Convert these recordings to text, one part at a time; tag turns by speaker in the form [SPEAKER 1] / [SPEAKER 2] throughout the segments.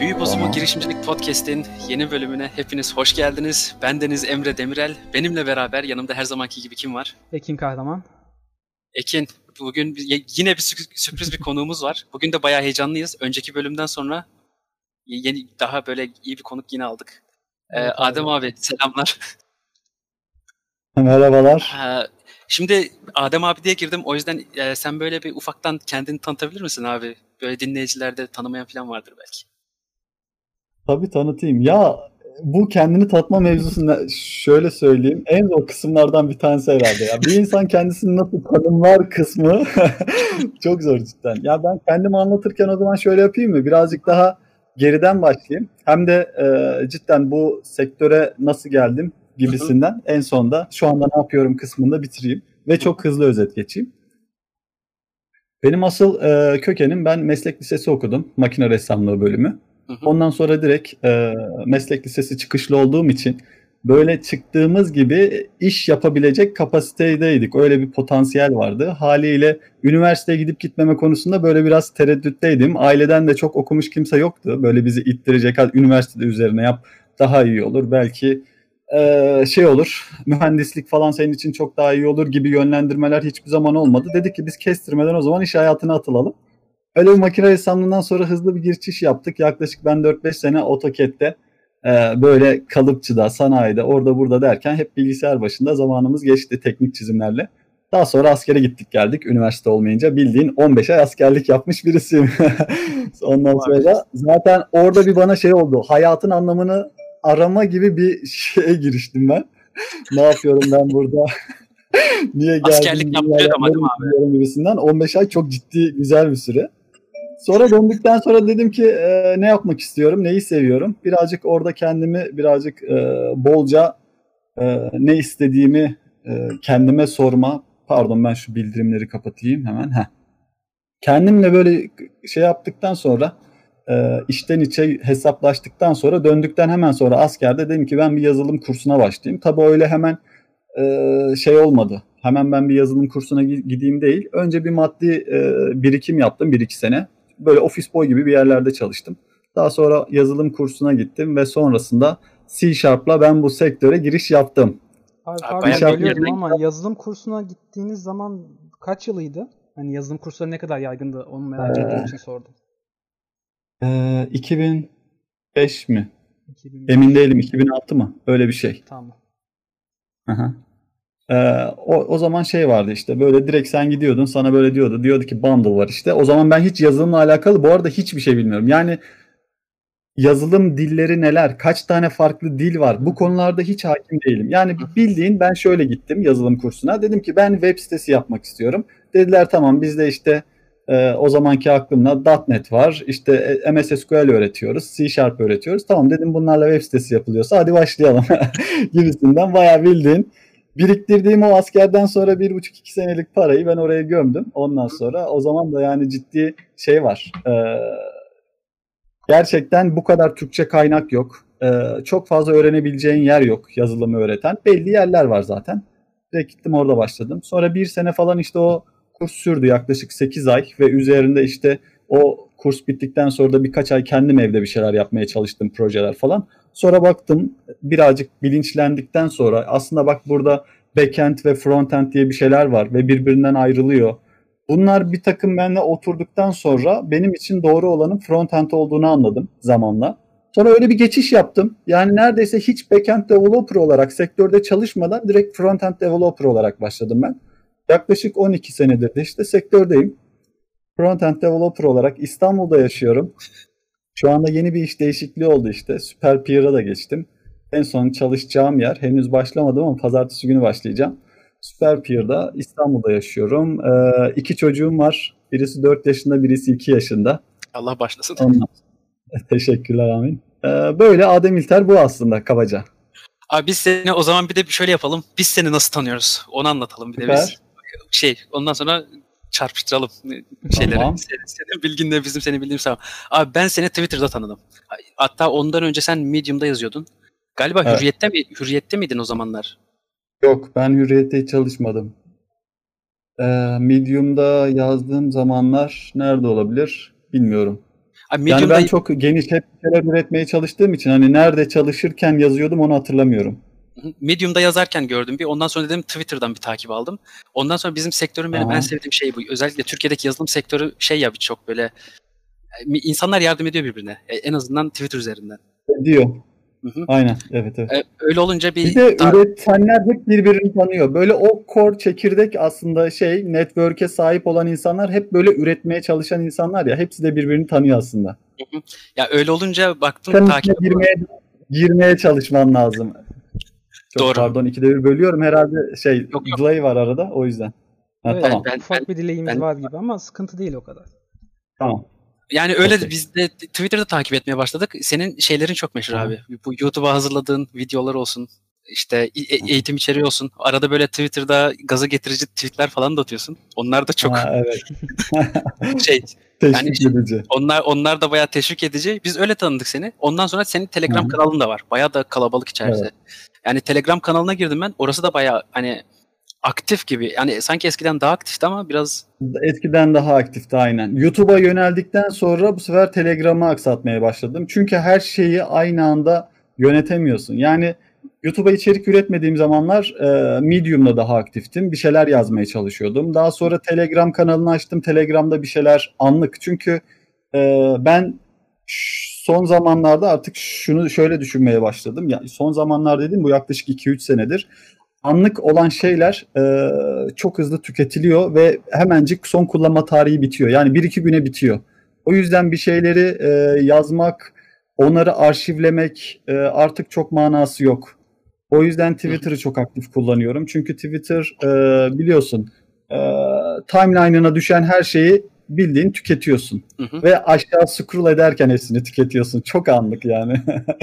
[SPEAKER 1] Büyü Bozumu Girişimcilik Podcast'in yeni bölümüne hepiniz hoş geldiniz. Bendeniz Emre Demirel. Benimle beraber yanımda her zamanki gibi kim var?
[SPEAKER 2] Ekin Kahraman.
[SPEAKER 1] Ekin, bugün yine bir sürpriz bir konuğumuz var. Bugün de bayağı heyecanlıyız. Önceki bölümden sonra daha böyle iyi bir konuk yine aldık.
[SPEAKER 2] Evet,
[SPEAKER 1] Adem abi selamlar.
[SPEAKER 3] Merhabalar.
[SPEAKER 1] Şimdi Adem abi diye girdim. O yüzden sen böyle bir ufaktan kendini tanıtabilir misin abi? Böyle dinleyicilerde tanımayan falan vardır belki.
[SPEAKER 3] Tabii tanıtayım. Ya bu kendini tanıtma mevzusunda şöyle söyleyeyim. En zor kısımlardan bir tanesi herhalde ya. Bir insan kendisini nasıl tanımlar kısmı çok zor cidden. Ya ben kendimi anlatırken o zaman şöyle yapayım mı? Birazcık daha geriden başlayayım. Hem de cidden bu sektöre nasıl geldim gibisinden en sonda şu anda ne yapıyorum kısmında bitireyim. Ve çok hızlı özet geçeyim. Benim asıl kökenim, ben meslek lisesi okudum. Makine ressamlığı bölümü. Ondan sonra direkt meslek lisesi çıkışlı olduğum için böyle çıktığımız gibi iş yapabilecek kapasitedeydik. Öyle bir potansiyel vardı. Haliyle üniversiteye gidip gitmeme konusunda böyle biraz tereddütteydim. Aileden de çok okumuş kimse yoktu. Böyle bizi ittirecek, hadi üniversitede üzerine yap daha iyi olur. Belki şey olur, mühendislik falan senin için çok daha iyi olur gibi yönlendirmeler hiçbir zaman olmadı. Dedik ki biz kestirmeden o zaman iş hayatına atılalım. Öyle bir makine ressamlığından sonra hızlı bir geçiş yaptık. Yaklaşık ben 4-5 sene AutoCAD'de böyle kalıpçıda, sanayide, orada burada derken hep bilgisayar başında zamanımız geçti teknik çizimlerle. Daha sonra askere gittik geldik üniversite olmayınca, bildiğin 15 ay askerlik yapmış birisiyim. Ondan sonra zaten orada bir bana şey oldu, hayatın anlamını arama gibi bir şeye giriştim ben. Ne yapıyorum ben burada? Niye geldim?
[SPEAKER 1] Askerlik yapıyor ama değil mi abi?
[SPEAKER 3] Gibisinden 15 ay çok ciddi güzel bir süre. Sonra döndükten sonra dedim ki ne yapmak istiyorum, neyi seviyorum? Birazcık orada kendimi bolca ne istediğimi kendime sorma. Pardon, ben şu bildirimleri kapatayım hemen. Kendimle böyle şey yaptıktan sonra içten içe hesaplaştıktan sonra döndükten hemen sonra askerde dedim ki ben bir yazılım kursuna başlayayım. Tabii öyle hemen şey olmadı. Hemen ben bir yazılım kursuna gideyim değil. Önce bir maddi birikim yaptım 1-2 sene. Böyle office boy gibi bir yerlerde çalıştım. Daha sonra yazılım kursuna gittim ve sonrasında C# ben bu sektöre giriş yaptım.
[SPEAKER 2] Pardon, bölüyorum ama yazılım kursuna gittiğiniz zaman kaç yılıydı? Hani yazılım kursları ne kadar yaygındı, onu merak ettiğim için sordum.
[SPEAKER 3] 2005 mi? 2005. Emin değilim, 2006 mı? Öyle bir şey.
[SPEAKER 2] Tamam.
[SPEAKER 3] Aha. O zaman şey vardı işte, böyle direkt sen gidiyordun, sana böyle diyordu ki bundle var işte. O zaman ben hiç yazılımla alakalı bu arada hiçbir şey bilmiyorum. Yani yazılım dilleri neler, kaç tane farklı dil var, bu konularda hiç hakim değilim. Yani bildiğin ben şöyle gittim yazılım kursuna, dedim ki ben web sitesi yapmak istiyorum. Dediler tamam, bizde işte o zamanki aklımla .NET var, işte MS SQL öğretiyoruz, C# öğretiyoruz. Tamam dedim, bunlarla web sitesi yapılıyorsa hadi başlayalım gibisinden bayağı bildiğin. Biriktirdiğim o askerden sonra 1,5-2 senelik parayı ben oraya gömdüm. Ondan sonra o zaman da yani ciddi şey var. Gerçekten bu kadar Türkçe kaynak yok. Çok fazla öğrenebileceğin yer yok yazılımı öğreten. Belli yerler var zaten. Direkt gittim orada başladım. Sonra 1 sene falan işte o kurs sürdü, yaklaşık 8 ay ve üzerinde işte o kurs bittikten sonra da birkaç ay kendim evde bir şeyler yapmaya çalıştım, projeler falan. Sonra baktım, birazcık bilinçlendikten sonra aslında bak burada backend ve frontend diye bir şeyler var ve birbirinden ayrılıyor. Bunlar bir takım benimle oturduktan sonra benim için doğru olanın frontend olduğunu anladım zamanla. Sonra öyle bir geçiş yaptım. Yani neredeyse hiç backend developer olarak sektörde çalışmadan direkt frontend developer olarak başladım ben. Yaklaşık 12 senedir de işte sektördeyim. Frontend developer olarak İstanbul'da yaşıyorum. Şu anda yeni bir iş değişikliği oldu işte. SuperPeer'a da geçtim. En son çalışacağım yer, henüz başlamadım ama pazartesi günü başlayacağım. SuperPeer'da İstanbul'da yaşıyorum. 2 çocuğum var. Birisi 4 yaşında, birisi 2 yaşında.
[SPEAKER 1] Allah başlasın.
[SPEAKER 3] Teşekkürler, amin. Böyle Adem İlter bu aslında kabaca.
[SPEAKER 1] Abi biz seni o zaman bir de şöyle yapalım. Biz seni nasıl tanıyoruz? Onu anlatalım bir de biz. Ondan sonra çarpıştıralım şeyleri.
[SPEAKER 3] Tamam.
[SPEAKER 1] Senin bilginle bizim senin bildiğimiz tamam. Abi ben seni Twitter'da tanıdım. Hatta ondan önce sen Medium'da yazıyordun. Galiba evet. Hürriyet'te miydin o zamanlar?
[SPEAKER 3] Yok, ben Hürriyet'te hiç çalışmadım. Medium'da yazdığım zamanlar nerede olabilir bilmiyorum. Yani ben çok geniş hep şeyler üretmeye çalıştığım için hani nerede çalışırken yazıyordum onu hatırlamıyorum.
[SPEAKER 1] Medium'da yazarken gördüm bir. Ondan sonra dedim Twitter'dan bir takip aldım. Ondan sonra bizim sektörün benim en sevdiğim şey bu. Özellikle Türkiye'deki yazılım sektörü çok böyle insanlar yardım ediyor birbirine. En azından Twitter üzerinden.
[SPEAKER 3] Ediyor. Aynen. Evet.
[SPEAKER 1] Öyle olunca
[SPEAKER 3] bir de üretenler hep birbirini tanıyor. Böyle o core çekirdek aslında network'e sahip olan insanlar hep böyle üretmeye çalışan insanlar ya. Hepsi de birbirini tanıyor aslında.
[SPEAKER 1] Ya öyle olunca baktım
[SPEAKER 3] takip girmeye çalışman lazım.
[SPEAKER 1] Doğru.
[SPEAKER 3] Pardon, ikide bir bölüyorum. Herhalde delay var arada o yüzden.
[SPEAKER 2] Evet, tamam. Ufak bir delay'imiz var gibi ama sıkıntı değil o kadar.
[SPEAKER 3] Tamam.
[SPEAKER 1] Yani öyle biz de Twitter'da takip etmeye başladık. Senin şeylerin çok meşhur abi. Bu YouTube'a hazırladığın videolar olsun. İşte eğitim içeriği olsun. Arada böyle Twitter'da gaza getirici tweetler falan da atıyorsun. Onlar da çok
[SPEAKER 3] evet.
[SPEAKER 1] teşvik edici. Onlar da bayağı teşvik edici. Biz öyle tanıdık seni. Ondan sonra senin Telegram kanalın da var. Bayağı da kalabalık içerisi. Evet. Yani Telegram kanalına girdim ben. Orası da bayağı hani aktif gibi. Yani sanki eskiden daha aktifti ama biraz...
[SPEAKER 3] Eskiden daha aktifti aynen. YouTube'a yöneldikten sonra bu sefer Telegram'ı aksatmaya başladım. Çünkü her şeyi aynı anda yönetemiyorsun. Yani YouTube'a içerik üretmediğim zamanlar Medium'da daha aktiftim. Bir şeyler yazmaya çalışıyordum. Daha sonra Telegram kanalını açtım. Telegram'da bir şeyler anlık. Çünkü ben son zamanlarda artık şunu şöyle düşünmeye başladım. Yani son zamanlar dediğim bu yaklaşık 2-3 senedir. Anlık olan şeyler çok hızlı tüketiliyor ve hemencik son kullanma tarihi bitiyor. Yani 1-2 güne bitiyor. O yüzden bir şeyleri yazmak, onları arşivlemek artık çok manası yok. O yüzden Twitter'ı çok aktif kullanıyorum. Çünkü Twitter biliyorsun timeline'ına düşen her şeyi bildiğin tüketiyorsun. Ve aşağı scroll ederken hepsini tüketiyorsun. Çok anlık yani.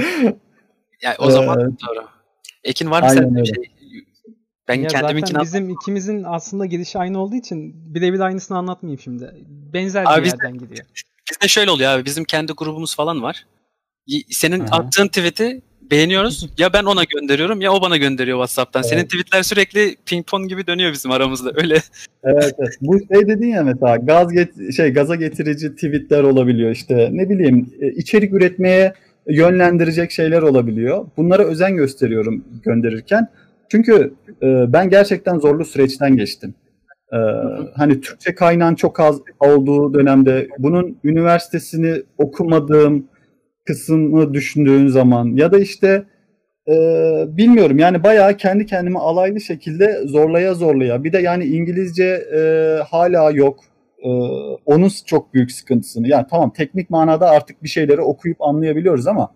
[SPEAKER 1] Yani o zaman doğru. Ekin var mı senin bir şey?
[SPEAKER 2] Ben zaten bizim ikimizin aslında gidişi aynı olduğu için birebir aynısını anlatmayayım şimdi. Benzer bir yerden gidiyor.
[SPEAKER 1] Bizde şöyle oluyor abi. Bizim kendi grubumuz falan var. Senin attığın tweet'i beğeniyoruz. Ya ben ona gönderiyorum ya o bana gönderiyor WhatsApp'tan. Evet. Senin tweetler sürekli ping pong gibi dönüyor bizim aramızda. Öyle.
[SPEAKER 3] Evet. Bu dedin ya mesela gaza getirici tweetler olabiliyor işte. Ne bileyim içerik üretmeye yönlendirecek şeyler olabiliyor. Bunlara özen gösteriyorum gönderirken. Çünkü ben gerçekten zorlu süreçten geçtim. Hani Türkçe kaynağın çok az olduğu dönemde bunun üniversitesini okumadığım kısmını düşündüğün zaman ya da işte bilmiyorum yani bayağı kendi kendime alaylı şekilde zorlaya bir de yani İngilizce hala yok. Onun çok büyük sıkıntısını yani tamam teknik manada artık bir şeyleri okuyup anlayabiliyoruz ama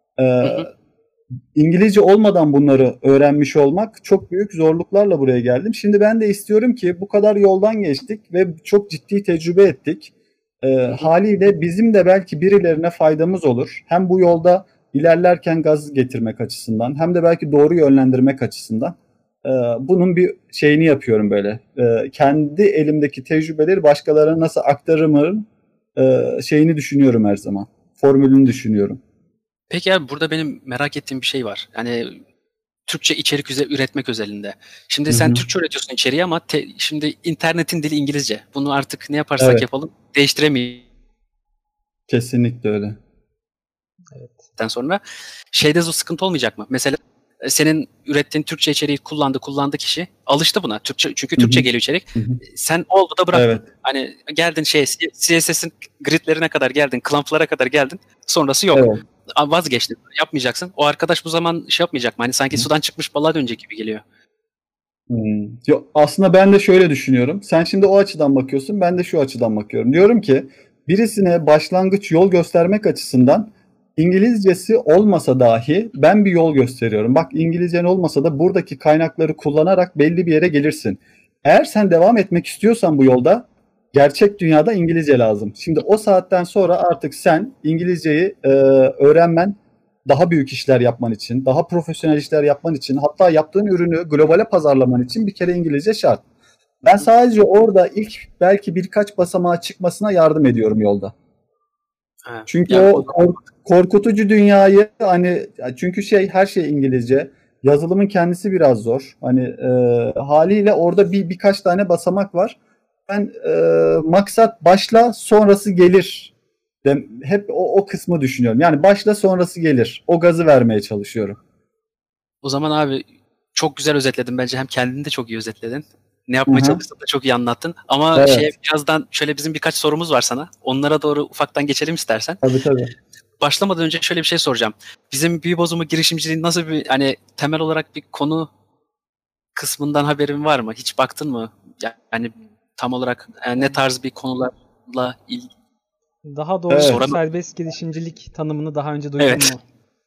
[SPEAKER 3] İngilizce olmadan bunları öğrenmiş olmak çok büyük zorluklarla buraya geldim. Şimdi ben de istiyorum ki bu kadar yoldan geçtik ve çok ciddi tecrübe ettik. Haliyle bizim de belki birilerine faydamız olur. Hem bu yolda ilerlerken gaz getirmek açısından hem de belki doğru yönlendirmek açısından. Bunun bir şeyini yapıyorum böyle. Kendi elimdeki tecrübeleri başkalarına nasıl aktarırım şeyini düşünüyorum her zaman. Formülünü düşünüyorum.
[SPEAKER 1] Peki abi burada benim merak ettiğim bir şey var. Yani Türkçe içerik üretmek özelinde. Şimdi sen Türkçe üretiyorsun içeriği ama şimdi internetin dili İngilizce. Bunu artık ne yaparsak yapalım değiştiremeyiz.
[SPEAKER 3] Kesinlikle öyle.
[SPEAKER 1] Evet. Sonra şeyde sıkıntı olmayacak mı? Mesela senin ürettiğin Türkçe içeriği kullandı kişi. Alıştı buna. Çünkü Türkçe geliyor içerik. Sen oldu da bıraktın. Evet. Hani geldin CSS'in gridlerine kadar geldin, clamp'lara kadar geldin. Sonrası yok. Evet. Vazgeçtin. Yapmayacaksın. O arkadaş bu zaman yapmayacak mı? Hani sanki sudan çıkmış balığa dönecek gibi geliyor.
[SPEAKER 3] Aslında ben de şöyle düşünüyorum. Sen şimdi o açıdan bakıyorsun. Ben de şu açıdan bakıyorum. Diyorum ki birisine başlangıç yol göstermek açısından İngilizcesi olmasa dahi ben bir yol gösteriyorum. Bak İngilizcen olmasa da buradaki kaynakları kullanarak belli bir yere gelirsin. Eğer sen devam etmek istiyorsan bu yolda gerçek dünyada İngilizce lazım. Şimdi o saatten sonra artık sen İngilizceyi öğrenmen daha büyük işler yapman için, daha profesyonel işler yapman için, hatta yaptığın ürünü globale pazarlaman için bir kere İngilizce şart. Ben sadece orada ilk belki birkaç basamağa çıkmasına yardım ediyorum yolda. Çünkü yani o korkutucu dünyayı hani çünkü her şey İngilizce. Yazılımın kendisi biraz zor. Hani haliyle orada birkaç tane basamak var. Ben maksat başla sonrası gelir Hep o kısmı düşünüyorum. Yani başla sonrası gelir. O gazı vermeye çalışıyorum.
[SPEAKER 1] O zaman abi çok güzel özetledin bence. Hem kendini de çok iyi özetledin. Ne yapmaya çalıştığını da çok iyi anlattın. Ama birazdan şöyle bizim birkaç sorumuz var sana. Onlara doğru ufaktan geçelim istersen.
[SPEAKER 3] Tabii.
[SPEAKER 1] Başlamadan önce şöyle bir şey soracağım. Bizim büyü bozumu girişimciliğin nasıl bir hani temel olarak bir konu kısmından haberin var mı? Hiç baktın mı? Yani tam olarak ne tarz bir konularla ilgili?
[SPEAKER 2] Daha doğrusu serbest girişimcilik tanımını daha önce duydun mu?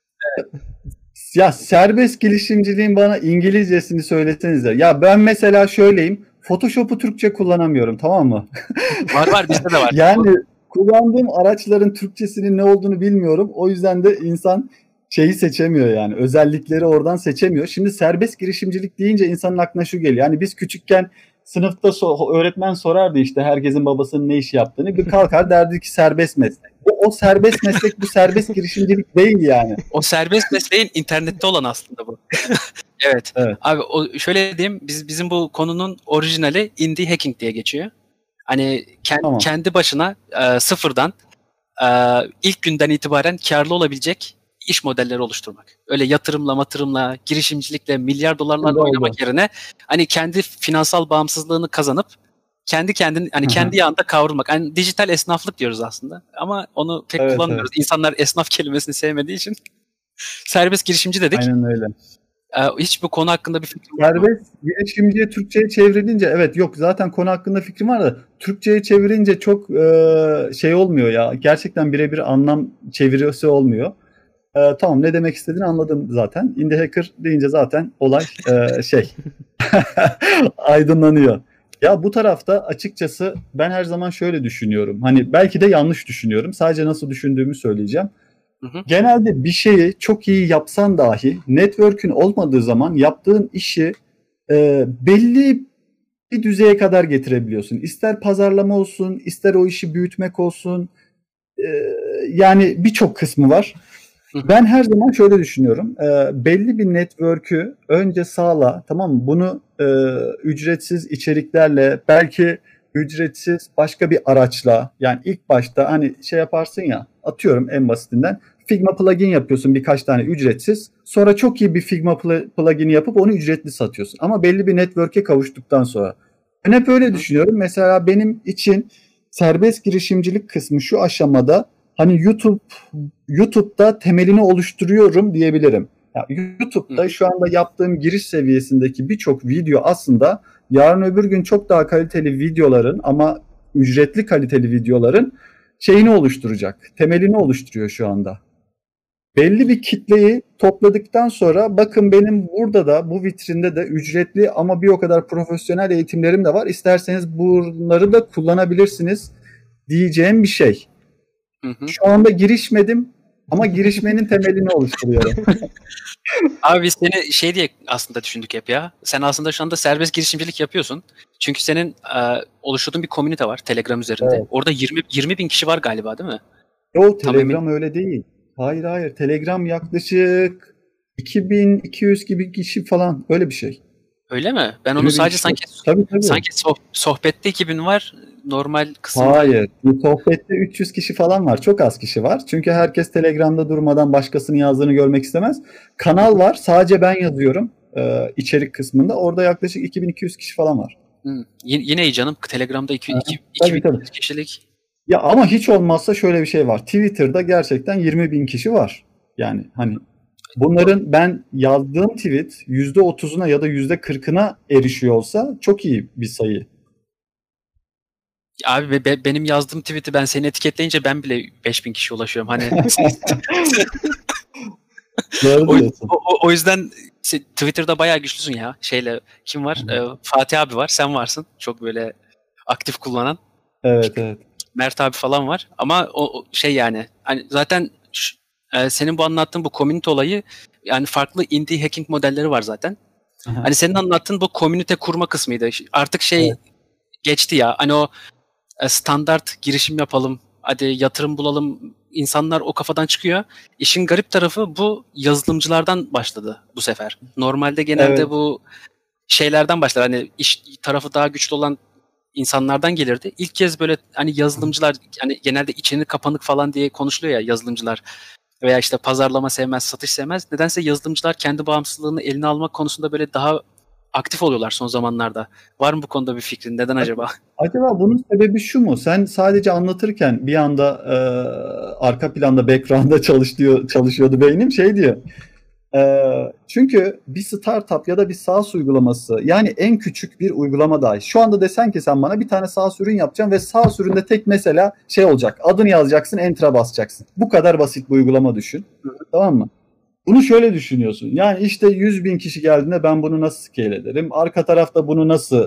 [SPEAKER 3] Ya serbest girişimciliğin bana İngilizcesini söylesenize. Ya ben mesela şöyleyim. Photoshop'u Türkçe kullanamıyorum, tamam mı?
[SPEAKER 1] Var bizde de var.
[SPEAKER 3] Yani kullandığım araçların Türkçesinin ne olduğunu bilmiyorum. O yüzden de insan şeyi seçemiyor yani. Özellikleri oradan seçemiyor. Şimdi serbest girişimcilik deyince insanın aklına şu geliyor. Yani biz küçükken sınıfta öğretmen sorardı işte herkesin babasının ne iş yaptığını. Bir kalkar derdi ki serbest meslek. O serbest meslek bu serbest girişimcilik değil yani.
[SPEAKER 1] O serbest mesleğin internette olan aslında bu. Evet. Abi şöyle diyeyim, bizim bu konunun orijinali indie hacking diye geçiyor. Hani kendi başına sıfırdan ilk günden itibaren karlı olabilecek iş modelleri oluşturmak. Öyle yatırımla, girişimcilikle, milyar dolarlarla oynamak yerine hani kendi finansal bağımsızlığını kazanıp kendi yağında kavrulmak. Yani dijital esnaflık diyoruz aslında. Ama onu pek kullanmıyoruz. İnsanlar esnaf kelimesini sevmediği için serbest girişimci dedik.
[SPEAKER 3] Aynen öyle.
[SPEAKER 1] Hiç bu konu hakkında bir fikrim var mı?
[SPEAKER 3] Serbest girişimciye Türkçe'ye çevrilince yok zaten konu hakkında fikrim var da Türkçe'ye çevirince çok şey olmuyor ya. Gerçekten birebir anlam çevirisi olmuyor. Tamam, ne demek istediğini anladım zaten. Indie hacker deyince zaten olay aydınlanıyor. Ya bu tarafta açıkçası ben her zaman şöyle düşünüyorum. Hani belki de yanlış düşünüyorum. Sadece nasıl düşündüğümü söyleyeceğim. Genelde bir şeyi çok iyi yapsan dahi network'ün olmadığı zaman yaptığın işi belli bir düzeye kadar getirebiliyorsun. İster pazarlama olsun, ister o işi büyütmek olsun. Yani birçok kısmı var. Ben her zaman şöyle düşünüyorum. Belli bir network'ü önce sağla, tamam mı? Bunu ücretsiz içeriklerle, belki ücretsiz başka bir araçla, yani ilk başta hani şey yaparsın ya, atıyorum en basitinden Figma plugin yapıyorsun birkaç tane ücretsiz. Sonra çok iyi bir Figma plugin yapıp onu ücretli satıyorsun. Ama belli bir network'e kavuştuktan sonra. Ben hep öyle düşünüyorum. Mesela benim için serbest girişimcilik kısmı şu aşamada hani YouTube'da temelini oluşturuyorum diyebilirim. Yani YouTube'da şu anda yaptığım giriş seviyesindeki birçok video aslında yarın öbür gün çok daha kaliteli videoların ama ücretli kaliteli videoların şeyini oluşturacak. Temelini oluşturuyor şu anda. Belli bir kitleyi topladıktan sonra bakın benim burada da bu vitrinde de ücretli ama bir o kadar profesyonel eğitimlerim de var. İsterseniz bunları da kullanabilirsiniz diyeceğim bir şey. Şu anda girişmedim ama girişmenin temelini oluşturuyorum.
[SPEAKER 1] Abi biz seni şey diye aslında düşündük hep ya. Sen aslında şu anda serbest girişimcilik yapıyorsun. Çünkü senin oluşturduğun bir komünite var Telegram üzerinde. Evet. Orada 20 bin kişi var galiba değil mi?
[SPEAKER 3] Yok, Telegram öyle değil. Hayır. Telegram yaklaşık 2200 gibi kişi falan, öyle bir şey.
[SPEAKER 1] Öyle mi? Ben onu sadece sanki sohbette 2000 var. Normal kısımda.
[SPEAKER 3] Hayır. Sohbette 300 kişi falan var. Çok az kişi var. Çünkü herkes Telegram'da durmadan başkasının yazdığını görmek istemez. Kanal var. Sadece ben yazıyorum. İçerik kısmında. Orada yaklaşık 2200 kişi falan var.
[SPEAKER 1] Yine iyi canım. Telegram'da 2000 kişilik.
[SPEAKER 3] Ya ama hiç olmazsa şöyle bir şey var. Twitter'da gerçekten 20 bin kişi var. Yani hani bunların ben yazdığım tweet %30'una ya da %40'ına erişiyor olsa çok iyi bir sayı.
[SPEAKER 1] Abi benim yazdığım tweet'i ben seni etiketleyince ben bile 5000 kişiye ulaşıyorum. Hani o yüzden Twitter'da bayağı güçlüsün ya. Kim var? Fatih abi var. Sen varsın. Çok böyle aktif kullanan.
[SPEAKER 3] Evet.
[SPEAKER 1] Mert abi falan var. Ama o yani hani zaten senin bu anlattığın bu community olayı, yani farklı indie hacking modelleri var zaten. Aha. Hani senin anlattığın bu komünite kurma kısmıydı. Artık geçti ya. Hani o standart girişim yapalım, hadi yatırım bulalım. İnsanlar o kafadan çıkıyor. İşin garip tarafı bu yazılımcılardan başladı bu sefer. Normalde genelde bu şeylerden başlar. Hani iş tarafı daha güçlü olan insanlardan gelirdi. İlk kez böyle hani yazılımcılar, hani genelde içini kapanık falan diye konuşuluyor ya yazılımcılar veya işte pazarlama sevmez, satış sevmez. Nedense yazılımcılar kendi bağımsızlığını eline almak konusunda böyle daha aktif oluyorlar son zamanlarda. Var mı bu konuda bir fikrin? Neden acaba?
[SPEAKER 3] Acaba bunun sebebi şu mu? Sen sadece anlatırken bir anda arka planda, background'da çalışıyordu beynim, şey diyor. Çünkü bir startup ya da bir SaaS uygulaması, yani en küçük bir uygulama dahi. Şu anda desen ki sen bana bir tane SaaS ürün yapacağım ve SaaS üründe tek mesela şey olacak. Adını yazacaksın, enter'a basacaksın. Bu kadar basit bir uygulama düşün. Tamam mı? Bunu şöyle düşünüyorsun. Yani işte 100.000 kişi geldiğinde ben bunu nasıl scale ederim? Arka tarafta bunu nasıl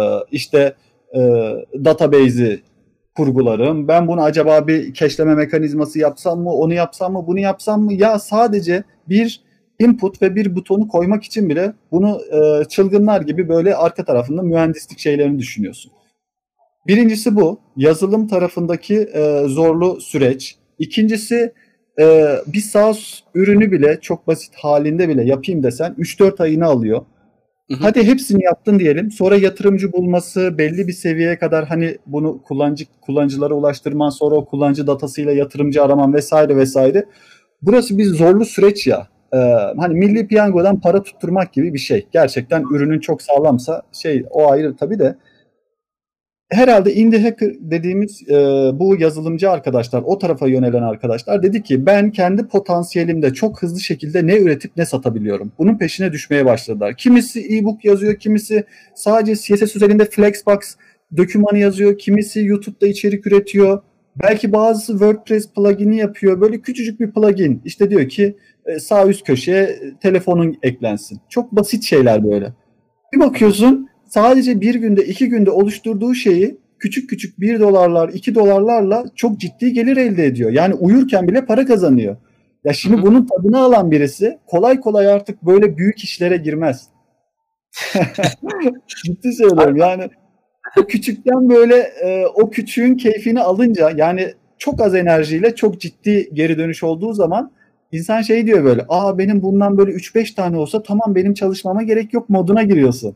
[SPEAKER 3] database'i kurgularım? Ben bunu acaba bir cache'leme mekanizması yapsam mı? Onu yapsam mı? Bunu yapsam mı? Ya sadece bir input ve bir butonu koymak için bile bunu çılgınlar gibi böyle arka tarafında mühendislik şeylerini düşünüyorsun. Birincisi bu. Yazılım tarafındaki zorlu süreç. İkincisi bir SaaS ürünü bile çok basit halinde bile yapayım desen 3-4 ayını alıyor. Hadi hepsini yaptın diyelim. Sonra yatırımcı bulması, belli bir seviyeye kadar hani bunu kullanıcılara ulaştırman, sonra o kullanıcı datasıyla yatırımcı araman vesaire vesaire. Burası bir zorlu süreç ya. Hani milli piyangodan para tutturmak gibi bir şey. Gerçekten ürünün çok sağlamsa o ayrı tabii de. Herhalde indie hacker dediğimiz bu yazılımcı arkadaşlar, o tarafa yönelen arkadaşlar dedi ki ben kendi potansiyelimde çok hızlı şekilde ne üretip ne satabiliyorum. Bunun peşine düşmeye başladılar. Kimisi e-book yazıyor, kimisi sadece CSS üzerinde Flexbox dokümanı yazıyor, kimisi YouTube'da içerik üretiyor. Belki bazısı WordPress plugin'i yapıyor. Böyle küçücük bir plugin. İşte diyor ki sağ üst köşeye telefonun eklensin. Çok basit şeyler böyle. Bir bakıyorsun sadece bir günde 2 günde oluşturduğu şeyi küçük küçük $1, $2'larla çok ciddi gelir elde ediyor. Yani uyurken bile para kazanıyor. Ya şimdi bunun tadını alan birisi kolay kolay artık böyle büyük işlere girmez. Ciddi söylüyorum yani. O küçükten böyle o küçüğün keyfini alınca, yani çok az enerjiyle çok ciddi geri dönüş olduğu zaman insan şey diyor böyle, benim bundan böyle 3-5 tane olsa tamam, benim çalışmama gerek yok moduna giriyorsun.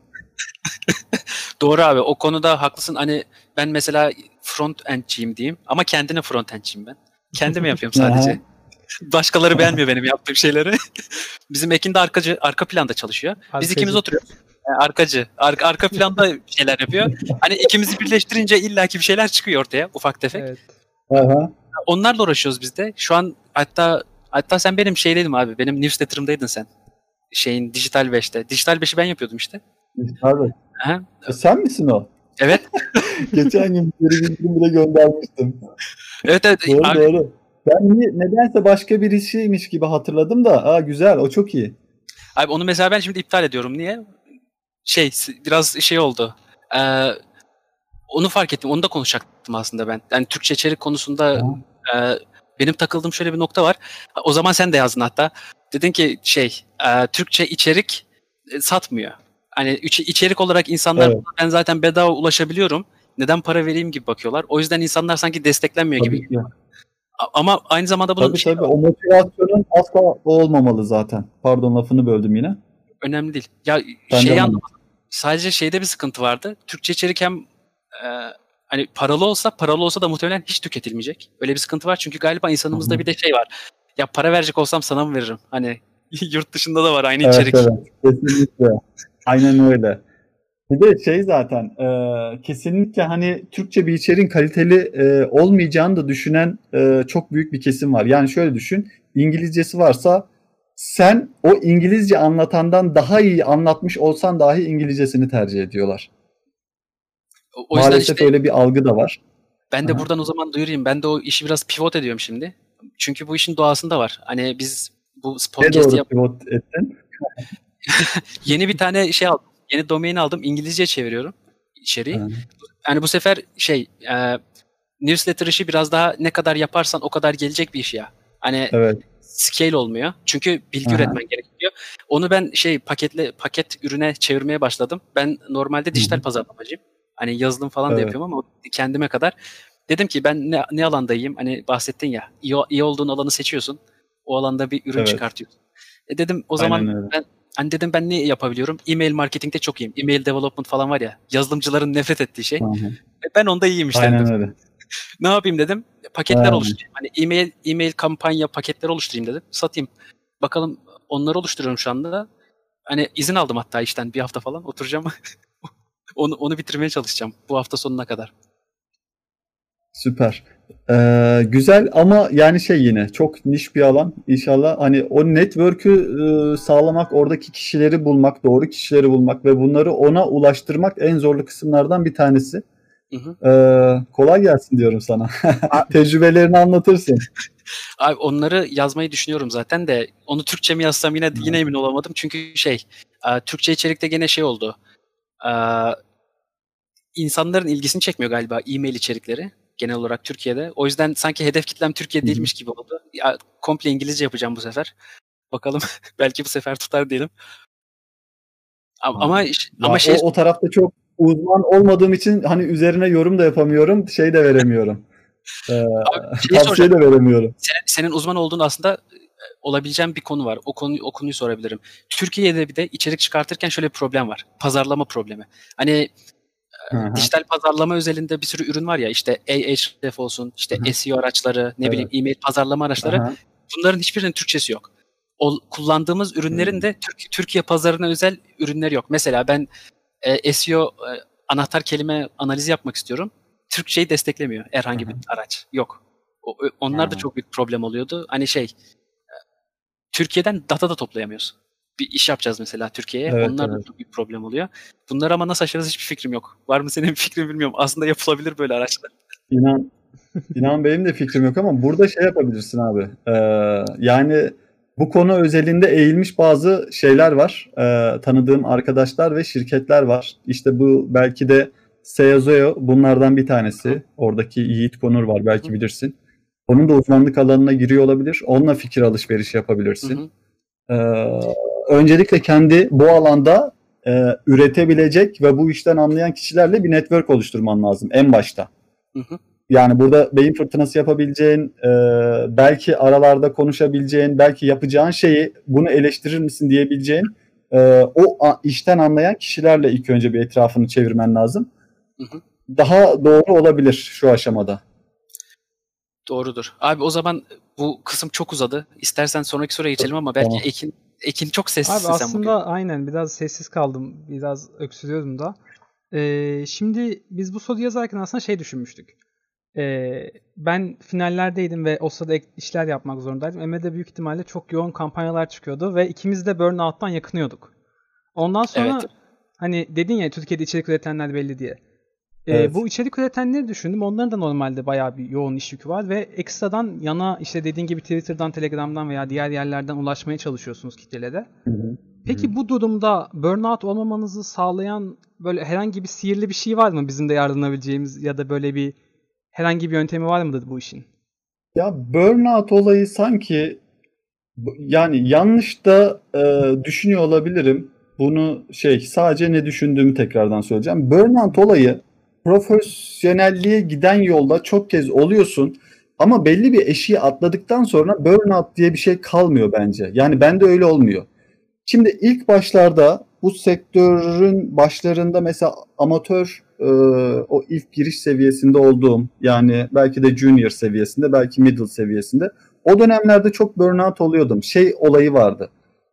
[SPEAKER 1] Doğru abi, o konuda haklısın. Hani ben mesela front end'ciyim diyeyim ama kendine front end'ciyim ben. Kendime yapıyorum sadece. Başkaları beğenmiyor benim yaptığım şeyleri. Bizim Ekin de arka planda çalışıyor. Biz ikimiz oturuyoruz. Arkacı. Arka planda şeyler yapıyor. Hani ikimizi birleştirince illaki bir şeyler çıkıyor ortaya, ufak tefek. Evet. Onlarla uğraşıyoruz biz de. Şu an hatta sen benim şeydeydin abi. Benim newsletter'ımdaydın sen. Dijital 5'te. Dijital 5'i ben yapıyordum işte.
[SPEAKER 3] Dijital 5. Sen misin o?
[SPEAKER 1] Evet.
[SPEAKER 3] Geçen gün bir bildirim bile göndermiştim.
[SPEAKER 1] Evet.
[SPEAKER 3] Doğru. Ben nedense başka birisiymiş gibi hatırladım da. Güzel, o çok iyi.
[SPEAKER 1] Abi onu mesela ben şimdi iptal ediyorum. Niye? Biraz oldu. Onu fark ettim. Onu da konuşacaktım aslında ben. Yani Türkçe içerik konusunda benim takıldığım şöyle bir nokta var. O zaman sen de yazdın hatta. Dedin ki Türkçe içerik satmıyor. Hani içerik olarak insanlar ben zaten bedava ulaşabiliyorum. Neden para vereyim gibi bakıyorlar. O yüzden insanlar sanki desteklenmiyor gibi. Ama aynı zamanda bunun
[SPEAKER 3] tabii o motivasyonun asla olmamalı zaten. Pardon, lafını böldüm yine.
[SPEAKER 1] Önemli değil. Ya anlamadım. Sadece şeyde bir sıkıntı vardı. Türkçe içerik hem hani paralı olsa da muhtemelen hiç tüketilmeyecek. Öyle bir sıkıntı var. Çünkü galiba insanımızda bir de var. Ya para verecek olsam sana mı veririm? Hani yurt dışında da var aynı içerik.
[SPEAKER 3] Evet, kesinlikle. Aynen öyle. Bir de zaten kesinlikle hani Türkçe bir içeriğin kaliteli olmayacağını da düşünen çok büyük bir kesim var. Yani şöyle düşün, İngilizcesi varsa sen o İngilizce anlatandan daha iyi anlatmış olsan dahi İngilizcesini tercih ediyorlar. O maalesef öyle bir algı da var.
[SPEAKER 1] Ben de buradan o zaman duyurayım. Ben de o işi biraz pivot ediyorum şimdi. Çünkü bu işin doğasında var. Hani biz bu podcast'i
[SPEAKER 3] pivot ettin?
[SPEAKER 1] Yeni bir tane aldım. Yeni domain aldım. İngilizce çeviriyorum içeriği. Yani bu sefer newsletter işi biraz daha ne kadar yaparsan o kadar gelecek bir iş ya. Hani scale olmuyor. Çünkü bilgi üretmen gerekiyor. Onu ben paket ürüne çevirmeye başladım. Ben normalde dijital pazarlamacıyım. Hani yazılım falan da yapıyorum ama kendime kadar. Dedim ki ben ne alandayım? Hani bahsettin ya. İyi olduğun alanı seçiyorsun. O alanda bir ürün çıkartıyorsun. Dedim o zaman ben Hani dedim ben ne yapabiliyorum? E-mail marketingte çok iyiyim. E-mail development falan var ya. Yazılımcıların nefret ettiği şey. Ben onda iyiyim işte
[SPEAKER 3] Aynen
[SPEAKER 1] dedim.
[SPEAKER 3] öyle.
[SPEAKER 1] Ne yapayım dedim. Paketler oluşturayım. Hani e-mail kampanya paketleri oluşturayım dedim. Satayım. Bakalım onları oluşturuyorum şu anda. Hani izin aldım hatta işten bir hafta falan. Oturacağım. onu bitirmeye çalışacağım bu hafta sonuna kadar.
[SPEAKER 3] Süper. Güzel ama yani yine çok niş bir alan. İnşallah hani o network'ü sağlamak, oradaki kişileri bulmak, doğru kişileri bulmak ve bunları ona ulaştırmak en zorlu kısımlardan bir tanesi. Kolay gelsin diyorum sana. Tecrübelerini anlatırsın.
[SPEAKER 1] Abi onları yazmayı düşünüyorum zaten de onu Türkçe mi yazsam yine emin olamadım. Çünkü Türkçe içerikte gene oldu. İnsanların ilgisini çekmiyor galiba e-mail içerikleri genel olarak Türkiye'de. O yüzden sanki hedef kitlem Türkiye değilmiş gibi oldu. Ya, komple İngilizce yapacağım bu sefer. Bakalım belki bu sefer tutar diyelim. Ama
[SPEAKER 3] o tarafta çok uzman olmadığım için hani üzerine yorum da yapamıyorum, de veremiyorum. Tavsiye de veremiyorum.
[SPEAKER 1] Senin uzman olduğun aslında olabileceğim bir konu var. O konuyu sorabilirim. Türkiye'de bir de içerik çıkartırken şöyle bir problem var. Pazarlama problemi. Hani dijital pazarlama özelinde bir sürü ürün var ya, işte Ahref olsun, işte SEO araçları, bileyim e-mail pazarlama araçları. Bunların hiçbirinin Türkçesi yok. Kullandığımız ürünlerin de Türkiye pazarına özel ürünleri yok. Mesela ben SEO anahtar kelime analizi yapmak istiyorum. Türkçeyi desteklemiyor herhangi bir araç. Yok. Onlar da çok büyük problem oluyordu. Hani Türkiye'den data da toplayamıyoruz. Bir iş yapacağız mesela Türkiye'ye.
[SPEAKER 3] Evet,
[SPEAKER 1] onlar da çok büyük problem oluyor. Bunları ama nasıl aşarız hiçbir fikrim yok. Var mı senin bir fikrin bilmiyorum. Aslında yapılabilir böyle araçlar.
[SPEAKER 3] İnan benim de fikrim yok ama burada yapabilirsin abi. Yani bu konu özelinde eğilmiş bazı şeyler var. Tanıdığım arkadaşlar ve şirketler var. İşte bu belki de Seazeo bunlardan bir tanesi. Oradaki Yiğit Konur var, belki bilirsin. Onun da uzmanlık alanına giriyor olabilir. Onunla fikir alışverişi yapabilirsin. Öncelikle kendi bu alanda üretebilecek ve bu işten anlayan kişilerle bir network oluşturman lazım en başta. Yani burada beyin fırtınası yapabileceğin, belki aralarda konuşabileceğin, belki yapacağın şeyi bunu eleştirir misin diyebileceğin o işten anlayan kişilerle ilk önce bir etrafını çevirmen lazım. Daha doğru olabilir şu aşamada.
[SPEAKER 1] Doğrudur. Abi o zaman bu kısım çok uzadı. İstersen sonraki soruya geçelim ama belki Ekin çok sessizsin
[SPEAKER 2] abi
[SPEAKER 1] sen bugün.
[SPEAKER 2] Aslında aynen biraz sessiz kaldım. Biraz öksürüyordum da. Şimdi biz bu soruyu yazarken aslında düşünmüştük. Ben finallerdeydim ve o sırada işler yapmak zorundaydım. Emre'de büyük ihtimalle çok yoğun kampanyalar çıkıyordu ve ikimiz de burnout'tan yakınıyorduk. Ondan sonra hani dedin ya Türkiye'de içerik üretenler belli diye. Bu içerik üretenleri düşündüm. Onların da normalde bayağı bir yoğun iş yükü var ve ekstradan yana dediğin gibi Twitter'dan, Telegram'dan veya diğer yerlerden ulaşmaya çalışıyorsunuz kitlelere. Peki bu durumda burnout olmamanızı sağlayan böyle herhangi bir sihirli bir şey var mı bizim de yardınabileceğimiz ya da böyle bir herhangi bir yöntemi var mıdır bu işin?
[SPEAKER 3] Ya burnout olayı sanki yani yanlış da düşünüyor olabilirim. Bunu sadece ne düşündüğümü tekrardan söyleyeceğim. Burnout olayı profesyonelliğe giden yolda çok kez oluyorsun ama belli bir eşiği atladıktan sonra burnout diye bir şey kalmıyor bence. Yani bende öyle olmuyor. Şimdi ilk başlarda bu sektörün başlarında mesela amatör o ilk giriş seviyesinde olduğum, yani belki de junior seviyesinde, belki middle seviyesinde, o dönemlerde çok burnout oluyordum. Olayı vardı.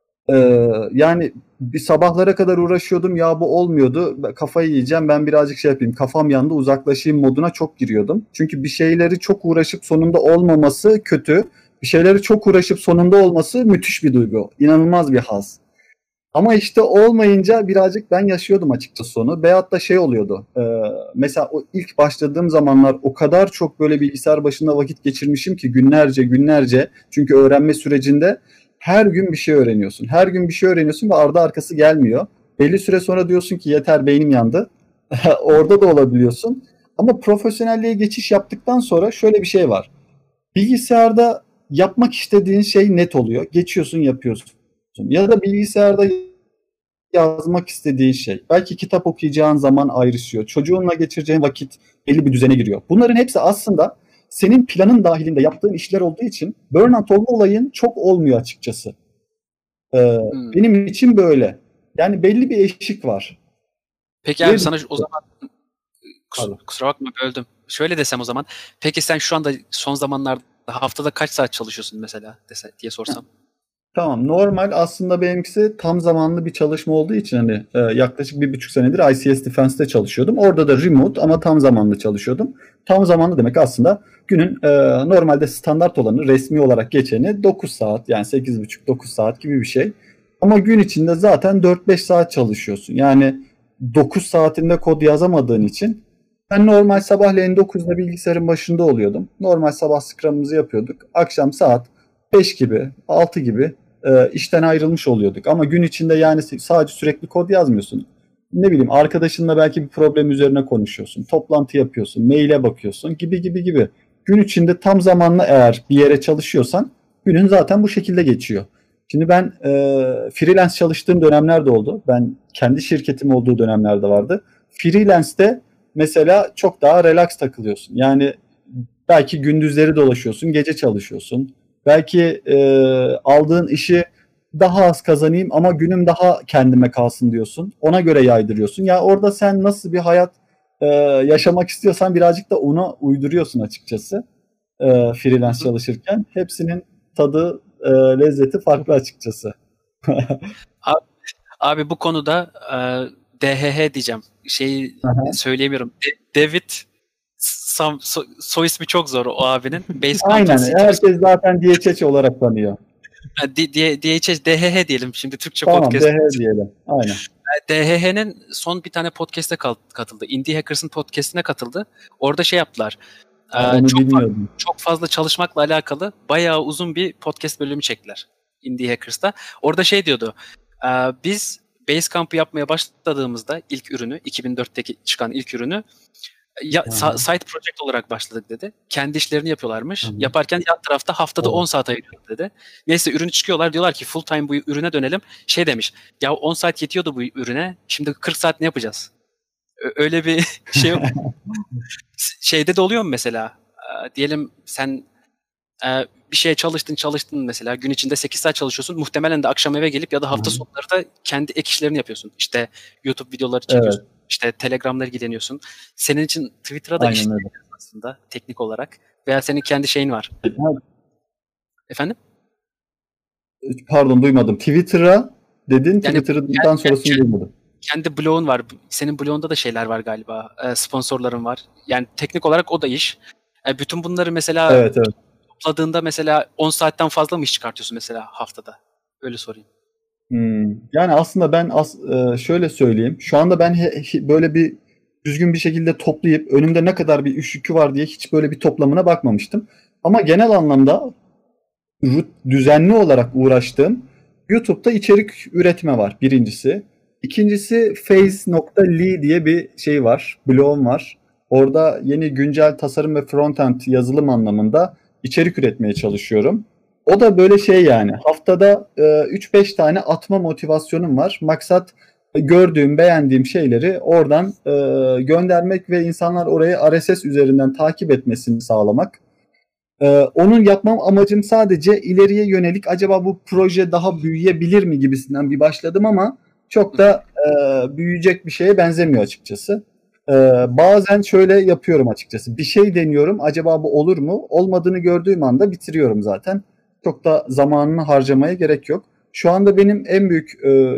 [SPEAKER 3] Yani bir sabahlara kadar uğraşıyordum, ya bu olmuyordu, kafayı yiyeceğim, ben birazcık yapayım, kafam yandı, uzaklaşayım moduna çok giriyordum. Çünkü bir şeyleri çok uğraşıp sonunda olmaması kötü. Bir şeyleri çok uğraşıp sonunda olması müthiş bir duygu. İnanılmaz bir haz. Ama olmayınca birazcık ben yaşıyordum açıkçası onu. Veyahut da oluyordu. Mesela o ilk başladığım zamanlar o kadar çok böyle bilgisayar başında vakit geçirmişim ki günlerce. Çünkü öğrenme sürecinde her gün bir şey öğreniyorsun. Her gün bir şey öğreniyorsun ve ardı arkası gelmiyor. Belli süre sonra diyorsun ki yeter, beynim yandı. Orada da olabiliyorsun. Ama profesyonelliğe geçiş yaptıktan sonra şöyle bir şey var. Bilgisayarda yapmak istediğin şey net oluyor. Geçiyorsun, yapıyorsun. Ya da bilgisayarda yazmak istediğin şey. Belki kitap okuyacağın zaman ayrışıyor. Çocuğunla geçireceğin vakit belli bir düzene giriyor. Bunların hepsi aslında senin planın dahilinde yaptığın işler olduğu için burnout olma olayın çok olmuyor açıkçası. Benim için böyle. Yani belli bir eşik var.
[SPEAKER 1] Peki abi sana o zaman kusura bakma böldüm. Şöyle desem o zaman. Peki sen şu anda son zamanlarda haftada kaç saat çalışıyorsun mesela diye sorsam?
[SPEAKER 3] Tamam. Normal aslında benimkisi tam zamanlı bir çalışma olduğu için hani yaklaşık 1,5 senedir ICS Defense'te çalışıyordum. Orada da remote ama tam zamanlı çalışıyordum. Tam zamanlı demek aslında günün normalde standart olanı, resmi olarak geçeni 9 saat yani 8,5-9 saat gibi bir şey. Ama gün içinde zaten 4-5 saat çalışıyorsun. Yani 9 saatinde kod yazamadığın için ben normal sabahleyin 9'da bilgisayarın başında oluyordum. Normal sabah scrum'ımızı yapıyorduk. Akşam saat 5 gibi, 6 gibi işten ayrılmış oluyorduk. Ama gün içinde yani sadece sürekli kod yazmıyorsun. Ne bileyim arkadaşınla belki bir problem üzerine konuşuyorsun. Toplantı yapıyorsun, maile bakıyorsun gibi. Gün içinde tam zamanlı eğer bir yere çalışıyorsan günün zaten bu şekilde geçiyor. Şimdi ben freelance çalıştığım dönemler de oldu. Ben kendi şirketim olduğu dönemlerde vardı. Freelance'de mesela çok daha relax takılıyorsun. Yani belki gündüzleri dolaşıyorsun, gece çalışıyorsun. Belki aldığın işi daha az kazanayım ama günüm daha kendime kalsın diyorsun. Ona göre yaydırıyorsun. Ya orada sen nasıl bir hayat yaşamak istiyorsan birazcık da ona uyduruyorsun açıkçası. Freelance çalışırken. Hepsinin tadı, lezzeti farklı açıkçası.
[SPEAKER 1] Abi bu konuda DHH diyeceğim. Söyleyemiyorum. David soy ismi çok zor o abinin.
[SPEAKER 3] Aynen. Herkes zaten DHH olarak tanıyor.
[SPEAKER 1] DHH, DHH diyelim şimdi Türkçe
[SPEAKER 3] tamam,
[SPEAKER 1] podcast.
[SPEAKER 3] Tamam DHH diyelim. Aynen.
[SPEAKER 1] DHH'nin son bir tane podcast'e katıldı. Indie Hackers'ın podcast'ine katıldı. Orada şey yaptılar. Çok fazla çalışmakla alakalı bayağı uzun bir podcast bölümü çektiler Indie Hackers'ta. Orada şey diyordu. Biz Basecamp'ı yapmaya başladığımızda ilk ürünü, 2004'teki çıkan ilk ürünü side project olarak başladık dedi. Kendi işlerini yapıyorlarmış. Hı-hı. Yaparken yan tarafta haftada 10 saat ayırıyordu dedi. Neyse ürünü çıkıyorlar, diyorlar ki full time bu ürüne dönelim. Şey demiş, ya 10 saat yetiyordu bu ürüne, şimdi 40 saat ne yapacağız? Öyle bir şey yok. Şeyde de oluyor mu mesela? Diyelim sen bir şeye çalıştın mesela, gün içinde 8 saat çalışıyorsun. Muhtemelen de akşam eve gelip ya da hafta sonları da kendi ek işlerini yapıyorsun. İşte YouTube videoları çekiyorsun. Evet. İşte Telegram'la ilgileniyorsun. Senin için Twitter'a da işler aslında teknik olarak. Veya senin kendi şeyin var. Efendim?
[SPEAKER 3] Pardon, duymadım. Twitter'a dedin. Yani, Twitter'dan sonrasını duymadım.
[SPEAKER 1] Kendi blogun var. Senin blogunda da şeyler var galiba. Sponsorların var. Yani teknik olarak o da iş. Bütün bunları mesela
[SPEAKER 3] evet.
[SPEAKER 1] topladığında mesela 10 saatten fazla mı iş çıkartıyorsun mesela haftada? Öyle sorayım.
[SPEAKER 3] Yani aslında ben şöyle söyleyeyim. Şu anda ben böyle bir düzgün bir şekilde toplayıp önümde ne kadar bir iş yükü var diye hiç böyle bir toplamına bakmamıştım. Ama genel anlamda düzenli olarak uğraştığım YouTube'da içerik üretme var birincisi. İkincisi Phase.ly diye bir şey var. Blogum var. Orada yeni güncel tasarım ve frontend yazılım anlamında içerik üretmeye çalışıyorum. O da böyle şey yani haftada 3-5 tane atma motivasyonum var. Maksat gördüğüm, beğendiğim şeyleri oradan göndermek ve insanlar orayı RSS üzerinden takip etmesini sağlamak. Onun yapmam amacım sadece ileriye yönelik acaba bu proje daha büyüyebilir mi gibisinden bir başladım ama çok da büyüyecek bir şeye benzemiyor açıkçası. Bazen şöyle yapıyorum açıkçası. Bir şey deniyorum. Acaba bu olur mu? Olmadığını gördüğüm anda bitiriyorum zaten. Çok da zamanını harcamaya gerek yok. Şu anda benim en büyük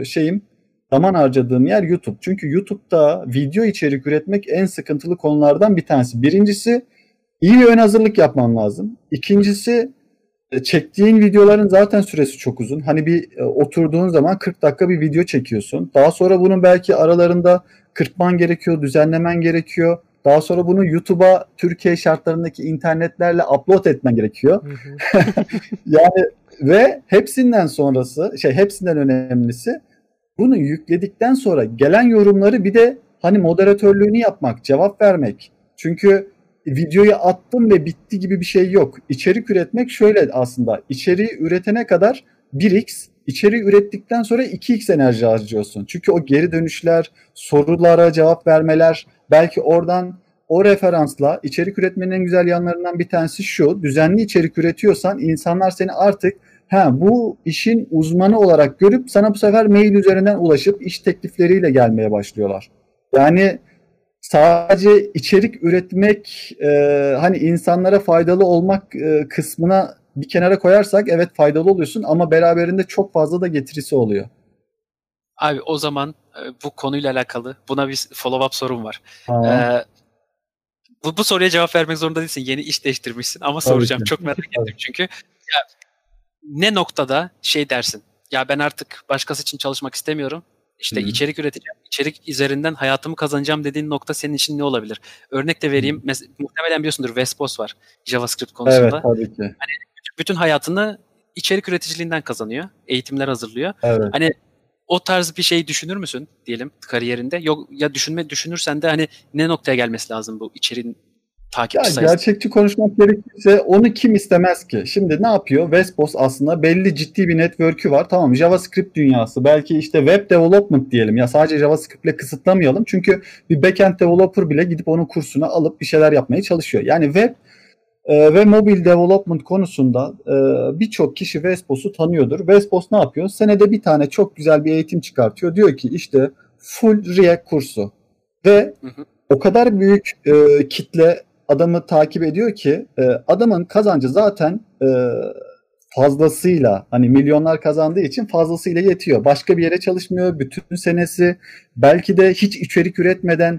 [SPEAKER 3] zaman harcadığım yer YouTube. Çünkü YouTube'da video içerik üretmek en sıkıntılı konulardan bir tanesi. Birincisi iyi bir ön hazırlık yapman lazım. İkincisi çektiğin videoların zaten süresi çok uzun. Hani bir oturduğun zaman 40 dakika bir video çekiyorsun. Daha sonra bunun belki aralarında kırpman gerekiyor, düzenlemen gerekiyor. Daha sonra bunu YouTube'a Türkiye şartlarındaki internetlerle upload etmen gerekiyor. Yani ve hepsinden önemlisi bunu yükledikten sonra gelen yorumları bir de hani moderatörlüğünü yapmak, cevap vermek. Çünkü videoyu attım ve bitti gibi bir şey yok. İçerik üretmek şöyle aslında. İçeriği üretene kadar 1x, içeriği ürettikten sonra 2x enerji harcıyorsun. Çünkü o geri dönüşler, sorulara cevap vermeler, belki oradan o referansla içerik üretmenin en güzel yanlarından bir tanesi şu. Düzenli içerik üretiyorsan insanlar seni artık Bu işin uzmanı olarak görüp sana bu sefer mail üzerinden ulaşıp iş teklifleriyle gelmeye başlıyorlar. Yani sadece içerik üretmek, hani insanlara faydalı olmak kısmına bir kenara koyarsak evet faydalı oluyorsun ama beraberinde çok fazla da getirisi oluyor.
[SPEAKER 1] Abi o zaman bu konuyla alakalı buna bir follow-up sorum var. Bu soruya cevap vermek zorunda değilsin. Yeni iş değiştirmişsin ama tabii soracağım. Ki. Çok merak ettim çünkü. Ya, ne noktada şey dersin? Ya ben artık başkası için çalışmak istemiyorum. İşte içerik üreteceğim. İçerik üzerinden hayatımı kazanacağım dediğin nokta senin için ne olabilir? Örnek de vereyim. Muhtemelen biliyorsundur Vespos var JavaScript konusunda.
[SPEAKER 3] Evet tabii ki.
[SPEAKER 1] Hani bütün hayatını içerik üreticiliğinden kazanıyor. Eğitimler hazırlıyor.
[SPEAKER 3] Evet.
[SPEAKER 1] Hani o tarz bir şey düşünür müsün diyelim kariyerinde? Yok ya düşünürsen de hani ne noktaya gelmesi lazım bu içeriğin takipçi sayısı?
[SPEAKER 3] Gerçekçi konuşmak gerekirse onu kim istemez ki? Şimdi ne yapıyor? Vespos aslında belli ciddi bir network'ü var. Tamam, JavaScript dünyası. Belki işte web development diyelim. Ya sadece JavaScript'le kısıtlamayalım. Çünkü bir backend developer bile gidip onun kursunu alıp bir şeyler yapmaya çalışıyor. Yani web ve mobil development konusunda birçok kişi Vespos'u tanıyordur. Vespos ne yapıyor? Senede bir tane çok güzel bir eğitim çıkartıyor. Diyor ki işte full React kursu. Ve o kadar büyük kitle adamı takip ediyor ki adamın kazancı zaten fazlasıyla, hani milyonlar kazandığı için fazlasıyla yetiyor. Başka bir yere çalışmıyor. Bütün senesi belki de hiç içerik üretmeden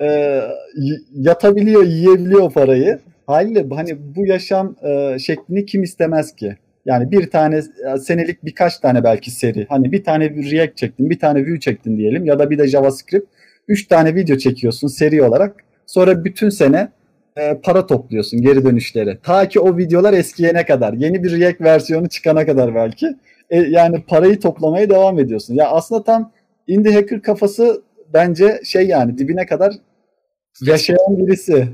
[SPEAKER 3] yatabiliyor, yiyebiliyor parayı. Haliyle hani bu yaşam şeklini kim istemez ki? Yani bir tane senelik birkaç tane belki seri. Hani bir tane React çektin, bir tane Vue çektin diyelim ya da bir de JavaScript. 3 tane video çekiyorsun seri olarak. Sonra bütün sene para topluyorsun, geri dönüşleri. Ta ki o videolar eskiyene kadar. Yeni bir React versiyonu çıkana kadar belki. Yani parayı toplamaya devam ediyorsun. Ya aslında tam indie hacker kafası bence yani dibine kadar yaşayan birisi.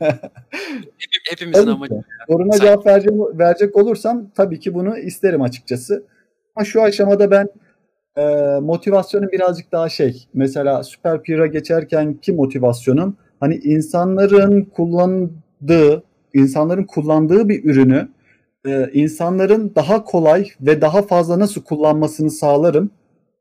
[SPEAKER 1] Hepimizin amacı.
[SPEAKER 3] Soruna cevap verecek olursam tabii ki bunu isterim açıkçası. Ama şu aşamada ben motivasyonum birazcık daha mesela Super Peer'a geçerken ki motivasyonum hani insanların kullandığı bir ürünü insanların daha kolay ve daha fazla nasıl kullanmasını sağlarım.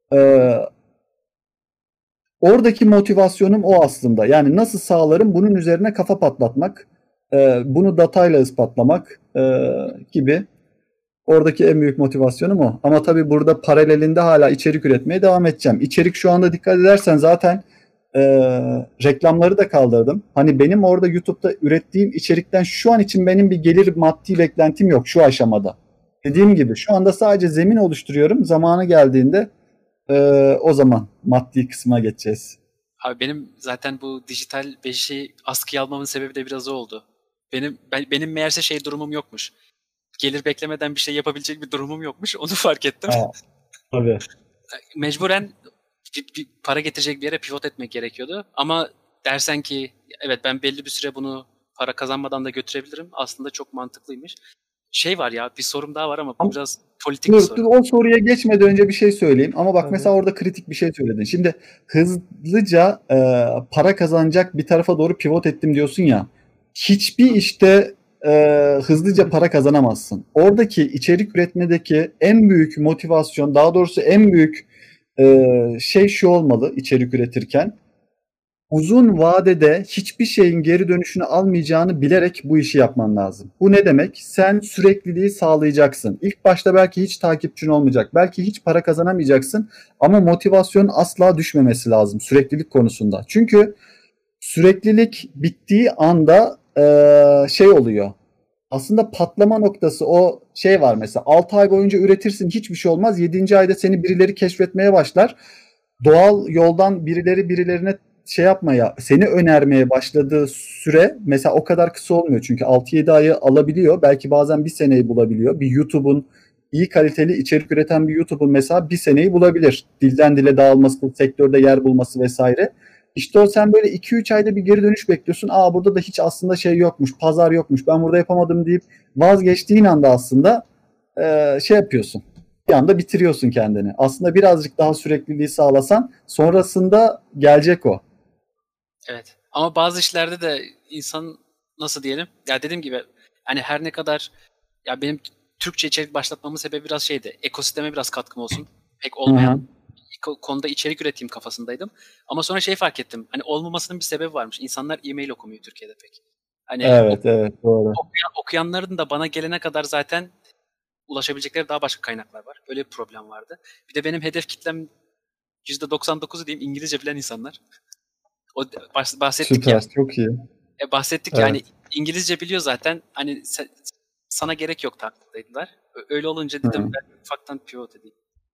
[SPEAKER 3] Oradaki motivasyonum o aslında. Yani nasıl sağlarım, bunun üzerine kafa patlatmak, bunu datayla ispatlamak gibi. Oradaki en büyük motivasyonum o. Ama tabii burada paralelinde hala içerik üretmeye devam edeceğim. İçerik şu anda dikkat edersen zaten reklamları da kaldırdım. Hani benim orada YouTube'da ürettiğim içerikten şu an için benim bir gelir maddi beklentim yok şu aşamada. Dediğim gibi şu anda sadece zemin oluşturuyorum. Zamanı geldiğinde o zaman maddi kısma geçeceğiz.
[SPEAKER 1] Abi benim zaten bu dijital beşi askıya almamın sebebi de biraz o oldu. Benim meğerse durumum yokmuş. Gelir beklemeden bir şey yapabilecek bir durumum yokmuş. Onu fark ettim.
[SPEAKER 3] Tabii.
[SPEAKER 1] Mecburen bir para getirecek bir yere pivot etmek gerekiyordu. Ama dersen ki evet ben belli bir süre bunu para kazanmadan da götürebilirim. Aslında çok mantıklıymış. Var ya, bir sorum daha var ama bu biraz politik bir soru.
[SPEAKER 3] O soruya geçmeden önce bir şey söyleyeyim. Ama bak mesela orada kritik bir şey söyledin. Şimdi hızlıca para kazanacak bir tarafa doğru pivot ettim diyorsun ya. Hiçbir işte hızlıca para kazanamazsın. Oradaki içerik üretmedeki en büyük motivasyon, daha doğrusu en büyük şu olmalı içerik üretirken. Uzun vadede hiçbir şeyin geri dönüşünü almayacağını bilerek bu işi yapman lazım. Bu ne demek? Sen sürekliliği sağlayacaksın. İlk başta belki hiç takipçin olmayacak. Belki hiç para kazanamayacaksın. Ama motivasyon asla düşmemesi lazım süreklilik konusunda. Çünkü süreklilik bittiği anda oluyor. Aslında patlama noktası o var mesela. 6 ay boyunca üretirsin, hiçbir şey olmaz. 7. ayda seni birileri keşfetmeye başlar. Doğal yoldan birilerine seni önermeye başladığı süre mesela o kadar kısa olmuyor. Çünkü 6-7 ayı alabiliyor. Belki bazen bir seneyi bulabiliyor. Bir YouTube'un iyi kaliteli içerik üreten bir YouTube'un mesela bir seneyi bulabilir. Dilden dile dağılması, sektörde yer bulması vesaire. İşte o sen böyle 2-3 ayda bir geri dönüş bekliyorsun. Burada da hiç aslında yokmuş, pazar yokmuş, ben burada yapamadım deyip vazgeçtiğin anda aslında yapıyorsun. Bir anda bitiriyorsun kendini. Aslında birazcık daha sürekliliği sağlasan sonrasında gelecek o.
[SPEAKER 1] Evet. Ama bazı işlerde de insan nasıl diyelim? Ya dediğim gibi hani her ne kadar ya benim Türkçe içerik başlatmamın sebebi biraz şeydi. Ekosisteme biraz katkım olsun. Pek olmayan konuda içerik üreteyim kafasındaydım. Ama sonra fark ettim. Hani olmamasının bir sebebi varmış. İnsanlar e-mail okumuyor Türkiye'de pek. Hani
[SPEAKER 3] evet doğru.
[SPEAKER 1] Okuyanların da bana gelene kadar zaten ulaşabilecekleri daha başka kaynaklar var. Öyle bir problem vardı. Bir de benim hedef kitlem %99'u diyeyim İngilizce bilen insanlar. O bahsettik
[SPEAKER 3] Süper,
[SPEAKER 1] ya.
[SPEAKER 3] çok iyi.
[SPEAKER 1] Bahsettik
[SPEAKER 3] evet.
[SPEAKER 1] Yani İngilizce biliyor zaten. Hani sana gerek yok taklitler. Öyle olunca dedim ben ufaktan pivot edeyim.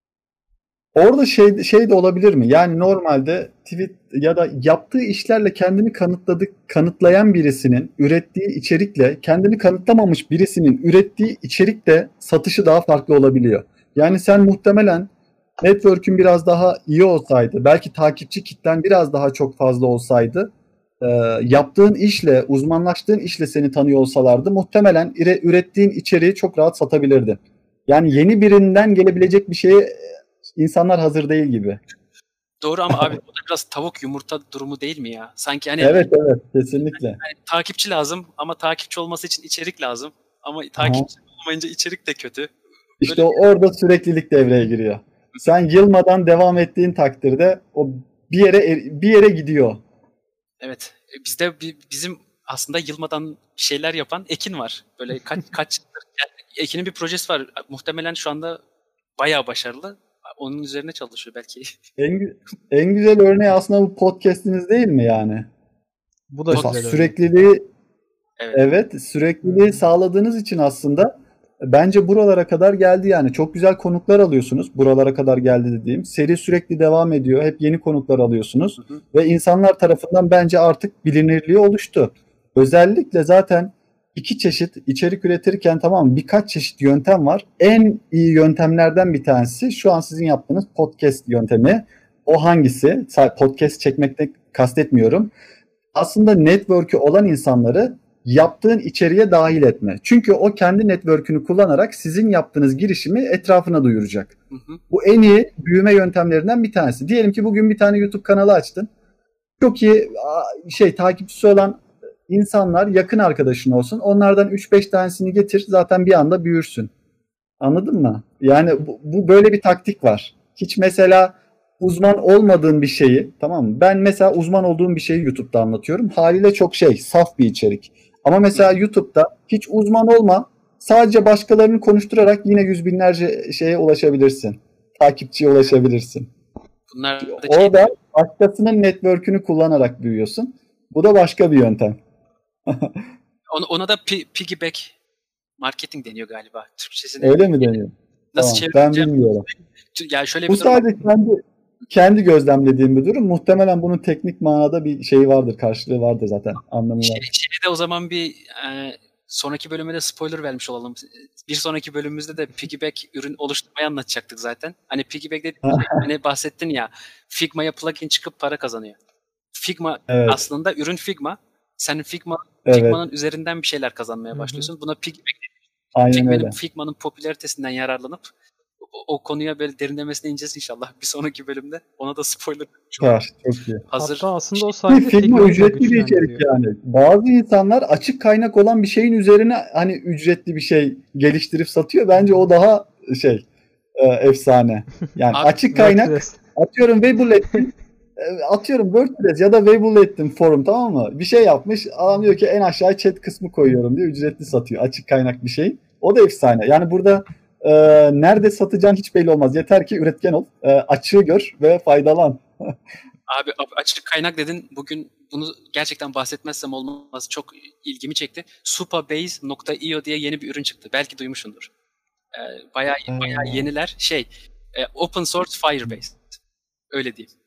[SPEAKER 3] Orada şey de olabilir mi? Yani normalde tweet ya da yaptığı işlerle kendini kanıtlayan birisinin ürettiği içerikle kendini kanıtlamamış birisinin ürettiği içerikle satışı daha farklı olabiliyor. Yani sen muhtemelen network'ün biraz daha iyi olsaydı, belki takipçi kitlen biraz daha çok fazla olsaydı, yaptığın işle, uzmanlaştığın işle seni tanıyor olsalardı muhtemelen ürettiğin içeriği çok rahat satabilirdin. Yani yeni birinden gelebilecek bir şeye İnsanlar hazır değil gibi.
[SPEAKER 1] Doğru ama abi o da biraz tavuk yumurta durumu değil mi ya? Sanki hani
[SPEAKER 3] Evet kesinlikle.
[SPEAKER 1] Yani takipçi lazım ama takipçi olması için içerik lazım. Ama takipçi olmayınca içerik de kötü.
[SPEAKER 3] İşte orada süreklilik devreye giriyor. Sen yılmadan devam ettiğin takdirde o bir yere gidiyor.
[SPEAKER 1] Evet. Bizde bizim aslında yılmadan bir şeyler yapan Ekin var. Böyle kaç Ekin'in bir projesi var. Muhtemelen şu anda bayağı başarılı. Onun üzerine çalışıyor belki.
[SPEAKER 3] En güzel örneği aslında bu podcast'iniz değil mi yani?
[SPEAKER 2] Bu da güzel
[SPEAKER 3] sürekliliği evet sürekliliği sağladığınız için aslında bence buralara kadar geldi yani. Çok güzel konuklar alıyorsunuz. Buralara kadar geldi dediğim. Seri sürekli devam ediyor. Hep yeni konuklar alıyorsunuz. Ve insanlar tarafından bence artık bilinirliği oluştu. Özellikle zaten 2 çeşit içerik üretirken birkaç çeşit yöntem var. En iyi yöntemlerden bir tanesi şu an sizin yaptığınız podcast yöntemi. O hangisi? Podcast çekmekte kastetmiyorum. Aslında network'ü olan insanları yaptığın içeriğe dahil etme. Çünkü o kendi network'ünü kullanarak sizin yaptığınız girişimi etrafına duyuracak. Bu en iyi büyüme yöntemlerinden bir tanesi. Diyelim ki bugün bir tane YouTube kanalı açtın. Çok iyi takipçisi olan insanlar yakın arkadaşın olsun. Onlardan 3-5 tanesini getir. Zaten bir anda büyürsün. Anladın mı? Yani bu böyle bir taktik var. Hiç mesela uzman olmadığın bir şeyi, tamam mı? Ben mesela uzman olduğum bir şeyi YouTube'da anlatıyorum. Haliyle çok saf bir içerik. Ama mesela YouTube'da hiç uzman olma, sadece başkalarını konuşturarak yine yüz binlerce şeye ulaşabilirsin. Takipçiye ulaşabilirsin. Orada başkasının network'ünü kullanarak büyüyorsun. Bu da başka bir yöntem.
[SPEAKER 1] Ona da piggyback marketing deniyor galiba. Türkçesini.
[SPEAKER 3] Öyle mi deniyor?
[SPEAKER 1] Nasıl
[SPEAKER 3] ben bilmiyorum.
[SPEAKER 1] Yani şöyle
[SPEAKER 3] bu sadece kendi gözlemlediğim bir durum. Muhtemelen bunun teknik manada bir şeyi vardır, karşılığı vardır zaten. Anlamı var.
[SPEAKER 1] De o zaman bir sonraki bölüme de spoiler vermiş olalım. Bir sonraki bölümümüzde de piggyback ürün oluşturmayı anlatacaktık zaten. Hani piggyback dediğim hani bahsettin ya, Figma'ya plugin çıkıp para kazanıyor. Figma aslında ürün Figma. Sen Figma'nın üzerinden bir şeyler kazanmaya başlıyorsun. Buna piggyback deniyor. Figma'nın popülaritesinden yararlanıp o konuya böyle derinlemesine ineceğiz inşallah bir sonraki bölümde. Ona da spoiler.
[SPEAKER 3] Çok iyi.
[SPEAKER 2] Hazır. Hatta aslında o sayede
[SPEAKER 3] Figma ücretli bir içerik yani. Bazı insanlar açık kaynak olan bir şeyin üzerine hani ücretli bir şey geliştirip satıyor. Bence o daha efsane. Yani açık kaynak atıyorum WordPress ya da Webulettin forum, tamam mı? Bir şey yapmış. Adam diyor ki en aşağı chat kısmı koyuyorum diyor. Ücretli satıyor. Açık kaynak bir şey. O da efsane. Yani burada nerede satacağın hiç belli olmaz. Yeter ki üretken ol. Açığı gör ve faydalan.
[SPEAKER 1] Abi açık kaynak dedin. Bugün bunu gerçekten bahsetmezsem olmaz. Çok ilgimi çekti. Supabase.io diye yeni bir ürün çıktı. Belki duymuşsundur. Bayağı yeniler. Open source Firebase. Öyle diyeyim.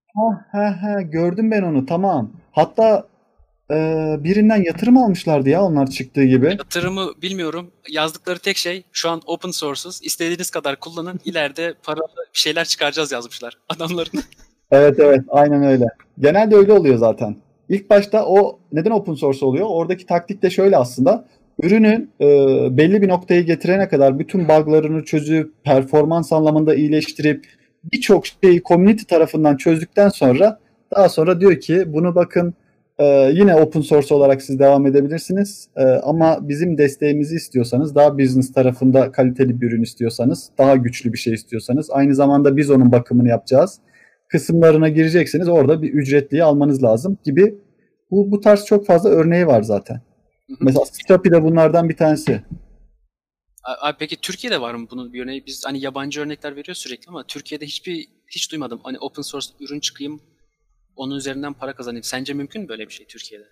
[SPEAKER 3] Gördüm ben onu, tamam. Hatta birinden yatırım almışlardı ya onlar çıktığı gibi.
[SPEAKER 1] Yatırımı bilmiyorum. Yazdıkları tek şey şu an open source'uz. İstediğiniz kadar kullanın. İleride paralı bir şeyler çıkaracağız yazmışlar adamların.
[SPEAKER 3] Evet aynen öyle. Genelde öyle oluyor zaten. İlk başta o neden open source oluyor? Oradaki taktik de şöyle aslında. Ürünün belli bir noktaya getirene kadar bütün bug'larını çözüp performans anlamında iyileştirip birçok şeyi community tarafından çözdükten sonra daha sonra diyor ki bunu bakın Yine open source olarak siz devam edebilirsiniz. Ama bizim desteğimizi istiyorsanız, daha business tarafında kaliteli bir ürün istiyorsanız, daha güçlü bir şey istiyorsanız, aynı zamanda biz onun bakımını yapacağız kısımlarına gireceksiniz. Orada bir ücretliyi almanız lazım gibi. Bu tarz çok fazla örneği var zaten. Mesela Strapi de bunlardan bir tanesi.
[SPEAKER 1] Abi peki Türkiye'de var mı bunun bir örneği? Biz hani yabancı örnekler veriyoruz sürekli ama Türkiye'de hiç duymadım. Hani open source ürün çıkayım, onun üzerinden para kazanayım. Sence mümkün mü böyle bir şey Türkiye'de?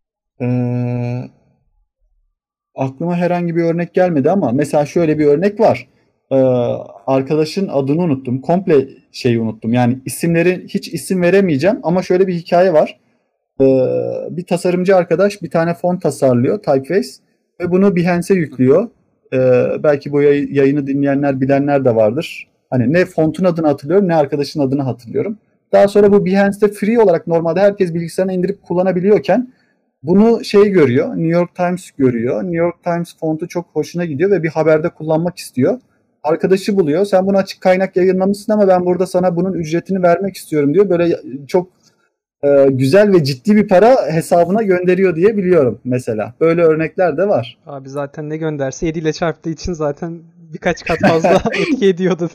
[SPEAKER 3] Aklıma herhangi bir örnek gelmedi ama mesela şöyle bir örnek var. Arkadaşın adını unuttum. Komple şeyi unuttum. Yani hiç isim veremeyeceğim ama şöyle bir hikaye var. Bir tasarımcı arkadaş bir tane font tasarlıyor, Typeface, ve bunu Behance'e yüklüyor. Belki bu yayını dinleyenler, bilenler de vardır. Hani ne fontun adını hatırlıyorum ne arkadaşın adını hatırlıyorum. Daha sonra bu Behance'de free olarak normalde herkes bilgisayarına indirip kullanabiliyorken bunu görüyor, New York Times görüyor. New York Times fontu çok hoşuna gidiyor ve bir haberde kullanmak istiyor. Arkadaşı buluyor. Sen bunu açık kaynak yayınlamışsın ama ben burada sana bunun ücretini vermek istiyorum diyor. Böyle çok güzel ve ciddi bir para hesabına gönderiyor diye biliyorum mesela. Böyle örnekler de var.
[SPEAKER 2] Abi zaten ne gönderse 7 ile çarptığı için zaten birkaç kat fazla etki ediyordu.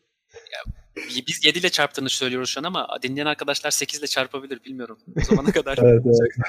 [SPEAKER 1] Biz 7 ile çarptığını söylüyoruz şu an ama dinleyen arkadaşlar 8 ile çarpabilir, bilmiyorum. O zamana kadar.
[SPEAKER 3] Evet.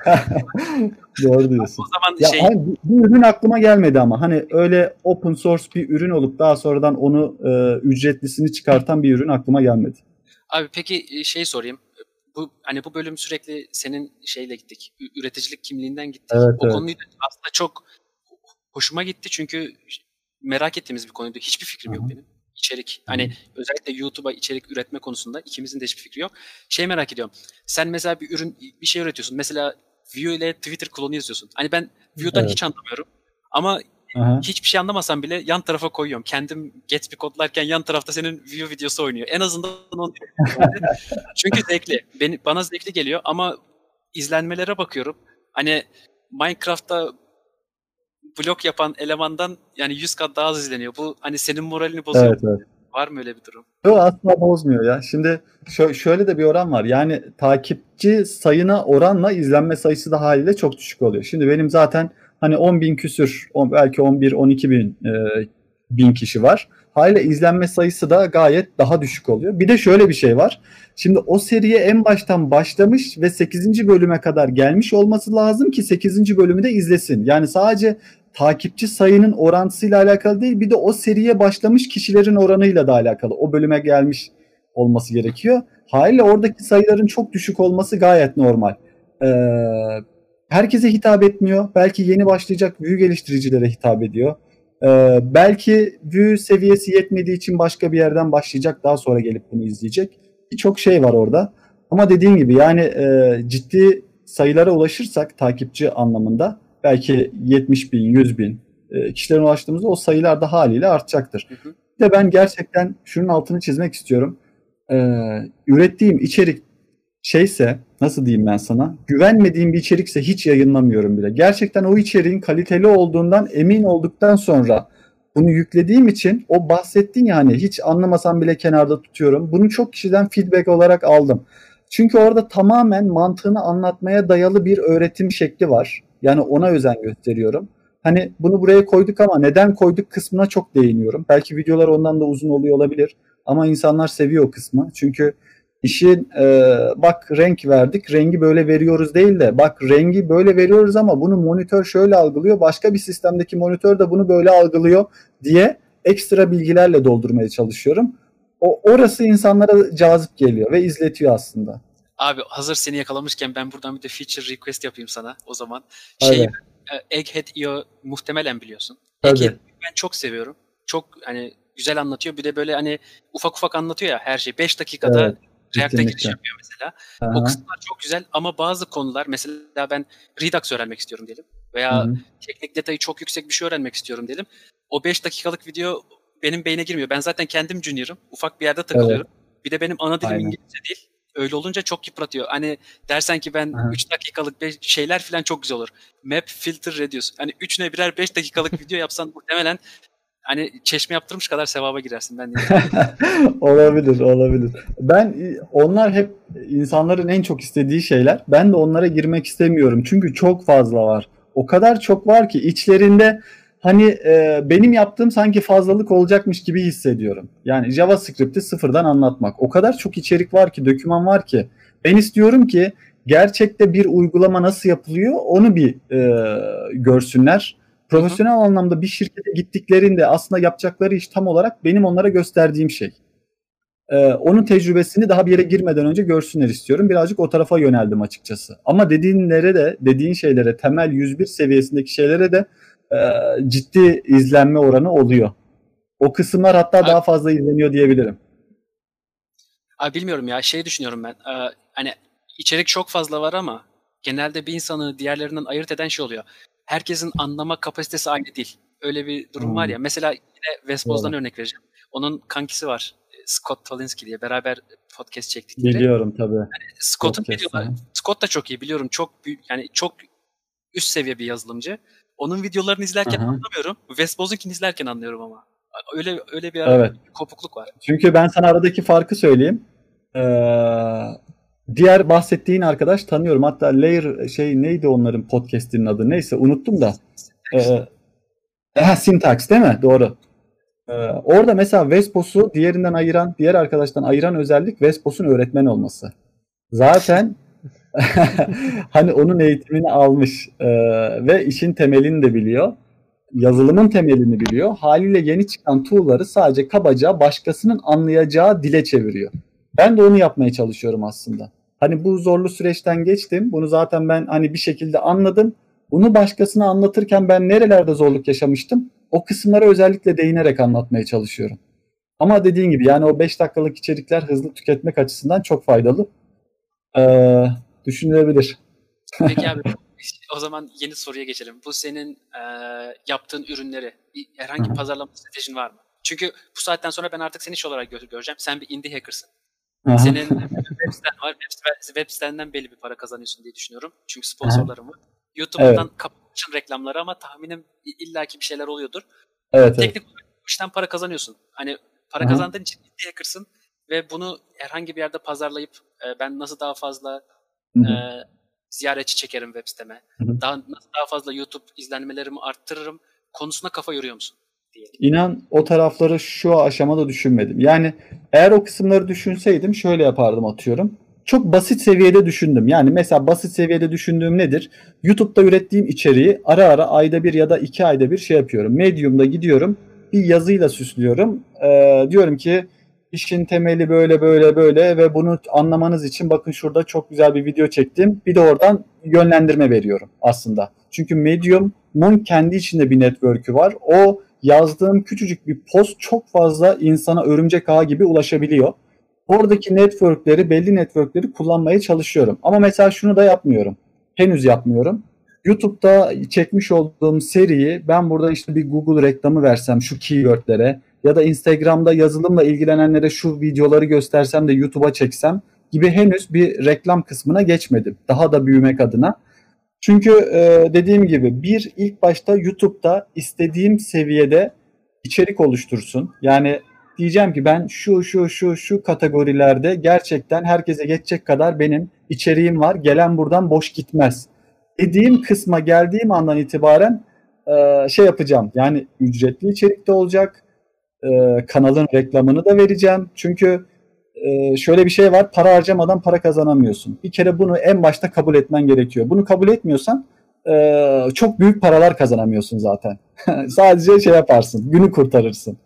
[SPEAKER 3] Doğru diyorsun.
[SPEAKER 1] O zaman
[SPEAKER 3] bir ürün aklıma gelmedi ama hani öyle open source bir ürün olup daha sonradan onu ücretlisini çıkartan bir ürün aklıma gelmedi.
[SPEAKER 1] Abi peki sorayım. Bu bölüm sürekli senin şeyle gittik. Üreticilik kimliğinden gittik.
[SPEAKER 3] Evet,
[SPEAKER 1] konuyu aslında çok hoşuma gitti çünkü merak ettiğimiz bir konuydu. Hiçbir fikrim yok benim. İçerik. Hani özellikle YouTube'a içerik üretme konusunda ikimizin de hiçbir fikri yok. Merak ediyorum. Sen mesela bir şey üretiyorsun. Mesela Vue ile Twitter klonu yazıyorsun. Hani ben Vue'dan hiç anlamıyorum. Ama hiçbir şey anlamasam bile yan tarafa koyuyorum. Kendim Gatsby kodlarken yan tarafta senin Vue videosu oynuyor. En azından onu çünkü zevkli. Bana zevkli geliyor ama izlenmelere bakıyorum. Hani Minecraft'ta blok yapan elemandan yani 100 kat daha az izleniyor. Bu hani senin moralini bozuyor.
[SPEAKER 3] Evet.
[SPEAKER 1] Var mı öyle bir durum?
[SPEAKER 3] Yok, asla bozmuyor ya. Şimdi şöyle de bir oran var. Yani takipçi sayına oranla izlenme sayısı da haliyle çok düşük oluyor. Şimdi benim zaten hani 10.000 küsür, belki 11-12 bin kişi var. Haliyle izlenme sayısı da gayet daha düşük oluyor. Bir de şöyle bir şey var. Şimdi o seriye en baştan başlamış ve 8. bölüme kadar gelmiş olması lazım ki 8. bölümü de izlesin. Yani sadece takipçi sayının orantısıyla alakalı değil, bir de o seriye başlamış kişilerin oranıyla da alakalı. O bölüme gelmiş olması gerekiyor. Haliyle oradaki sayıların çok düşük olması gayet normal. Herkese hitap etmiyor. Belki yeni başlayacak Vue geliştiricilere hitap ediyor. Belki Vue seviyesi yetmediği için başka bir yerden başlayacak, daha sonra gelip bunu izleyecek. Birçok şey var orada. Ama dediğim gibi yani ciddi sayılara ulaşırsak takipçi anlamında belki 70 bin, 100 bin kişilere ulaştığımızda o sayılar da haliyle artacaktır. Bir de ben gerçekten şunun altını çizmek istiyorum. Ürettiğim içerik nasıl diyeyim ben sana, güvenmediğim bir içerikse hiç yayınlamıyorum bile. Gerçekten o içeriğin kaliteli olduğundan emin olduktan sonra bunu yüklediğim için o bahsettiğin yani hiç anlamasam bile kenarda tutuyorum. Bunu çok kişiden feedback olarak aldım. Çünkü orada tamamen mantığını anlatmaya dayalı bir öğretim şekli var. Yani ona özen gösteriyorum. Hani bunu buraya koyduk ama neden koyduk kısmına çok değiniyorum. Belki videolar ondan da uzun oluyor olabilir. Ama insanlar seviyor o kısmı. Çünkü işin bak renk verdik, rengi böyle veriyoruz değil de bak rengi böyle veriyoruz ama bunu monitör şöyle algılıyor, başka bir sistemdeki monitör de bunu böyle algılıyor diye ekstra bilgilerle doldurmaya çalışıyorum. Orası insanlara cazip geliyor ve izletiyor aslında.
[SPEAKER 1] Abi hazır seni yakalamışken ben buradan bir de feature request yapayım sana o zaman. Egghead.io muhtemelen biliyorsun. Egghead ben çok seviyorum. Çok hani güzel anlatıyor. Bir de böyle hani ufak ufak anlatıyor ya her şey. 5 dakikada React'a giriş yapıyor mesela. Aha. O kısımlar çok güzel ama bazı konular mesela ben Redux öğrenmek istiyorum diyelim. Veya teknik detayı çok yüksek bir şey öğrenmek istiyorum diyelim. O 5 dakikalık video benim beyne girmiyor. Ben zaten kendim junior'ım. Ufak bir yerde takılıyorum. Bir de benim ana dilim İngilizce değil. Öyle olunca çok yıpratıyor. Hani dersen ki ben 3 dakikalık şeyler falan çok güzel olur. Map, filter, reduce. Hani üçüne birer 5 dakikalık video yapsan muhtemelen hani çeşme yaptırmış kadar sevaba girersin ben
[SPEAKER 3] Olabilir. Onlar hep insanların en çok istediği şeyler. Ben de onlara girmek istemiyorum. Çünkü çok fazla var. O kadar çok var ki içlerinde hani benim yaptığım sanki fazlalık olacakmış gibi hissediyorum. Yani JavaScript'i sıfırdan anlatmak. O kadar çok içerik var ki, doküman var ki. Ben istiyorum ki gerçekte bir uygulama nasıl yapılıyor onu bir görsünler. Profesyonel anlamda bir şirkete gittiklerinde aslında yapacakları iş tam olarak benim onlara gösterdiğim şey. Onun tecrübesini daha bir yere girmeden önce görsünler istiyorum. Birazcık o tarafa yöneldim açıkçası. Ama dediğin şeylere, temel 101 seviyesindeki şeylere de ciddi izlenme oranı oluyor. O kısımlar hatta daha fazla izleniyor diyebilirim.
[SPEAKER 1] Bilmiyorum ya, düşünüyorum ben. Hani içerik çok fazla var ama genelde bir insanı diğerlerinden ayırt eden şey oluyor. Herkesin anlama kapasitesi aynı değil. Öyle bir durum var ya. Mesela yine Vespoz'dan örnek vereceğim. Onun kankisi var. Scott Tolinski diye beraber podcast çektikleri.
[SPEAKER 3] Biliyorum tabii.
[SPEAKER 1] Yani Scott'un videoları, Scott da çok iyi biliyorum. Çok büyük, yani çok üst seviye bir yazılımcı. Onun videolarını izlerken anlamıyorum. Vespoz'unkini izlerken anlıyorum ama. Öyle bir kopukluk var.
[SPEAKER 3] Çünkü ben sana aradaki farkı söyleyeyim. Diğer bahsettiğin arkadaş tanıyorum. Hatta Layer neydi onların podcast'inin adı? Neyse unuttum da. Syntax değil mi? Doğru. Orada mesela Vespos'u diğer arkadaştan ayıran özellik Vespos'un öğretmen olması. Zaten hani onun eğitimini almış ve işin temelini de biliyor. Yazılımın temelini biliyor. Haliyle yeni çıkan tool'ları sadece kabaca başkasının anlayacağı dile çeviriyor. Ben de onu yapmaya çalışıyorum aslında. Hani bu zorlu süreçten geçtim. Bunu zaten ben hani bir şekilde anladım. Bunu başkasına anlatırken ben nerelerde zorluk yaşamıştım? O kısımlara özellikle değinerek anlatmaya çalışıyorum. Ama dediğin gibi yani o 5 dakikalık içerikler hızlı tüketmek açısından çok faydalı. Düşünülebilir.
[SPEAKER 1] Peki abi, o zaman yeni soruya geçelim. Bu senin yaptığın ürünleri herhangi bir pazarlama stratejin var mı? Çünkü bu saatten sonra ben artık seni iş olarak göreceğim. Sen bir indie hackersın. Senin web siten var. Web sitenden belli bir para kazanıyorsun diye düşünüyorum. Çünkü sponsorlarım var. YouTube'dan kapatmışsın reklamları ama tahminim illaki bir şeyler oluyordur. Teknik olarak bu işten para kazanıyorsun. Hani para kazandığın için indie hackersın ve bunu herhangi bir yerde pazarlayıp ben nasıl daha fazla ziyaretçi çekerim web siteme, nasıl daha fazla YouTube izlenmelerimi arttırırım konusuna kafa yoruyor musun?
[SPEAKER 3] İnan o tarafları şu aşamada düşünmedim. Yani eğer o kısımları düşünseydim şöyle yapardım atıyorum. Çok basit seviyede düşündüm. Yani mesela basit seviyede düşündüğüm nedir? YouTube'da ürettiğim içeriği ara ara ayda bir ya da 2 ayda bir şey yapıyorum. Medium'da gidiyorum bir yazıyla süslüyorum. Diyorum ki işin temeli böyle ve bunu anlamanız için bakın şurada çok güzel bir video çektim. Bir de oradan yönlendirme veriyorum aslında. Çünkü Medium'un kendi içinde bir network'ü var. O yazdığım küçücük bir post çok fazla insana örümcek ağı gibi ulaşabiliyor. Oradaki belli networkleri kullanmaya çalışıyorum. Ama mesela şunu da yapmıyorum. Henüz yapmıyorum. YouTube'da çekmiş olduğum seriyi ben burada işte bir Google reklamı versem şu keywordlere ya da Instagram'da yazılımla ilgilenenlere şu videoları göstersem de YouTube'a çeksem gibi henüz bir reklam kısmına geçmedim. Daha da büyümek adına. Çünkü dediğim gibi ilk başta YouTube'da istediğim seviyede içerik oluştursun. Yani diyeceğim ki ben şu kategorilerde gerçekten herkese geçecek kadar benim içeriğim var. Gelen buradan boş gitmez. Dediğim kısma geldiğim andan itibaren yapacağım. Yani ücretli içerik de olacak. Kanalın reklamını da vereceğim. Çünkü şöyle bir şey var. Para harcamadan para kazanamıyorsun. Bir kere bunu en başta kabul etmen gerekiyor. Bunu kabul etmiyorsan çok büyük paralar kazanamıyorsun zaten. Sadece yaparsın. Günü kurtarırsın.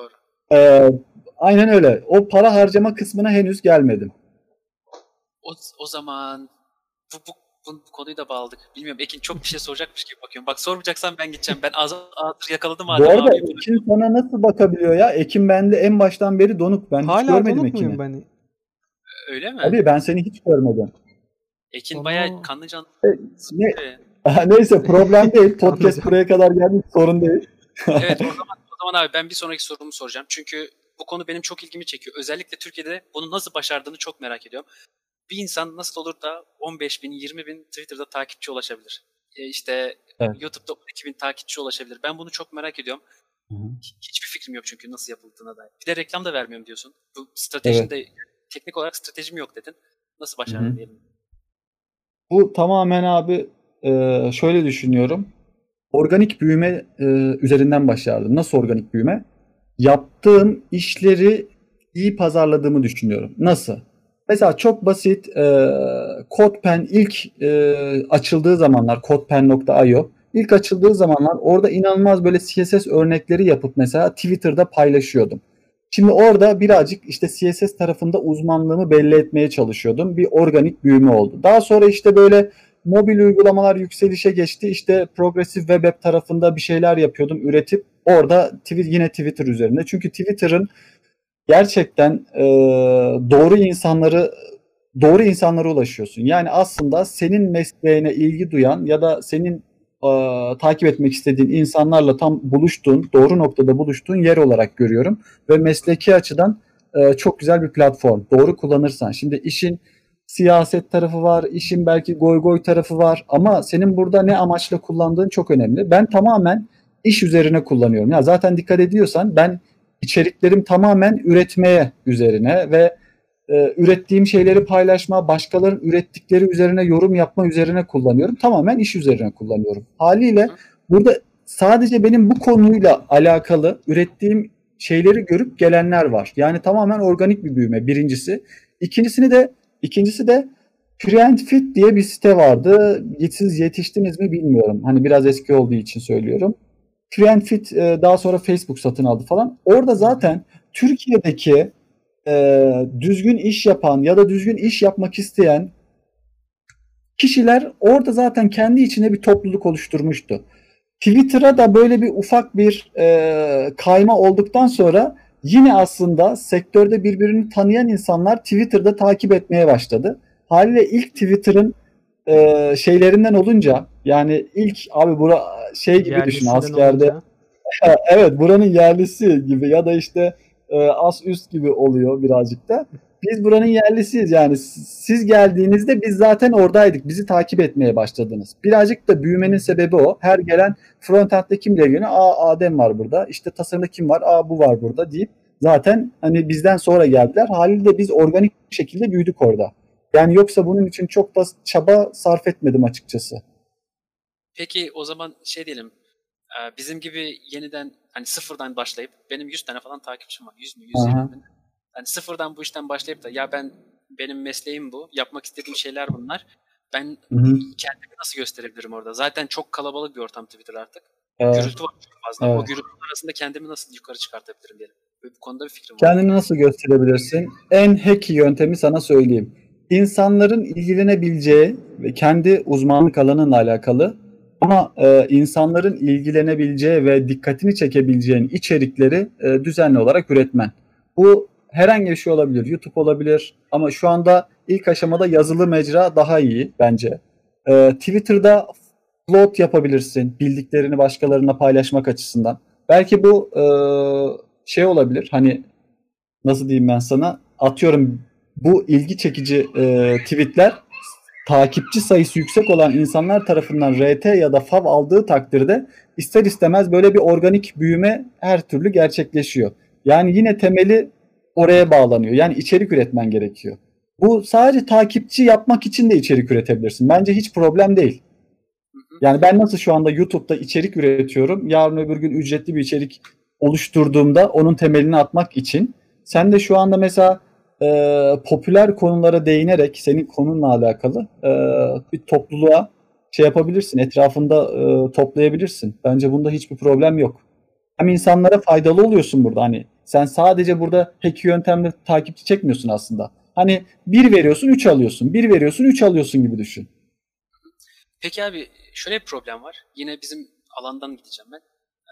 [SPEAKER 1] Doğru.
[SPEAKER 3] Aynen öyle. O para harcama kısmına henüz gelmedim.
[SPEAKER 1] O zaman bu konuyu da bağladık. Bilmiyorum, Ekin çok bir şey soracakmış gibi bakıyorum. Bak, sormayacaksan ben gideceğim. Ben ağzır yakaladım.
[SPEAKER 3] Bu arada Ekin sana nasıl bakabiliyor ya? Ekin bende en baştan beri donuk. Ben hiç görmedim Ekin'i.
[SPEAKER 2] Ben?
[SPEAKER 1] Öyle mi?
[SPEAKER 3] Abi ben seni hiç görmedim.
[SPEAKER 1] Ekin bayağı kanlı canlı.
[SPEAKER 3] Neyse problem değil. Podcast buraya kadar geldi. Sorun değil.
[SPEAKER 1] Evet, o zaman abi ben bir sonraki sorumu soracağım. Çünkü bu konu benim çok ilgimi çekiyor. Özellikle Türkiye'de bunu nasıl başardığını çok merak ediyorum. Bir insan nasıl olur da 15 bin, 20 bin Twitter'da takipçi ulaşabilir? Evet. YouTube'da 12 bin takipçi ulaşabilir. Ben bunu çok merak ediyorum. Hiçbir fikrim yok çünkü nasıl yapıldığına dair. Bir de reklam da vermiyorum diyorsun. Bu stratejinde teknik olarak stratejim yok dedin. Nasıl başardın diyelim?
[SPEAKER 3] Bu tamamen abi şöyle düşünüyorum. Organik büyüme üzerinden başlardım. Nasıl organik büyüme? Yaptığım işleri iyi pazarladığımı düşünüyorum. Nasıl? Mesela çok basit CodePen ilk açıldığı zamanlar CodePen.io ilk açıldığı zamanlar orada inanılmaz böyle CSS örnekleri yapıp mesela Twitter'da paylaşıyordum. Şimdi orada birazcık işte CSS tarafında uzmanlığımı belli etmeye çalışıyordum. Bir organik büyüme oldu. Daha sonra işte böyle mobil uygulamalar yükselişe geçti. İşte Progressive Web App tarafında bir şeyler yapıyordum, üretip orada yine Twitter üzerinde. Çünkü Twitter'ın gerçekten doğru insanlara ulaşıyorsun. Yani aslında senin mesleğine ilgi duyan ya da senin takip etmek istediğin insanlarla tam buluştuğun, doğru noktada buluştuğun yer olarak görüyorum. Ve mesleki açıdan çok güzel bir platform. Doğru kullanırsan. Şimdi işin siyaset tarafı var, işin belki goy goy tarafı var ama senin burada ne amaçla kullandığın çok önemli. Ben tamamen iş üzerine kullanıyorum. Ya zaten dikkat ediyorsan ben içeriklerim tamamen üretmeye üzerine ve ürettiğim şeyleri paylaşma, başkalarının ürettikleri üzerine yorum yapma üzerine kullanıyorum. Tamamen iş üzerine kullanıyorum. Haliyle burada sadece benim bu konuyla alakalı ürettiğim şeyleri görüp gelenler var. Yani tamamen organik bir büyüme birincisi. İkincisi de Friendfit diye bir site vardı. Siz yetiştiniz mi bilmiyorum. Hani biraz eski olduğu için söylüyorum. Friendfit daha sonra Facebook satın aldı falan. Orada zaten Türkiye'deki düzgün iş yapan ya da düzgün iş yapmak isteyen kişiler orada zaten kendi içine bir topluluk oluşturmuştu. Twitter'a da böyle bir ufak bir kayma olduktan sonra yine aslında sektörde birbirini tanıyan insanlar Twitter'da takip etmeye başladı. Haliyle ilk Twitter'ın şeylerinden olunca yani ilk abi bura şey gibi düşün askerde. Evet, buranın yerlisi gibi ya da işte as üst gibi oluyor birazcık da. Biz buranın yerlisiyiz yani siz geldiğinizde biz zaten oradaydık. Bizi takip etmeye başladınız. Birazcık da büyümenin sebebi o. Her gelen frontend'de kim geliyor? Adem var burada. İşte tasarımda kim var? Bu var burada deyip zaten hani bizden sonra geldiler. Haliyle biz organik bir şekilde büyüdük orada. Yani yoksa bunun için çok da çaba sarf etmedim açıkçası.
[SPEAKER 1] Peki o zaman şey diyelim. Bizim gibi yeniden hani sıfırdan başlayıp benim 100 tane falan takipçim var. 100 mü 120 bin. Hani sıfırdan bu işten başlayıp da ya benim mesleğim bu. Yapmak istediğim şeyler bunlar. Ben kendimi nasıl gösterebilirim orada? Zaten çok kalabalık bir ortam Twitter artık. Gürültü var çok fazla. Evet. O gürültü arasında kendimi nasıl yukarı çıkartabilirim diyelim. Bu konuda bir fikrim var.
[SPEAKER 3] Kendini nasıl gösterebilirsin? En hacky yöntemi sana söyleyeyim. İnsanların ilgilenebileceği ve kendi uzmanlık alanınla alakalı ama insanların ilgilenebileceği ve dikkatini çekebileceğin içerikleri düzenli olarak üretmen. Bu herhangi bir şey olabilir. YouTube olabilir ama şu anda ilk aşamada yazılı mecra daha iyi bence. Twitter'da float yapabilirsin. Bildiklerini başkalarına paylaşmak açısından. Belki bu şey olabilir. Hani nasıl diyeyim ben sana? Atıyorum bu ilgi çekici tweetler takipçi sayısı yüksek olan insanlar tarafından RT ya da fav aldığı takdirde ister istemez böyle bir organik büyüme her türlü gerçekleşiyor. Yani yine temeli oraya bağlanıyor. Yani içerik üretmen gerekiyor. Bu sadece takipçi yapmak için de içerik üretebilirsin. Bence hiç problem değil. Yani ben nasıl şu anda YouTube'da içerik üretiyorum. Yarın öbür gün ücretli bir içerik oluşturduğumda onun temelini atmak için. Sen de şu anda mesela popüler konulara değinerek senin konunla alakalı bir topluluğa şey yapabilirsin. Etrafında toplayabilirsin. Bence bunda hiçbir problem yok. Hem insanlara faydalı oluyorsun burada. Hani sen sadece burada hack yöntemle takipçi çekmiyorsun aslında. Hani 1 veriyorsun 3 alıyorsun. 1 veriyorsun 3 alıyorsun gibi düşün.
[SPEAKER 1] Peki abi şöyle bir problem var. Yine bizim alandan gideceğim ben.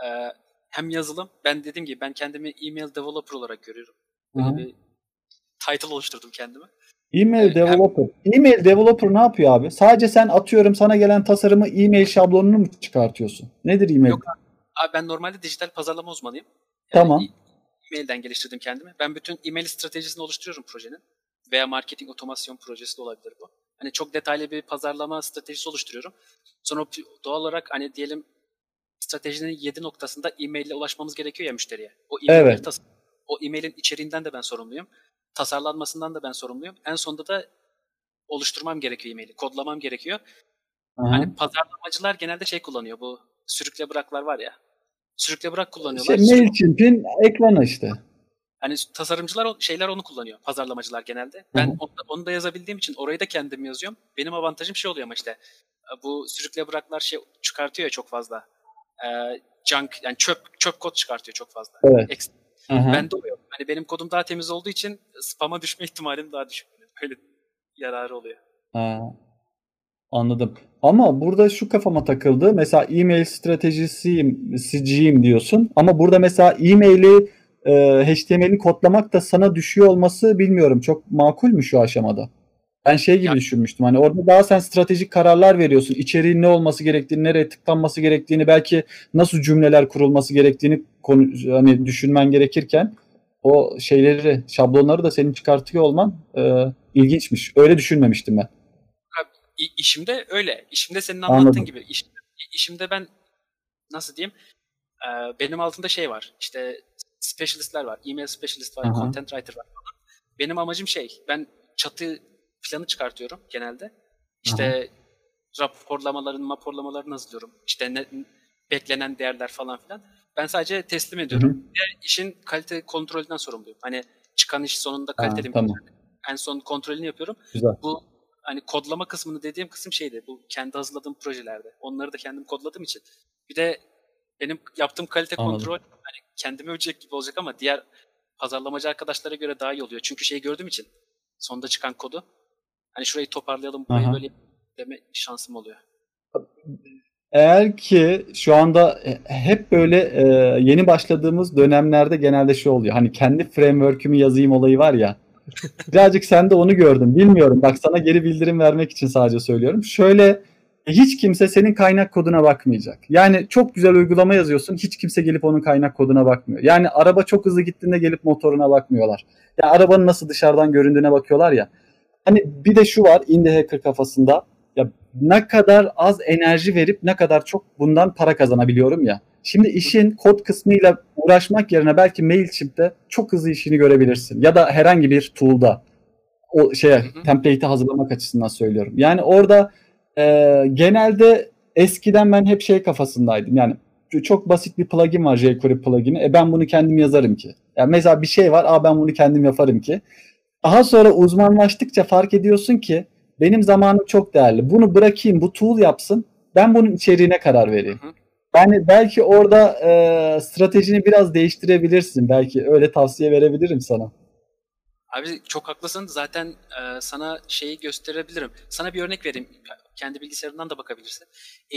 [SPEAKER 1] Hem yazılım. Ben dediğim gibi ben kendimi email developer olarak görüyorum. Böyle bir title oluşturdum kendime.
[SPEAKER 3] Email developer. Email developer ne yapıyor abi? Sadece sen atıyorum sana gelen tasarımı email şablonunu mu çıkartıyorsun? Nedir email?
[SPEAKER 1] Yok abi ben normalde dijital pazarlama uzmanıyım.
[SPEAKER 3] Tamam.
[SPEAKER 1] E-mailden geliştirdim kendimi. Ben bütün e-mail stratejisini oluşturuyorum projenin. Veya marketing otomasyon projesi de olabilir bu. Hani çok detaylı bir pazarlama stratejisi oluşturuyorum. Sonra doğal olarak hani diyelim stratejinin 7 noktasında e-mail ile ulaşmamız gerekiyor ya müşteriye. O e-mailleri o e-mailin içeriğinden de ben sorumluyum. Tasarlanmasından da ben sorumluyum. En sonunda da oluşturmam gerekiyor e-maili. Kodlamam gerekiyor.
[SPEAKER 3] Aha.
[SPEAKER 1] Hani pazarlamacılar genelde şey kullanıyor. Bu sürükle bıraklar var ya. Sürükle bırak kullanıyorlar.
[SPEAKER 3] MailChimp'in ekranı işte.
[SPEAKER 1] Hani tasarımcılar şeyler onu kullanıyor. Pazarlamacılar genelde. Ben onu da yazabildiğim için orayı da kendim yazıyorum. Benim avantajım şey oluyor ama işte bu sürükle bıraklar şey çıkartıyor ya çok fazla. Junk yani çöp kod çıkartıyor çok fazla.
[SPEAKER 3] Evet.
[SPEAKER 1] Ben de oluyor. Hani benim kodum daha temiz olduğu için spam'a düşme ihtimalim daha düşük. Öyle yararı oluyor.
[SPEAKER 3] Anladım. Ama burada şu kafama takıldı. Mesela e-mail stratejisiyim diyorsun. Ama burada mesela e-maili HTML'i kodlamak da sana düşüyor olması bilmiyorum. Çok makul mü şu aşamada? Ben şey gibi düşünmüştüm. Hani orada daha sen stratejik kararlar veriyorsun. İçeriğin ne olması gerektiğini, nereye tıklanması gerektiğini, belki nasıl cümleler kurulması gerektiğini hani düşünmen gerekirken o şeyleri, şablonları da senin çıkartıyor olman ilginçmiş. Öyle düşünmemiştim ben.
[SPEAKER 1] İşimde öyle. İşimde senin anlattığın gibi. İşimde ben nasıl diyeyim? Benim altımda şey var. İşte specialistler var. Email specialist var. Content writer var. Benim amacım ben çatı planı çıkartıyorum genelde. İşte raporlamalarını hazırlıyorum. İşte beklenen değerler falan filan. Ben sadece teslim ediyorum. Diğer işin kalite kontrolünden sorumluyum. Hani çıkan iş sonunda kaliteli mi? En son kontrolünü yapıyorum.
[SPEAKER 3] Güzel.
[SPEAKER 1] Bu hani kodlama kısmını dediğim kısım bu kendi hazırladığım projelerde. Onları da kendim kodladığım için. Bir de benim yaptığım kalite kontrol hani kendime övecek gibi olacak ama diğer pazarlamacı arkadaşlara göre daha iyi oluyor. Çünkü gördüğüm için sonunda çıkan kodu hani şurayı toparlayalım, burayı böyle deme şansım oluyor.
[SPEAKER 3] Eğer ki şu anda hep böyle yeni başladığımız dönemlerde genelde şey oluyor. Hani kendi framework'ümü yazayım olayı var ya. Birazcık sen de onu gördün. Bilmiyorum. Bak sana geri bildirim vermek için sadece söylüyorum. Şöyle hiç kimse senin kaynak koduna bakmayacak. Yani çok güzel uygulama yazıyorsun. Hiç kimse gelip onun kaynak koduna bakmıyor. Yani araba çok hızlı gittiğinde gelip motoruna bakmıyorlar. Yani arabanın nasıl dışarıdan göründüğüne bakıyorlar ya. Hani bir de şu var indie hacker kafasında. Ya ne kadar az enerji verip ne kadar çok bundan para kazanabiliyorum ya. Şimdi işin kod kısmıyla uğraşmak yerine belki MailChimp'te çok hızlı işini görebilirsin. Ya da herhangi bir tool'da o template'i hazırlamak açısından söylüyorum. Yani orada genelde eskiden ben hep kafasındaydım. Yani çok basit bir plugin var, jQuery plugin'i. Ben bunu kendim yazarım ki. Yani mesela bir şey var, ben bunu kendim yaparım ki. Daha sonra uzmanlaştıkça fark ediyorsun ki benim zamanım çok değerli. Bunu bırakayım, bu tool yapsın. Ben bunun içeriğine karar vereyim. Yani belki orada stratejini biraz değiştirebilirsin. Belki öyle tavsiye verebilirim sana.
[SPEAKER 1] Abi çok haklısın. Zaten sana gösterebilirim. Sana bir örnek vereyim. Kendi bilgisayarından da bakabilirsin.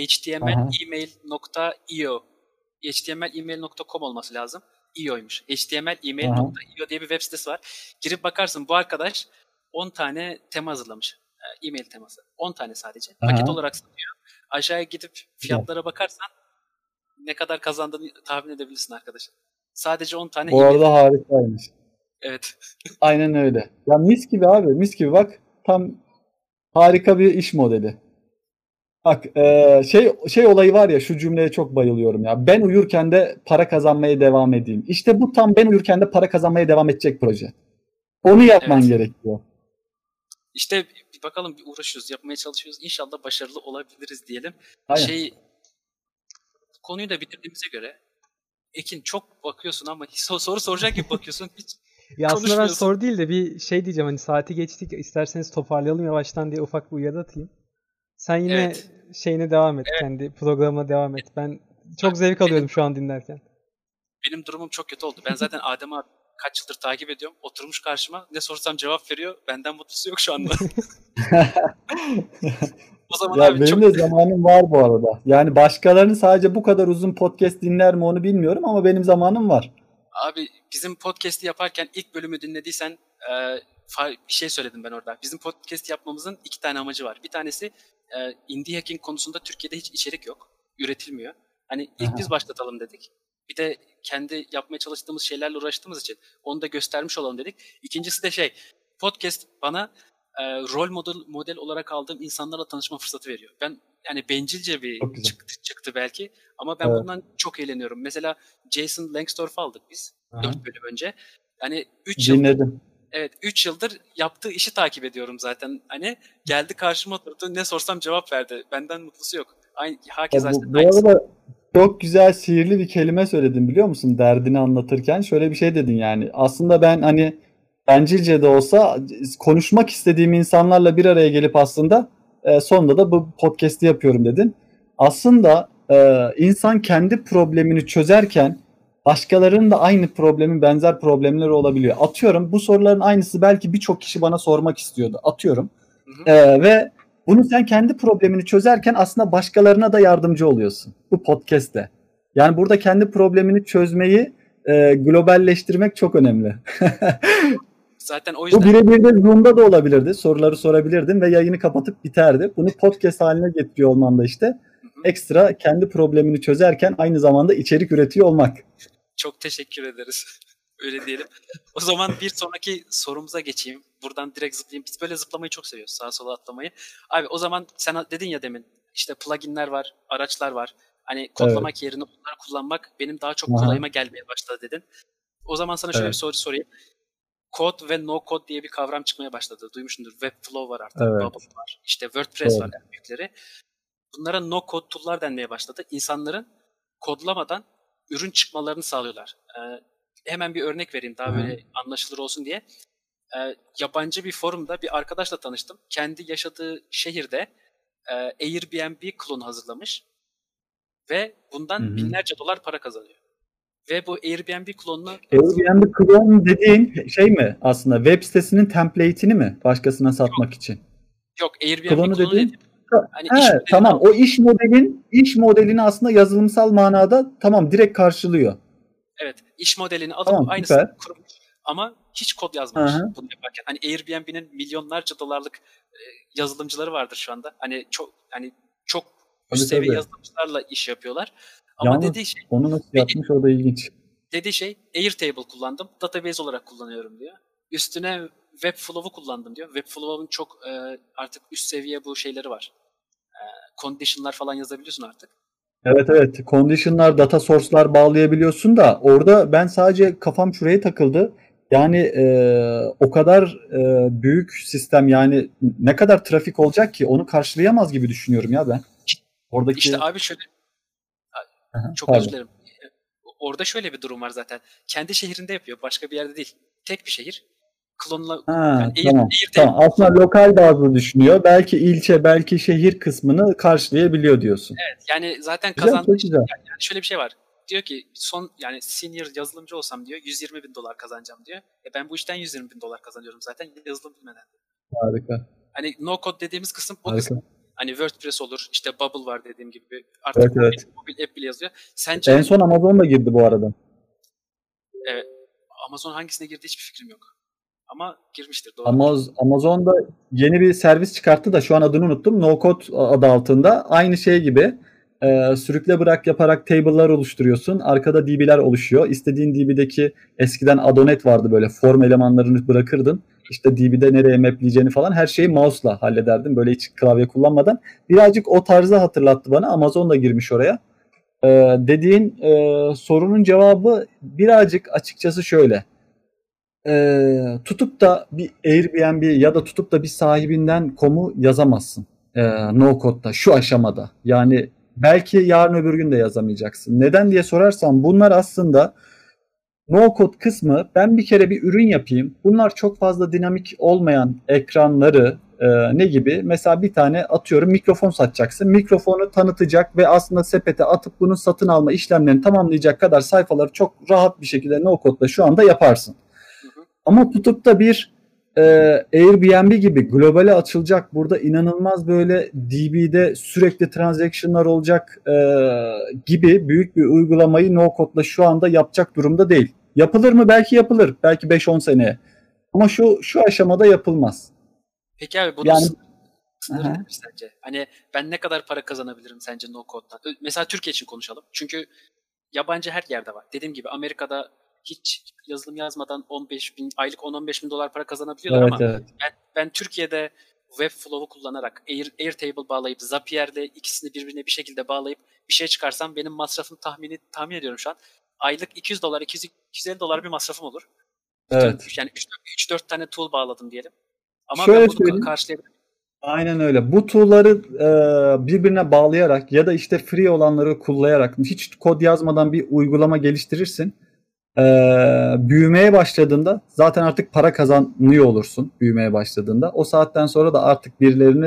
[SPEAKER 1] html.email.io html.email.com olması lazım. IO'ymuş. html.email.io diye bir web sitesi var. Girip bakarsın bu arkadaş 10 tane tema hazırlamış. E-mail teması. 10 tane sadece. Paket olarak satıyor. Aşağıya gidip fiyatlara bakarsan ne kadar kazandığını tahmin edebilirsin arkadaşım. Sadece 10 tane
[SPEAKER 3] bu arada harikaymış.
[SPEAKER 1] Evet.
[SPEAKER 3] Aynen öyle. Ya mis gibi abi. Mis gibi bak. Tam harika bir iş modeli. Bak şey olayı var ya, şu cümleye çok bayılıyorum ya. Ben uyurken de para kazanmaya devam edeyim. İşte bu tam ben uyurken de para kazanmaya devam edecek proje. Onu yapman gerekiyor.
[SPEAKER 1] İşte bir bakalım, bir uğraşıyoruz, yapmaya çalışıyoruz. İnşallah başarılı olabiliriz diyelim.
[SPEAKER 3] Aynen.
[SPEAKER 1] Konuyu da bitirdiğimize göre Ekin çok bakıyorsun ama soru soracak gibi bakıyorsun. Hiç
[SPEAKER 2] ya aslında ben soru değil de bir şey diyeceğim, hani saati geçtik, isterseniz toparlayalım yavaştan diye ufak bir uyarı atayım. Sen yine şeyine devam et, kendi programına devam et. Ben çok zevk alıyorum şu an dinlerken.
[SPEAKER 1] Benim durumum çok kötü oldu. Ben zaten Adem abi kaç yıldır takip ediyorum. Oturmuş karşıma, ne sorsam cevap veriyor. Benden mutlusu yok şu anda.
[SPEAKER 3] O zaman ya benim de zamanım var bu arada. Yani başkalarının sadece bu kadar uzun podcast dinler mi onu bilmiyorum ama benim zamanım var.
[SPEAKER 1] Abi bizim podcast'i yaparken ilk bölümü dinlediysen bir şey söyledim ben orada. Bizim podcast yapmamızın 2 tane amacı var. Bir tanesi indie hacking konusunda Türkiye'de hiç içerik yok. Üretilmiyor. Hani ilk biz başlatalım dedik. Bir de kendi yapmaya çalıştığımız şeylerle uğraştığımız için onu da göstermiş olalım dedik. İkincisi de podcast bana rol model olarak aldığım insanlarla tanışma fırsatı veriyor. Ben yani bencilce bir çıktı belki ama ben bundan çok eğleniyorum. Mesela Jason Langsdorff'u aldık biz 4 bölüm önce. Yani 3 yıldır evet 3 yıldır yaptığı işi takip ediyorum zaten. Hani geldi karşıma oturdu, ne sorsam cevap verdi. Benden mutlusu yok. Herkes
[SPEAKER 3] bu arada çok güzel, sihirli bir kelime söyledin, biliyor musun? Derdini anlatırken şöyle bir şey dedin yani. Aslında ben hani bencilce de olsa konuşmak istediğim insanlarla bir araya gelip aslında sonunda da bu podcast'i yapıyorum dedin. Aslında insan kendi problemini çözerken başkalarının da aynı problemi, benzer problemleri olabiliyor. Atıyorum, bu soruların aynısı belki birçok kişi bana sormak istiyordu. Atıyorum. Ve bunu sen kendi problemini çözerken aslında başkalarına da yardımcı oluyorsun bu podcast'te. Yani burada kendi problemini çözmeyi globalleştirmek çok önemli.
[SPEAKER 1] Zaten o yüzden.
[SPEAKER 3] Bu birebir de Zoom'da da olabilirdi. Soruları sorabilirdin ve yayını kapatıp biterdi. Bunu podcast haline getiriyor olman da işte ekstra kendi problemini çözerken aynı zamanda içerik üretiyor olmak.
[SPEAKER 1] Çok teşekkür ederiz. Öyle diyelim. O zaman bir sonraki sorumuza geçeyim. Buradan direkt zıplayayım. Biz böyle zıplamayı çok seviyoruz. Sağa sola atlamayı. Abi o zaman sen dedin ya demin, işte pluginler var, araçlar var. Hani kodlamak yerine onları kullanmak benim daha çok kolayıma gelmeye başladı dedin. O zaman sana şöyle bir soru sorayım. Code ve no code diye bir kavram çıkmaya başladı. Duymuşsundur. Webflow var artık. Bubble var. İşte WordPress var en büyükleri. Bunlara no code tool'lar denmeye başladı. İnsanların kodlamadan ürün çıkmalarını sağlıyorlar. Hemen bir örnek vereyim daha böyle anlaşılır olsun diye. Yabancı bir forumda bir arkadaşla tanıştım. Kendi yaşadığı şehirde Airbnb klonu hazırlamış ve bundan binlerce dolar para kazanıyor. Ve bu Airbnb klonunu...
[SPEAKER 3] Airbnb klon dediğin şey mi aslında? Web sitesinin template'ini mi başkasına satmak için?
[SPEAKER 1] Yok, Airbnb klonu dediğin...
[SPEAKER 3] Hani tamam, o iş modelini aslında yazılımsal manada tamam direkt karşılıyor.
[SPEAKER 1] Evet, iş modelini alıp aynısını kurmuş ama hiç kod yazmamış bunu yaparken. Hani Airbnb'nin milyonlarca dolarlık yazılımcıları vardır şu anda. Hani çok üst seviye yazılımcılarla iş yapıyorlar. Ama
[SPEAKER 3] yalnız,
[SPEAKER 1] dediği şey,
[SPEAKER 3] onu nasıl yapmış o da ilginç.
[SPEAKER 1] Dediği şey, Airtable kullandım, database olarak kullanıyorum diyor. Üstüne Webflow'u kullandım diyor. Webflow'un çok artık üst seviye bu şeyleri var. Condition'lar falan yazabiliyorsun artık.
[SPEAKER 3] Evet. Condition'lar, data source'lar bağlayabiliyorsun da orada ben sadece kafam şuraya takıldı. Yani o kadar büyük sistem, yani ne kadar trafik olacak ki onu karşılayamaz gibi düşünüyorum ya ben. Oradaki...
[SPEAKER 1] İşte abi şöyle, çok özür dilerim. Orada şöyle bir durum var zaten. Kendi şehrinde yapıyor, başka bir yerde değil. Tek bir şehir. Klonla
[SPEAKER 3] tamam. Aslında lokal bazlı düşünüyor. Belki ilçe, belki şehir kısmını karşılayabiliyor diyorsun.
[SPEAKER 1] Evet, yani zaten kazandığı
[SPEAKER 3] güzel.
[SPEAKER 1] Yani şöyle bir şey var. Diyor ki yani senior yazılımcı olsam diyor 120 bin dolar kazanacağım diyor. Ben bu işten 120 bin dolar kazanıyorum zaten yazılım bilmeden.
[SPEAKER 3] Harika.
[SPEAKER 1] Hani no code dediğimiz kısım o kısım. Hani WordPress olur, işte Bubble var dediğim gibi. Artık mobil app bile yazıyor. Sence...
[SPEAKER 3] En son Amazon da girdi bu arada.
[SPEAKER 1] Evet. Amazon hangisine girdi hiçbir fikrim yok. Ama girmiştir, doğru.
[SPEAKER 3] Amazon'da yeni bir servis çıkarttı da şu an adını unuttum. No Code adı altında. Aynı şey gibi sürükle bırak yaparak table'lar oluşturuyorsun. Arkada DB'ler oluşuyor. İstediğin DB'deki eskiden Adonet vardı, böyle form elemanlarını bırakırdın. İşte DB'de nereye mapleyeceğini falan her şeyi mouse'la hallederdin. Böyle hiç klavye kullanmadan. Birazcık o tarzı hatırlattı bana. Amazon da girmiş oraya. Dediğin sorunun cevabı birazcık açıkçası şöyle. Tutup da bir Airbnb ya da tutup da bir sahibinden komu yazamazsın. No code'da şu aşamada. Yani belki yarın öbür gün de yazamayacaksın. Neden diye sorarsan bunlar aslında no code kısmı, ben bir kere bir ürün yapayım. Bunlar çok fazla dinamik olmayan ekranları ne gibi? Mesela bir tane atıyorum mikrofon satacaksın. Mikrofonu tanıtacak ve aslında sepete atıp bunun satın alma işlemlerini tamamlayacak kadar sayfaları çok rahat bir şekilde no code'da şu anda yaparsın. Ama tutup da bir Airbnb gibi globale açılacak, burada inanılmaz böyle DB'de sürekli transaction'lar olacak gibi büyük bir uygulamayı no code'la şu anda yapacak durumda değil. Yapılır mı? Belki yapılır. Belki 5-10 seneye. Ama şu aşamada yapılmaz.
[SPEAKER 1] Peki abi bunun sınırı nedir sence? Hani ben ne kadar para kazanabilirim sence no code'dan? Mesela Türkiye için konuşalım. Çünkü yabancı her yerde var. Dediğim gibi Amerika'da hiç yazılım yazmadan aylık 10-15 bin dolar para kazanabiliyorlar ama ben Türkiye'de Webflow'u kullanarak Airtable bağlayıp Zapier'le ikisini birbirine bir şekilde bağlayıp bir şey çıkarsam benim masrafım tahmin ediyorum şu an. Aylık $200, 250 dolar bir masrafım olur.
[SPEAKER 3] Evet.
[SPEAKER 1] Yani 3-4 tane tool bağladım diyelim. Ama
[SPEAKER 3] şöyle
[SPEAKER 1] ben bunu karşılayabilirim.
[SPEAKER 3] Aynen öyle. Bu tool'ları birbirine bağlayarak ya da işte free olanları kullanarak hiç kod yazmadan bir uygulama geliştirirsin. Büyümeye başladığında zaten artık para kazanıyor olursun büyümeye başladığında. O saatten sonra da artık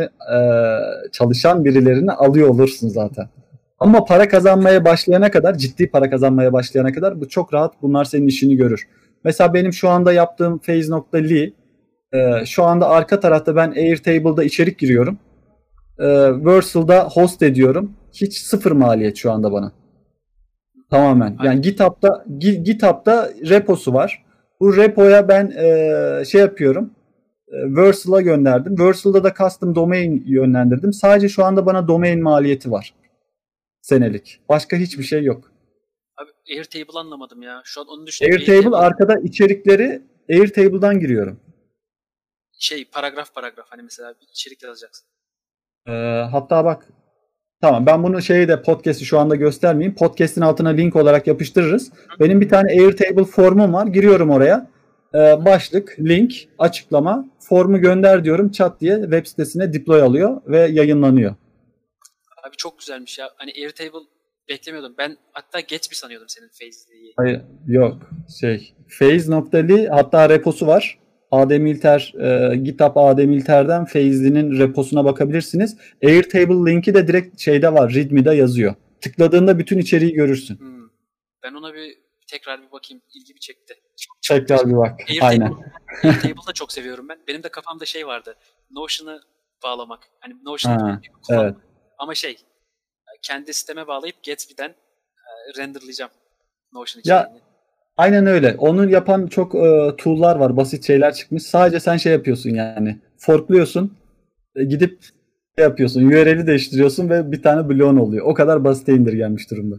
[SPEAKER 3] çalışan birilerini alıyor olursun zaten. Ama para kazanmaya başlayana kadar, ciddi para kazanmaya başlayana kadar bu çok rahat, bunlar senin işini görür. Mesela benim şu anda yaptığım Phase.ly, şu anda arka tarafta ben Airtable'da içerik giriyorum. Versal'da host ediyorum. Hiç sıfır maliyet şu anda bana. Tamamen. Yani GitHub'da reposu var. Bu repoya ben şey yapıyorum. Versal'a gönderdim. Versal'da da custom domain yönlendirdim. Sadece şu anda bana domain maliyeti var. Senelik. Başka hiçbir şey yok.
[SPEAKER 1] Abi Airtable anlamadım ya. Şu an onu düşünüyorum.
[SPEAKER 3] Airtable arkada içerikleri Airtable'dan giriyorum.
[SPEAKER 1] Paragraf hani mesela bir içerik yazacaksın.
[SPEAKER 3] Hatta bak, tamam, ben bunu podcast'i şu anda göstermeyeyim. Podcast'in altına link olarak yapıştırırız. Benim bir tane Airtable formum var. Giriyorum oraya. Başlık, link, açıklama, formu gönder diyorum. Çat diye web sitesine deploy alıyor ve yayınlanıyor.
[SPEAKER 1] Abi çok güzelmiş ya. Hani Airtable beklemiyordum. Ben hatta Gatsby sanıyordum senin Phase'liyi.
[SPEAKER 3] Hayır, yok. Phase.ly, hatta reposu var. Ademilter, GitHub Ademilter'den Phase'li'nin reposuna bakabilirsiniz. Airtable linki de direkt var, README'de yazıyor. Tıkladığında bütün içeriği görürsün.
[SPEAKER 1] Ben ona tekrar bir bakayım. İlgimi çekti.
[SPEAKER 3] Tekrar bir bak. Aynen.
[SPEAKER 1] Airtable'ı da çok seviyorum ben. Benim de kafamda vardı. Notion'ı bağlamak. Hani Notion'ı kullanmak.
[SPEAKER 3] Evet.
[SPEAKER 1] Ama kendi sisteme bağlayıp Gatsby'den renderlayacağım Notion içeriğini.
[SPEAKER 3] Ya aynen öyle. Onu yapan çok tool'lar var. Basit şeyler çıkmış. Sadece sen yapıyorsun yani. Forkluyorsun. Gidip yapıyorsun. URL'i değiştiriyorsun ve bir tane bloğun oluyor. O kadar basite indirgenmiş durumda.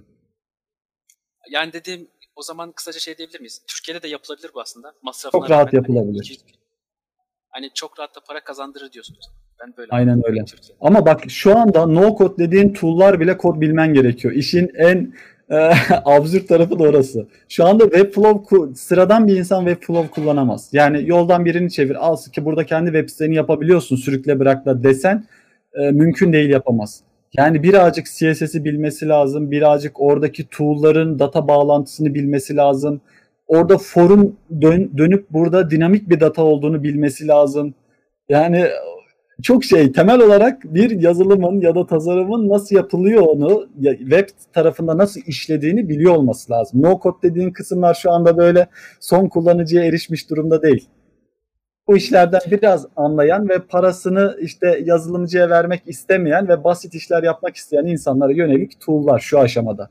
[SPEAKER 1] Yani dediğim, o zaman kısaca diyebilir miyiz? Türkiye'de de yapılabilir bu aslında.
[SPEAKER 3] Çok rahat yapılabilir.
[SPEAKER 1] Hani çok rahat da para kazandırır diyorsunuz. Ben böyle
[SPEAKER 3] aynen öyle. Ama bak, şu anda no code dediğin tool'lar bile kod bilmen gerekiyor. İşin en absürt tarafı da orası. Şu anda Webflow, sıradan bir insan Webflow kullanamaz. Yani yoldan birini çevir, al ki burada kendi web siteni yapabiliyorsun, sürükle bırakla desen mümkün değil, yapamaz. Yani birazcık CSS'i bilmesi lazım, birazcık oradaki tool'ların data bağlantısını bilmesi lazım. Orada forun dönüp burada dinamik bir data olduğunu bilmesi lazım. Yani çok temel olarak bir yazılımın ya da tasarımın nasıl yapılıyor, onu web tarafında nasıl işlediğini biliyor olması lazım. No code dediğin kısımlar şu anda böyle son kullanıcıya erişmiş durumda değil. Bu işlerden biraz anlayan ve parasını yazılımcıya vermek istemeyen ve basit işler yapmak isteyen insanlara yönelik tool'lar şu aşamada.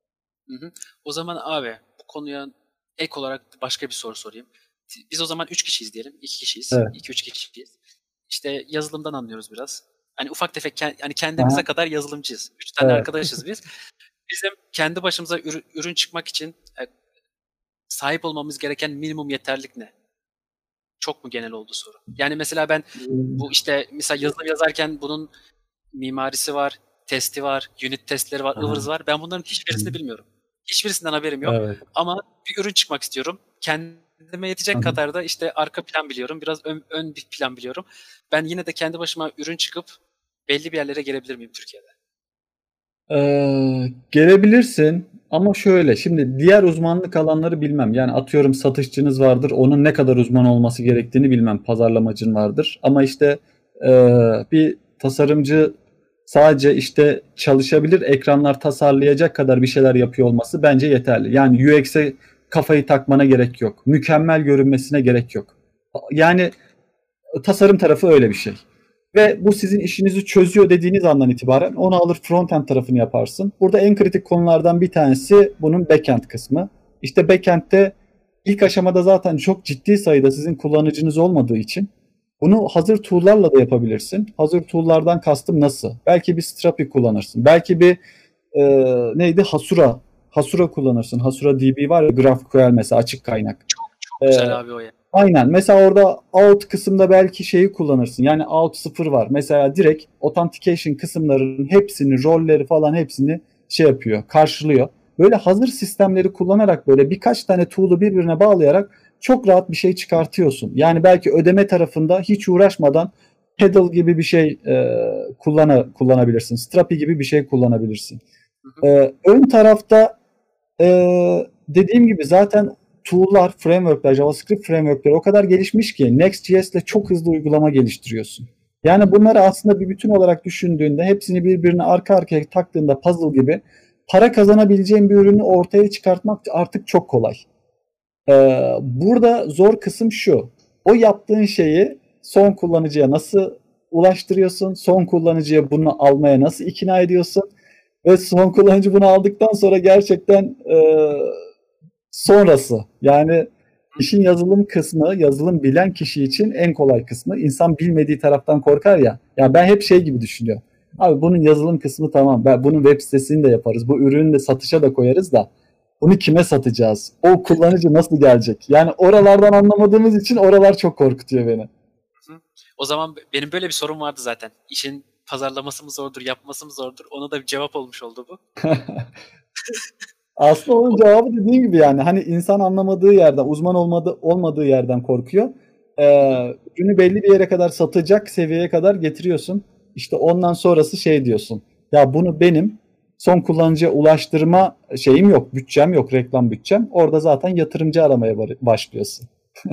[SPEAKER 1] O zaman abi bu konuya ek olarak başka bir soru sorayım. Biz o zaman 3 kişiyiz diyelim. 2 kişiyiz. 2-3 kişiyiz. Yazılımdan anlıyoruz biraz. Hani ufak tefek hani kendimize kadar yazılımcıyız. 3 tane arkadaşız biz. Bizim kendi başımıza ürün çıkmak için sahip olmamız gereken minimum yeterlilik ne? Çok mu genel oldu soru? Yani mesela ben bu mesela yazılım yazarken bunun mimarisi var, testi var, unit testleri var, ıvırız var. Ben bunların hiçbirisini bilmiyorum. Hiçbirisinden haberim yok. Evet. Ama bir ürün çıkmak istiyorum. Kendime yetecek kadar da arka plan biliyorum. Biraz ön bir plan biliyorum. Ben yine de kendi başıma ürün çıkıp belli bir yerlere gelebilir miyim Türkiye'de?
[SPEAKER 3] Gelebilirsin ama şimdi diğer uzmanlık alanları bilmem. Yani atıyorum satışçınız vardır. Onun ne kadar uzman olması gerektiğini bilmem. Pazarlamacın vardır. Ama bir tasarımcı sadece çalışabilir ekranlar tasarlayacak kadar bir şeyler yapıyor olması bence yeterli. Yani UX'e kafayı takmana gerek yok. Mükemmel görünmesine gerek yok. Yani tasarım tarafı öyle bir şey. Ve bu sizin işinizi çözüyor dediğiniz andan itibaren onu alır frontend tarafını yaparsın. Burada en kritik konulardan bir tanesi bunun backend kısmı. Backend'te ilk aşamada zaten çok ciddi sayıda sizin kullanıcınız olmadığı için bunu hazır tool'larla da yapabilirsin. Hazır tool'lardan kastım nasıl? Belki bir Strapi kullanırsın. Belki bir Hasura kullanırsın. Hasura DB var ya, GraphQL mesela, açık kaynak.
[SPEAKER 1] Çok güzel abi o ya.
[SPEAKER 3] Aynen. Mesela orada out kısımda belki şeyi kullanırsın. Yani out 0 var. Mesela direkt authentication kısımlarının hepsini, rolleri falan hepsini şey yapıyor, karşılıyor. Böyle hazır sistemleri kullanarak böyle birkaç tane tool'u birbirine bağlayarak çok rahat bir şey çıkartıyorsun. Yani belki ödeme tarafında hiç uğraşmadan Paddle gibi bir şey kullanabilirsin. Strapi gibi bir şey kullanabilirsin. Ön tarafta dediğim gibi zaten tool'lar, framework'ler, JavaScript framework'leri o kadar gelişmiş ki Next.js ile çok hızlı uygulama geliştiriyorsun. Yani bunları aslında bir bütün olarak düşündüğünde, hepsini birbirine arka arkaya taktığında puzzle gibi para kazanabileceğin bir ürünü ortaya çıkartmak artık çok kolay. Burada zor kısım şu. O yaptığın şeyi son kullanıcıya nasıl ulaştırıyorsun? Son kullanıcıya bunu almaya nasıl ikna ediyorsun? Ve son kullanıcı bunu aldıktan sonra gerçekten sonrası. Yani işin yazılım kısmı, yazılım bilen kişi için en kolay kısmı. İnsan bilmediği taraftan korkar ya. Ya ben hep şey gibi düşünüyorum. Abi bunun yazılım kısmı tamam. Bunun web sitesini de yaparız. Bu ürünü de satışa da koyarız da bunu kime satacağız? O kullanıcı nasıl gelecek? Yani oralardan anlamadığımız için oralar çok korkutuyor beni.
[SPEAKER 1] O zaman benim böyle bir sorum vardı zaten. İşin pazarlaması mı zordur, yapması mı zordur? Ona da bir cevap olmuş oldu bu.
[SPEAKER 3] Aslında onun cevabı dediğin gibi yani hani insan anlamadığı yerden, uzman olmadığı yerden korkuyor. Ürünü belli bir yere kadar satacak seviyeye kadar getiriyorsun. İşte ondan sonrası şey diyorsun. Ya bunu benim son kullanıcıya ulaştırma şeyim yok, bütçem yok, reklam bütçem. Orada zaten yatırımcı aramaya başlıyorsun.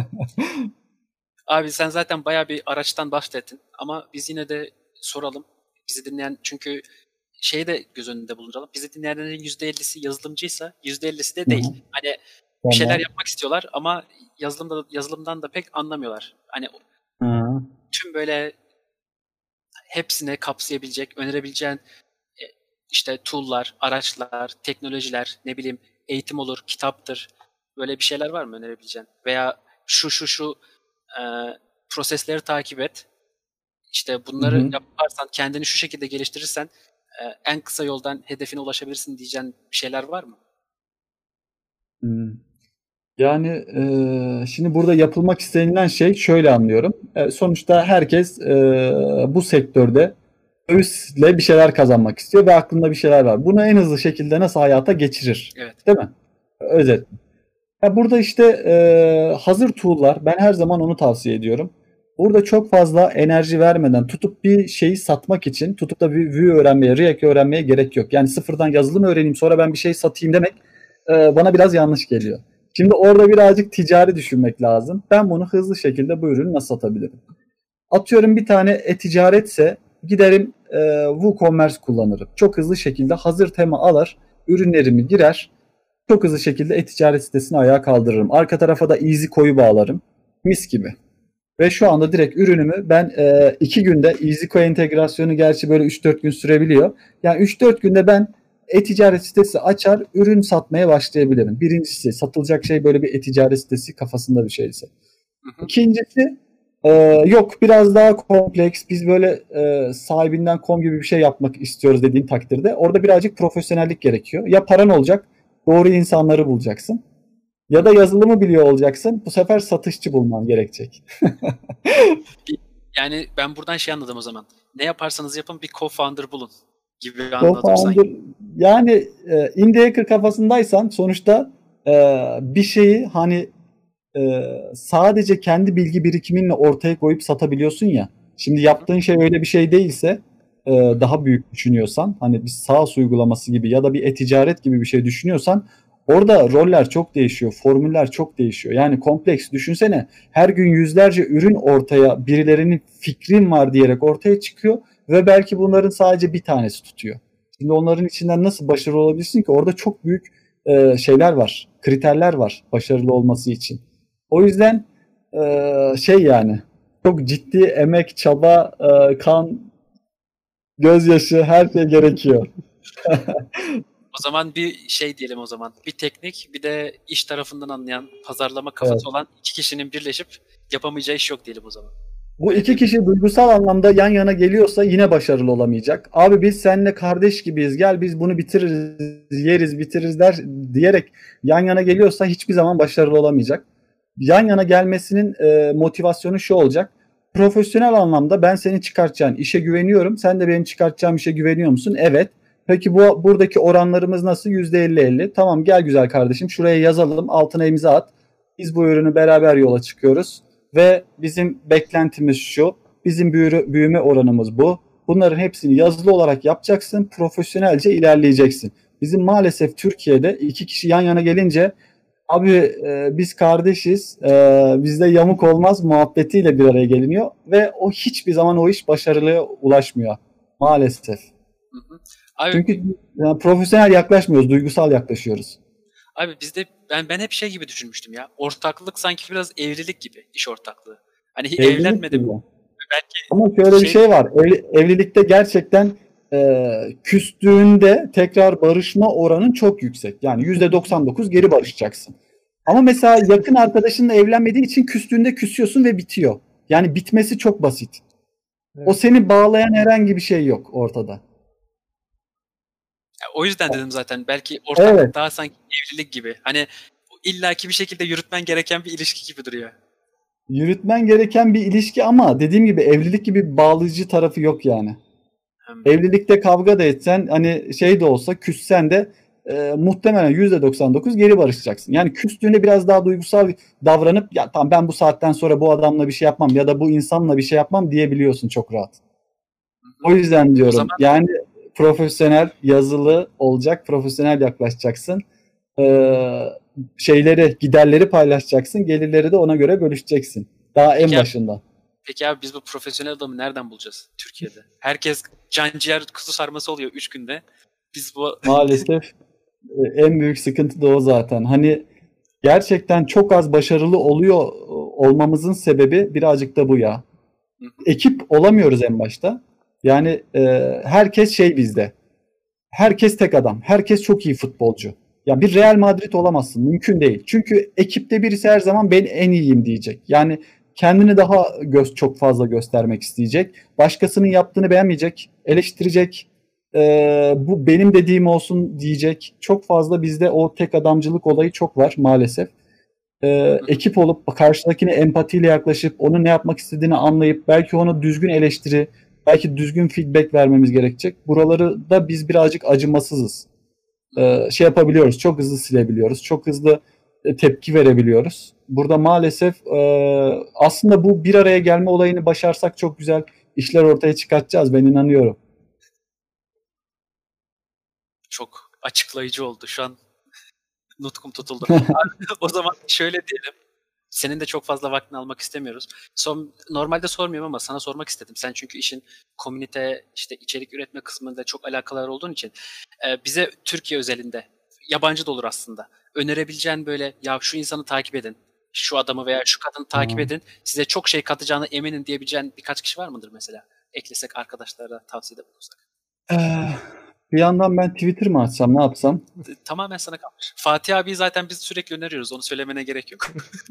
[SPEAKER 1] Abi sen zaten bayağı bir araçtan bahsettin ama biz yine de soralım. Bizi dinleyen, çünkü şeyi de göz önünde bulunduralım. Bizi dinleyenlerin %50'si yazılımcıysa %50'si de değil. Hı-hı. Hani bir şeyler yapmak istiyorlar ama yazılımdan da pek anlamıyorlar. Hani Hı-hı. tüm böyle hepsine kapsayabilecek, önerebileceğin işte tool'lar, araçlar, teknolojiler, ne bileyim eğitim olur, kitaptır. Böyle bir şeyler var mı önerebileceğin? Veya şu prosesleri takip et. İşte bunları yaparsan, kendini şu şekilde geliştirirsen en kısa yoldan hedefine ulaşabilirsin diyeceğin şeyler var mı?
[SPEAKER 3] Yani şimdi burada yapılmak istenilen şey şöyle anlıyorum. Sonuçta herkes bu sektörde dövizle bir şeyler kazanmak istiyor ve aklında bir şeyler var. Bunu en hızlı şekilde nasıl hayata geçirir?
[SPEAKER 1] Evet.
[SPEAKER 3] Değil mi? Özet. Burada işte hazır tool'lar, ben her zaman onu tavsiye ediyorum. Burada çok fazla enerji vermeden tutup bir şeyi satmak için tutup da bir Vue öğrenmeye, React öğrenmeye gerek yok. Yani sıfırdan yazılım öğreneyim sonra ben bir şey satayım demek bana biraz yanlış geliyor. Şimdi orada birazcık ticari düşünmek lazım. Ben bunu hızlı şekilde bu ürünü nasıl satabilirim? Atıyorum bir tane e-ticaretse giderim WooCommerce kullanırım. Çok hızlı şekilde hazır tema alır, ürünlerimi girer, çok hızlı şekilde e-ticaret sitesini ayağa kaldırırım. Arka tarafa da EasyCo'yu bağlarım. Mis gibi. Ve şu anda direkt ürünümü ben 2 günde EasyCo entegrasyonu gerçi böyle 3-4 gün sürebiliyor. Yani 3-4 günde ben e-ticaret sitesi açar, ürün satmaya başlayabilirim. Birincisi satılacak şey böyle bir e-ticaret sitesi kafasında bir şeyse. İkincisi yok biraz daha kompleks. Biz böyle sahibinden.com gibi bir şey yapmak istiyoruz dediğin takdirde orada birazcık profesyonellik gerekiyor. Ya paran olacak, doğru insanları bulacaksın. Ya da yazılımı biliyor olacaksın. Bu sefer satışçı bulman gerekecek.
[SPEAKER 1] Yani ben buradan şey anladım o zaman. Ne yaparsanız yapın bir co-founder bulun gibi anladım sanki.
[SPEAKER 3] Yani indie hacker kafasındaysan sonuçta bir şeyi hani sadece kendi bilgi birikiminle ortaya koyup satabiliyorsun ya. Şimdi yaptığın şey öyle bir şey değilse daha büyük düşünüyorsan hani bir SaaS uygulaması gibi ya da bir e-ticaret gibi bir şey düşünüyorsan orada roller çok değişiyor, formüller çok değişiyor. Yani kompleks düşünsene her gün yüzlerce ürün ortaya birilerinin fikrin var diyerek ortaya çıkıyor ve belki bunların sadece bir tanesi tutuyor. Şimdi onların içinden nasıl başarılı olabilirsin ki? Orada çok büyük şeyler var, kriterler var başarılı olması için. O yüzden şey yani çok ciddi emek, çaba, kan, gözyaşı her şey gerekiyor.
[SPEAKER 1] O zaman bir şey diyelim o zaman. Bir teknik, bir de iş tarafından anlayan, pazarlama kafası olan iki kişinin birleşip yapamayacağı iş yok diyelim o zaman.
[SPEAKER 3] Bu iki kişi duygusal anlamda yan yana geliyorsa yine başarılı olamayacak. Abi biz seninle kardeş gibiyiz, gel biz bunu bitiririz, yeriz, bitiririz diyerek yan yana geliyorsa hiçbir zaman başarılı olamayacak. yan yana gelmesinin motivasyonu şu olacak. Profesyonel anlamda ben senin çıkartacağın işe güveniyorum. Sen de benim çıkartacağım işe güveniyor musun? Evet. Peki buradaki oranlarımız nasıl? %50-50. Tamam, gel güzel kardeşim, şuraya yazalım, altına imza at. Biz bu ürünü beraber yola çıkıyoruz ve bizim beklentimiz şu. Bizim büyüme oranımız bu. Bunların hepsini yazılı olarak yapacaksın. Profesyonelce ilerleyeceksin. Bizim maalesef Türkiye'de iki kişi yan yana gelince abi biz kardeşiz, bizde yamuk olmaz muhabbetiyle bir araya geliniyor ve o hiçbir zaman o iş başarılıya ulaşmıyor maalesef. Abi, çünkü yani profesyonel yaklaşmıyoruz, duygusal yaklaşıyoruz.
[SPEAKER 1] Abi bizde ben hep şey gibi düşünmüştüm ya. Ortaklık sanki biraz evlilik gibi, iş ortaklığı. Hani evlenmedim.
[SPEAKER 3] Belki ama şöyle bir şey var. Evlilikte gerçekten küstüğünde tekrar barışma oranın çok yüksek. Yani %99 geri barışacaksın. Ama mesela yakın arkadaşınla evlenmediğin için küstüğünde küsüyorsun ve bitiyor. Yani bitmesi çok basit. Evet. O seni bağlayan herhangi bir şey yok ortada.
[SPEAKER 1] Ya, o yüzden dedim zaten. Belki ortaklık daha sanki evlilik gibi. Hani illaki bir şekilde yürütmen gereken bir ilişki gibi duruyor.
[SPEAKER 3] Yürütmen gereken bir ilişki ama dediğim gibi evlilik gibi bir bağlayıcı tarafı yok yani. Evlilikte kavga da etsen, hani şey de olsa, küssen de muhtemelen %99 geri barışacaksın. Yani küstüğünde biraz daha duygusal davranıp ya tamam ben bu saatten sonra bu adamla bir şey yapmam ya da bu insanla bir şey yapmam diyebiliyorsun çok rahat. O yüzden diyorum o zaman... yani profesyonel, yazılı olacak, profesyonel yaklaşacaksın. Giderleri paylaşacaksın, gelirleri de ona göre bölüşeceksin. Daha en başında.
[SPEAKER 1] Peki abi biz bu profesyonel adamı nereden bulacağız Türkiye'de? Herkes canciğer kuzu sarması oluyor 3 günde. Biz bu
[SPEAKER 3] maalesef en büyük sıkıntı da o zaten. Hani gerçekten çok az başarılı oluyor olmamızın sebebi birazcık da bu ya. Ekip olamıyoruz en başta. Yani herkes bizde. Herkes tek adam. Herkes çok iyi futbolcu. Ya bir Real Madrid olamazsın. Mümkün değil. Çünkü ekipte birisi her zaman ben en iyiyim diyecek. Yani kendini daha çok fazla göstermek isteyecek. Başkasının yaptığını beğenmeyecek. Eleştirecek. Bu benim dediğim olsun diyecek. Çok fazla bizde o tek adamcılık olayı çok var maalesef. Ekip olup karşıdakine empatiyle yaklaşıp onun ne yapmak istediğini anlayıp belki onu düzgün eleştiri, belki düzgün feedback vermemiz gerekecek. Buraları da biz birazcık acımasızız. Yapabiliyoruz. Çok hızlı silebiliyoruz. Çok hızlı tepki verebiliyoruz. Burada maalesef aslında bu bir araya gelme olayını başarsak çok güzel işler ortaya çıkartacağız. Ben inanıyorum.
[SPEAKER 1] Çok açıklayıcı oldu. Şu an nutkum tutuldu. O zaman şöyle diyelim. Senin de çok fazla vaktini almak istemiyoruz. Normalde sormuyorum ama sana sormak istedim. Sen çünkü işin komünite, içerik üretme kısmında çok alakalar olduğun için bize Türkiye özelinde, yabancı da olur aslında, önerebileceğin böyle ya şu insanı takip edin, şu adamı veya şu kadını takip edin, size çok şey katacağına eminim diyebileceğin birkaç kişi var mıdır mesela? Eklesek, arkadaşlara tavsiyede bulunsak.
[SPEAKER 3] Bir yandan ben Twitter mı açsam, ne yapsam?
[SPEAKER 1] Tamamen sana kalmış. Fatih abi zaten biz sürekli öneriyoruz. Onu söylemene gerek yok.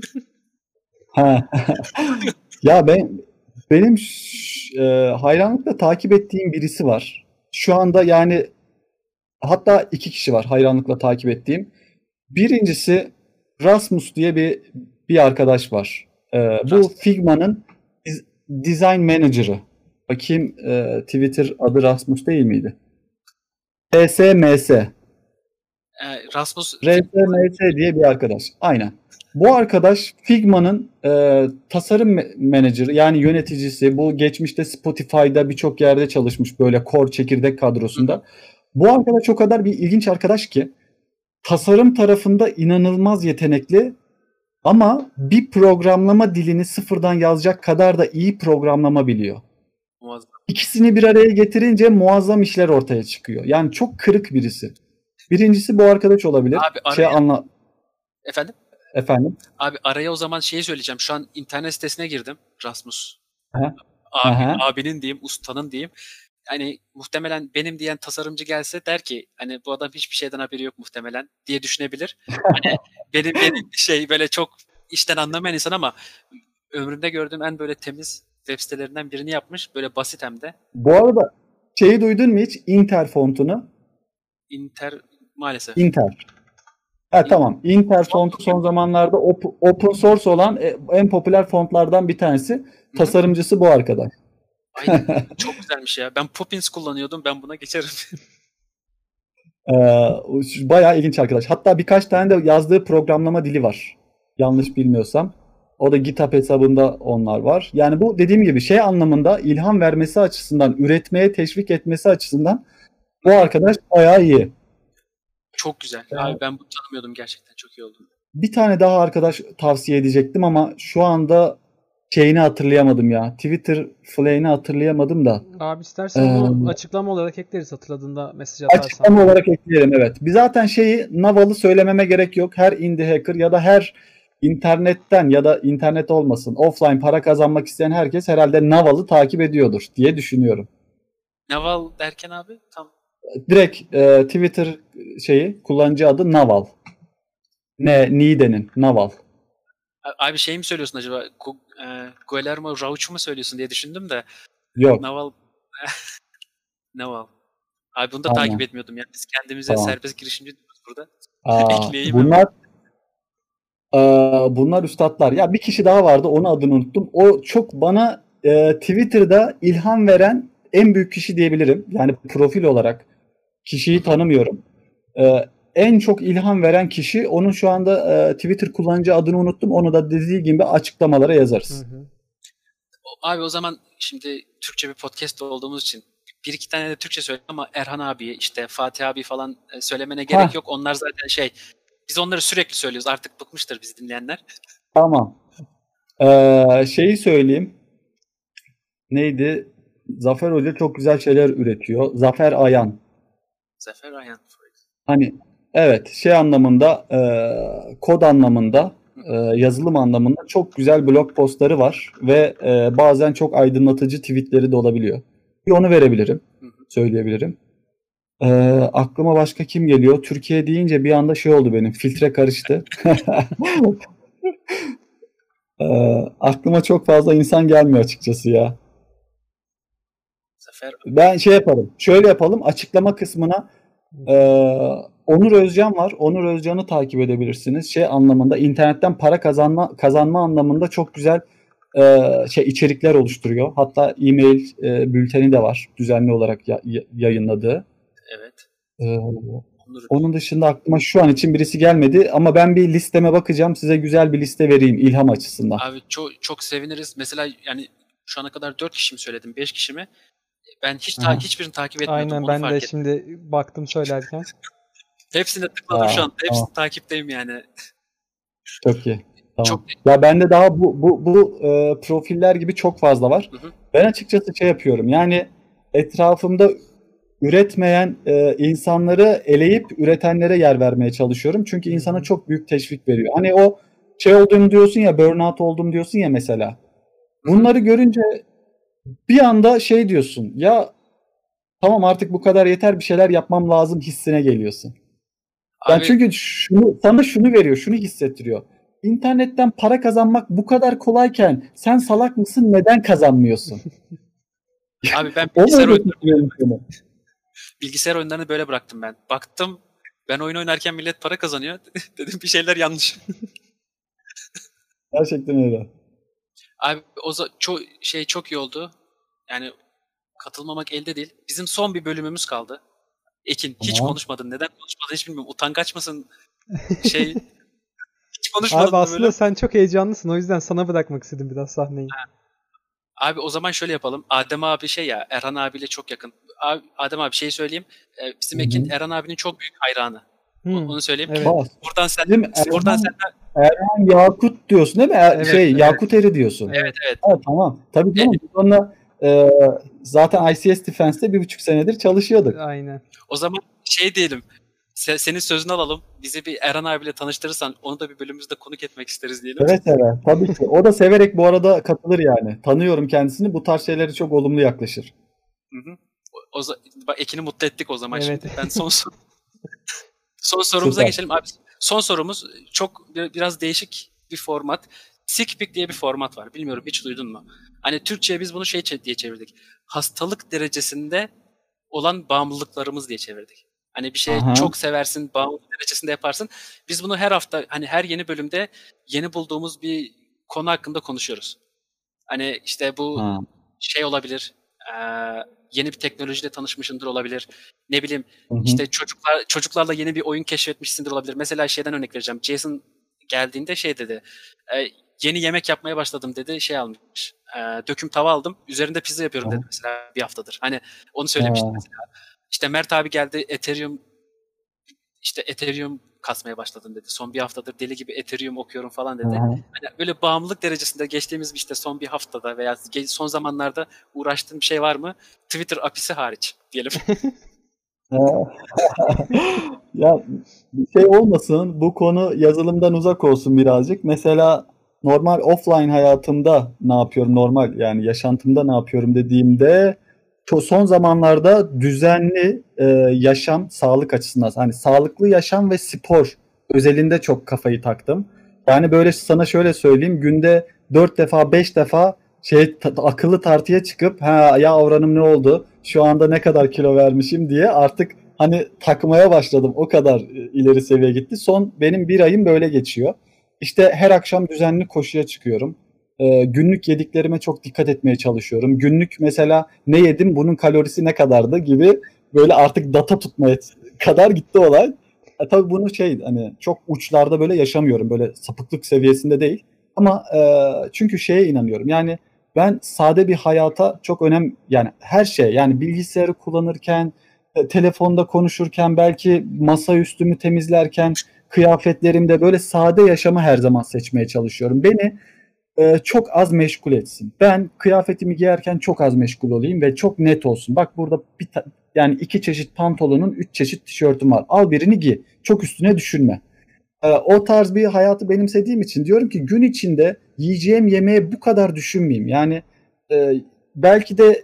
[SPEAKER 3] Ya benim hayranlıkla takip ettiğim birisi var. Şu anda yani hatta 2 kişi var hayranlıkla takip ettiğim. Birincisi Rasmus diye bir arkadaş var. Bu Figma'nın design manager'ı. Bakayım, Twitter adı Rasmus değil miydi? RSMS. RSMS diye bir arkadaş. Aynen. Bu arkadaş Figma'nın tasarım menajeri, yani yöneticisi. Bu geçmişte Spotify'da birçok yerde çalışmış, böyle core çekirdek kadrosunda. Bu arkadaş o kadar bir ilginç arkadaş ki tasarım tarafında inanılmaz yetenekli ama bir programlama dilini sıfırdan yazacak kadar da iyi programlama biliyor. Muazzam. İkisini bir araya getirince muazzam işler ortaya çıkıyor. Yani çok kırık birisi. Birincisi bu arkadaş olabilir.
[SPEAKER 1] Abi Efendim?
[SPEAKER 3] Efendim?
[SPEAKER 1] Abi araya o zaman söyleyeceğim. Şu an internet sitesine girdim. Rasmus. Abinin diyeyim, ustanın diyeyim. Yani muhtemelen benim diyen tasarımcı gelse der ki hani bu adam hiçbir şeyden haberi yok muhtemelen diye düşünebilir. Hani benim böyle çok işten anlamayan insan ama ömrümde gördüğüm en böyle temiz web sitelerinden birini yapmış. Böyle basit hem de.
[SPEAKER 3] Bu arada duydun mu hiç? Inter fontunu.
[SPEAKER 1] Inter maalesef.
[SPEAKER 3] Inter. Tamam. Intel fontu son zamanlarda open source olan en popüler fontlardan bir tanesi. Hı-hı. Tasarımcısı bu arkadaş.
[SPEAKER 1] Aynen. Çok güzelmiş ya. Ben Poppins kullanıyordum. Ben buna geçerim.
[SPEAKER 3] Bayağı ilginç arkadaş. Hatta birkaç tane de yazdığı programlama dili var. Yanlış bilmiyorsam. O da GitHub hesabında onlar var. Yani bu dediğim gibi şey anlamında ilham vermesi açısından, üretmeye teşvik etmesi açısından bu arkadaş bayağı iyi.
[SPEAKER 1] Çok güzel. Abi ben bunu tanımıyordum gerçekten. Çok iyi oldu.
[SPEAKER 3] Bir tane daha arkadaş tavsiye edecektim ama şu anda şeyini hatırlayamadım ya. Twitter flame'ini hatırlayamadım da.
[SPEAKER 2] Abi istersen onu açıklama olarak ekleriz hatırladığında mesaj atarsan.
[SPEAKER 3] Açıklama olarak ekleyelim, evet. Bir zaten Naval'ı söylememe gerek yok. Her indie hacker ya da her internetten ya da internet olmasın offline para kazanmak isteyen herkes herhalde Naval'ı takip ediyordur diye düşünüyorum.
[SPEAKER 1] Naval derken abi tam
[SPEAKER 3] direkt Twitter kullanıcı adı Naval. Nide'nin Naval.
[SPEAKER 1] Abi şey mi söylüyorsun acaba? Guillermo Rauch mu söylüyorsun diye düşündüm de.
[SPEAKER 3] Yok.
[SPEAKER 1] Naval. Abi bunu da takip etmiyordum. Yani biz kendimize serbest girişimci diyoruz burada.
[SPEAKER 3] Bunlar üstatlar. Ya bir kişi daha vardı. Onun adını unuttum. O çok bana Twitter'da ilham veren en büyük kişi diyebilirim. Yani profil olarak kişiyi tanımıyorum. En çok ilham veren kişi, onun şu anda Twitter kullanıcı adını unuttum. Onu da dediği gibi açıklamalara yazarız.
[SPEAKER 1] Abi o zaman şimdi Türkçe bir podcast olduğumuz için bir iki tane de Türkçe söyle ama Erhan abi, işte Fatih abi falan söylemene gerek yok. Onlar zaten biz onları sürekli söylüyoruz. Artık bıkmıştır bizi dinleyenler.
[SPEAKER 3] Tamam. Şeyi söyleyeyim. Neydi? Zafer Hoca çok güzel şeyler üretiyor. Zafer Ayan.
[SPEAKER 1] Zafer Ayan.
[SPEAKER 3] Hani evet, anlamında, kod anlamında, yazılım anlamında çok güzel blog postları var ve bazen çok aydınlatıcı tweetleri de olabiliyor. Bir onu verebilirim, söyleyebilirim. Aklıma başka kim geliyor? Türkiye deyince bir anda oldu benim, filtre karıştı. Aklıma çok fazla insan gelmiyor açıkçası ya. Ben yaparım, şöyle yapalım, açıklama kısmına Onur Özcan var. Onur Özcan'ı takip edebilirsiniz. Anlamında, internetten para kazanma anlamında çok güzel içerikler oluşturuyor. Hatta e-mail bülteni de var, düzenli olarak yayınladığı.
[SPEAKER 1] Evet.
[SPEAKER 3] Onun dışında aklıma şu an için birisi gelmedi ama ben bir listeme bakacağım. Size güzel bir liste vereyim ilham açısından.
[SPEAKER 1] Abi çok seviniriz. Mesela yani şu ana kadar 4 kişi mi söyledim, 5 kişi mi? Ben hiçbirini takip etmiyordum.
[SPEAKER 2] Aynen, ben de şimdi baktım söylerken.
[SPEAKER 1] Hepsine tıkladım şu an. Hepsini takipteyim yani.
[SPEAKER 3] Çok iyi. Tamam. Ya bende daha bu profiller gibi çok fazla var. Ben açıkçası yapıyorum. Yani etrafımda üretmeyen insanları eleyip üretenlere yer vermeye çalışıyorum. Çünkü insana çok büyük teşvik veriyor. Hani o olduğunu diyorsun ya, burnout oldum diyorsun ya mesela. Bunları görünce bir anda diyorsun ya, tamam artık bu kadar yeter, bir şeyler yapmam lazım hissine geliyorsun. Yani çünkü sana şunu veriyor, şunu hissettiriyor. İnternetten para kazanmak bu kadar kolayken sen salak mısın, neden kazanmıyorsun?
[SPEAKER 1] Abi ben bilgisayar oyunlarını böyle bıraktım ben. Baktım ben oyun oynarken millet para kazanıyor. Dedim bir şeyler yanlış.
[SPEAKER 3] Gerçekten öyle.
[SPEAKER 1] Abi çok iyi oldu. Yani katılmamak elde değil. Bizim son bir bölümümüz kaldı. Ekin hiç konuşmadın. Neden konuşmadın hiç bilmiyorum. Utangaç mısın? Hiç konuşmadın.
[SPEAKER 2] Abi aslında sen çok heyecanlısın. O yüzden sana bırakmak istedim biraz sahneyi.
[SPEAKER 1] Abi o zaman şöyle yapalım. Adem abi Erhan abiyle çok yakın. Adem abi söyleyeyim. Bizim Ekin Erhan abinin çok büyük hayranı. Onu söyleyeyim.
[SPEAKER 2] Evet.
[SPEAKER 1] Buradan sen
[SPEAKER 3] Erhan Yakut diyorsun değil mi? Evet. Yakut Eri diyorsun.
[SPEAKER 1] Evet.
[SPEAKER 3] Tamam. Tabii canım. Biz onunla zaten ICS Defense'te 1,5 senedir çalışıyorduk.
[SPEAKER 2] Aynen.
[SPEAKER 1] O zaman diyelim. Senin sözünü alalım. Bizi bir Erhan abiyle tanıştırırsan onu da bir bölümümüzde konuk etmek isteriz diyelim.
[SPEAKER 3] Evet. Tabii ki. O da severek bu arada katılır yani. Tanıyorum kendisini. Bu tarz şeyleri çok olumlu yaklaşır.
[SPEAKER 1] Ekin'i mutlu ettik o zaman.
[SPEAKER 2] Evet.
[SPEAKER 1] Şimdi ben son sorumuza geçelim. Abi, son sorumuz biraz değişik bir format. TickPick diye bir format var. Bilmiyorum hiç duydun mu? Hani Türkçe'ye biz bunu diye çevirdik. Hastalık derecesinde olan bağımlılıklarımız diye çevirdik. Hani bir şeye çok seversin, bağımlılık derecesinde yaparsın. Biz bunu her hafta, hani her yeni bölümde yeni bulduğumuz bir konu hakkında konuşuyoruz. Hani işte bu şey olabilir, yeni bir teknolojiyle tanışmışsındır olabilir. Ne bileyim, işte çocuklarla yeni bir oyun keşfetmişsindir olabilir. Mesela şeyden örnek vereceğim. Jason geldiğinde şey dedi, yeni yemek yapmaya başladım dedi, şey almış. Döküm tava aldım, üzerinde pizza yapıyorum dedi mesela bir haftadır. Hani onu söylemişti mesela. İşte Mert abi geldi, Ethereum kasmaya başladım dedi. Son bir haftadır deli gibi Ethereum okuyorum falan dedi. Hani böyle bağımlılık derecesinde geçtiğimiz işte son bir haftada veya son zamanlarda uğraştığım bir şey var mı? Twitter API'si hariç diyelim.
[SPEAKER 3] Ya bir şey olmasın, bu konu yazılımdan uzak olsun birazcık. Mesela normal offline hayatımda ne yapıyorum, normal yani yaşantımda ne yapıyorum dediğimde son zamanlarda düzenli yaşam, sağlık açısından hani sağlıklı yaşam ve spor özelinde çok kafayı taktım. Yani böyle sana şöyle söyleyeyim, günde 4 defa 5 defa akıllı tartıya çıkıp ya oranım ne oldu? Şu anda ne kadar kilo vermişim diye artık hani takmaya başladım. O kadar ileri seviye gitti. Son benim bir ayım böyle geçiyor. İşte her akşam düzenli koşuya çıkıyorum. Günlük yediklerime çok dikkat etmeye çalışıyorum. Günlük mesela ne yedim, bunun kalorisi ne kadardı gibi böyle artık data tutmaya kadar gitti olay. Tabii bunu hani çok uçlarda böyle yaşamıyorum. Böyle sapıklık seviyesinde değil. Ama çünkü şeye inanıyorum. Yani ben sade bir hayata çok yani her şey, yani bilgisayarı kullanırken, telefonda konuşurken, belki masaüstümü temizlerken, kıyafetlerimde böyle sade yaşamı her zaman seçmeye çalışıyorum. Beni çok az meşgul etsin. Ben kıyafetimi giyerken çok az meşgul olayım ve çok net olsun. Bak burada yani 2 çeşit pantolonun, 3 çeşit tişörtüm var. Al birini giy. Çok üstüne düşünme. O tarz bir hayatı benimsediğim için diyorum ki gün içinde yiyeceğim yemeğe bu kadar düşünmeyeyim. Yani belki de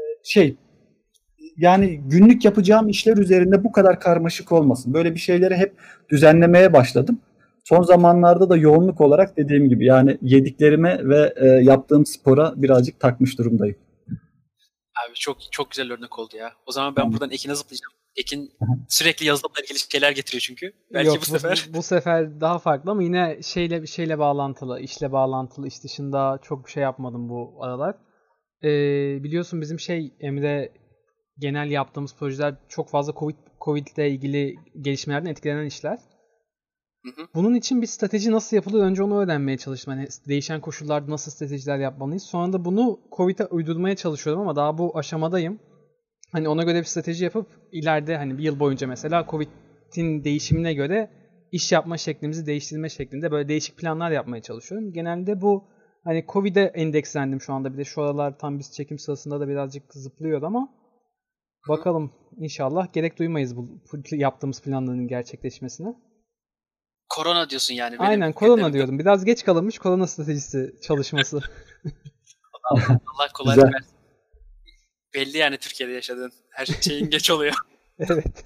[SPEAKER 3] yani günlük yapacağım işler üzerinde bu kadar karmaşık olmasın. Böyle bir şeyleri hep düzenlemeye başladım. Son zamanlarda da yoğunluk olarak dediğim gibi yani yediklerime ve yaptığım spora birazcık takmış durumdayım.
[SPEAKER 1] Abi çok çok güzel örnek oldu ya. O zaman ben buradan Ekin'e zıplayacağım. Ekin sürekli yazılımla ilgili şeyler getiriyor çünkü. Belki
[SPEAKER 2] Yok, bu sefer daha farklı ama yine şeyle bağlantılı, işle bağlantılı. İş dışında çok bir şey yapmadım bu aralar. Biliyorsun bizim Emre, genel yaptığımız projeler çok fazla Covid ile ilgili gelişmelerden etkilenen işler. Bunun için bir strateji nasıl yapılır? Önce onu öğrenmeye çalıştım. Hani değişen koşullarda nasıl stratejiler yapmalıyız? Sonra da bunu Covid'e uydurmaya çalışıyorum ama daha bu aşamadayım. Hani ona göre bir strateji yapıp ileride hani bir yıl boyunca mesela Covid'in değişimine göre iş yapma şeklimizi değiştirme şeklinde böyle değişik planlar yapmaya çalışıyorum. Genelde bu hani Covid'e endekslendim şu anda. Bir de şu aralar tam biz çekim sırasında da birazcık zıplıyor ama bakalım, inşallah gerek duymayız bu yaptığımız planların gerçekleşmesine.
[SPEAKER 1] Korona diyorsun yani.
[SPEAKER 2] Aynen, korona diyorum. Biraz geç kalınmış korona stratejisi çalışması.
[SPEAKER 1] Allah kolaylık versin. Belli yani Türkiye'de yaşadığın her şeyin geç oluyor.
[SPEAKER 2] Evet.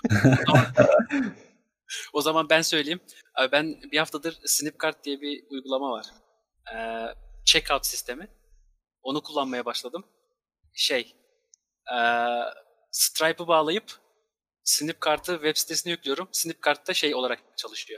[SPEAKER 1] O zaman ben söyleyeyim. Abi ben bir haftadır Snipcart diye bir uygulama var. Checkout sistemi. Onu kullanmaya başladım. Stripe'ı bağlayıp Snipcart'ı web sitesine yüklüyorum. Snipcart'ta olarak çalışıyor.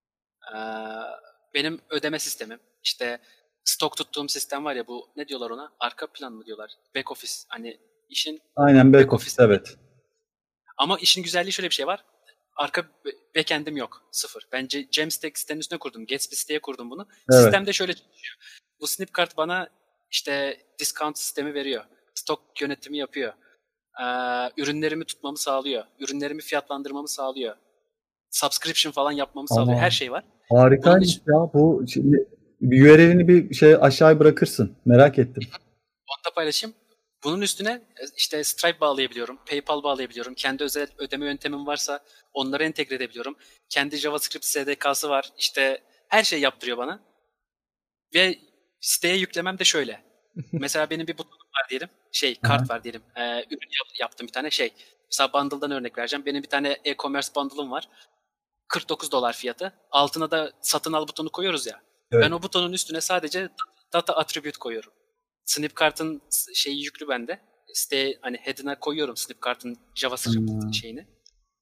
[SPEAKER 1] Benim ödeme sistemim. İşte stok tuttuğum sistem var ya, bu ne diyorlar ona? Arka plan mı diyorlar? Back office. Hani işin
[SPEAKER 3] aynen back office, evet.
[SPEAKER 1] Ama işin güzelliği şöyle bir şey var. Arka backend'im yok. Sıfır. Ben Jamstack sitenin üstüne kurdum. Gatsby siteye kurdum bunu. Evet. Sistemde şöyle çalışıyor. Bu Snipcart bana işte discount sistemi veriyor. Stok yönetimi yapıyor. Ürünlerimi tutmamı sağlıyor. Ürünlerimi fiyatlandırmamı sağlıyor. Subscription falan yapmamı sağlıyor. Her şey var.
[SPEAKER 3] Harikaymış ya. Bu şimdi URL'ini bir aşağıya bırakırsın. Merak ettim.
[SPEAKER 1] Onu da paylaşayım. Bunun üstüne işte Stripe bağlayabiliyorum, PayPal bağlayabiliyorum. Kendi özel ödeme yöntemim varsa onları entegre edebiliyorum. Kendi JavaScript SDK'sı var. İşte her şey yaptırıyor bana. Ve siteye yüklemem de şöyle. Mesela benim bir butonum var diyelim. Kart var diyelim. Ürün yaptım bir tane Mesela bundle'dan örnek vereceğim. Benim bir tane e-commerce bundle'ım var. $49 fiyatı. Altına da satın al butonu koyuyoruz ya. Evet. Ben o butonun üstüne sadece data attribute koyuyorum. Snipcart'ın yüklü bende. Siteye hani head'ine koyuyorum Snipcart'ın JavaScript şeyini.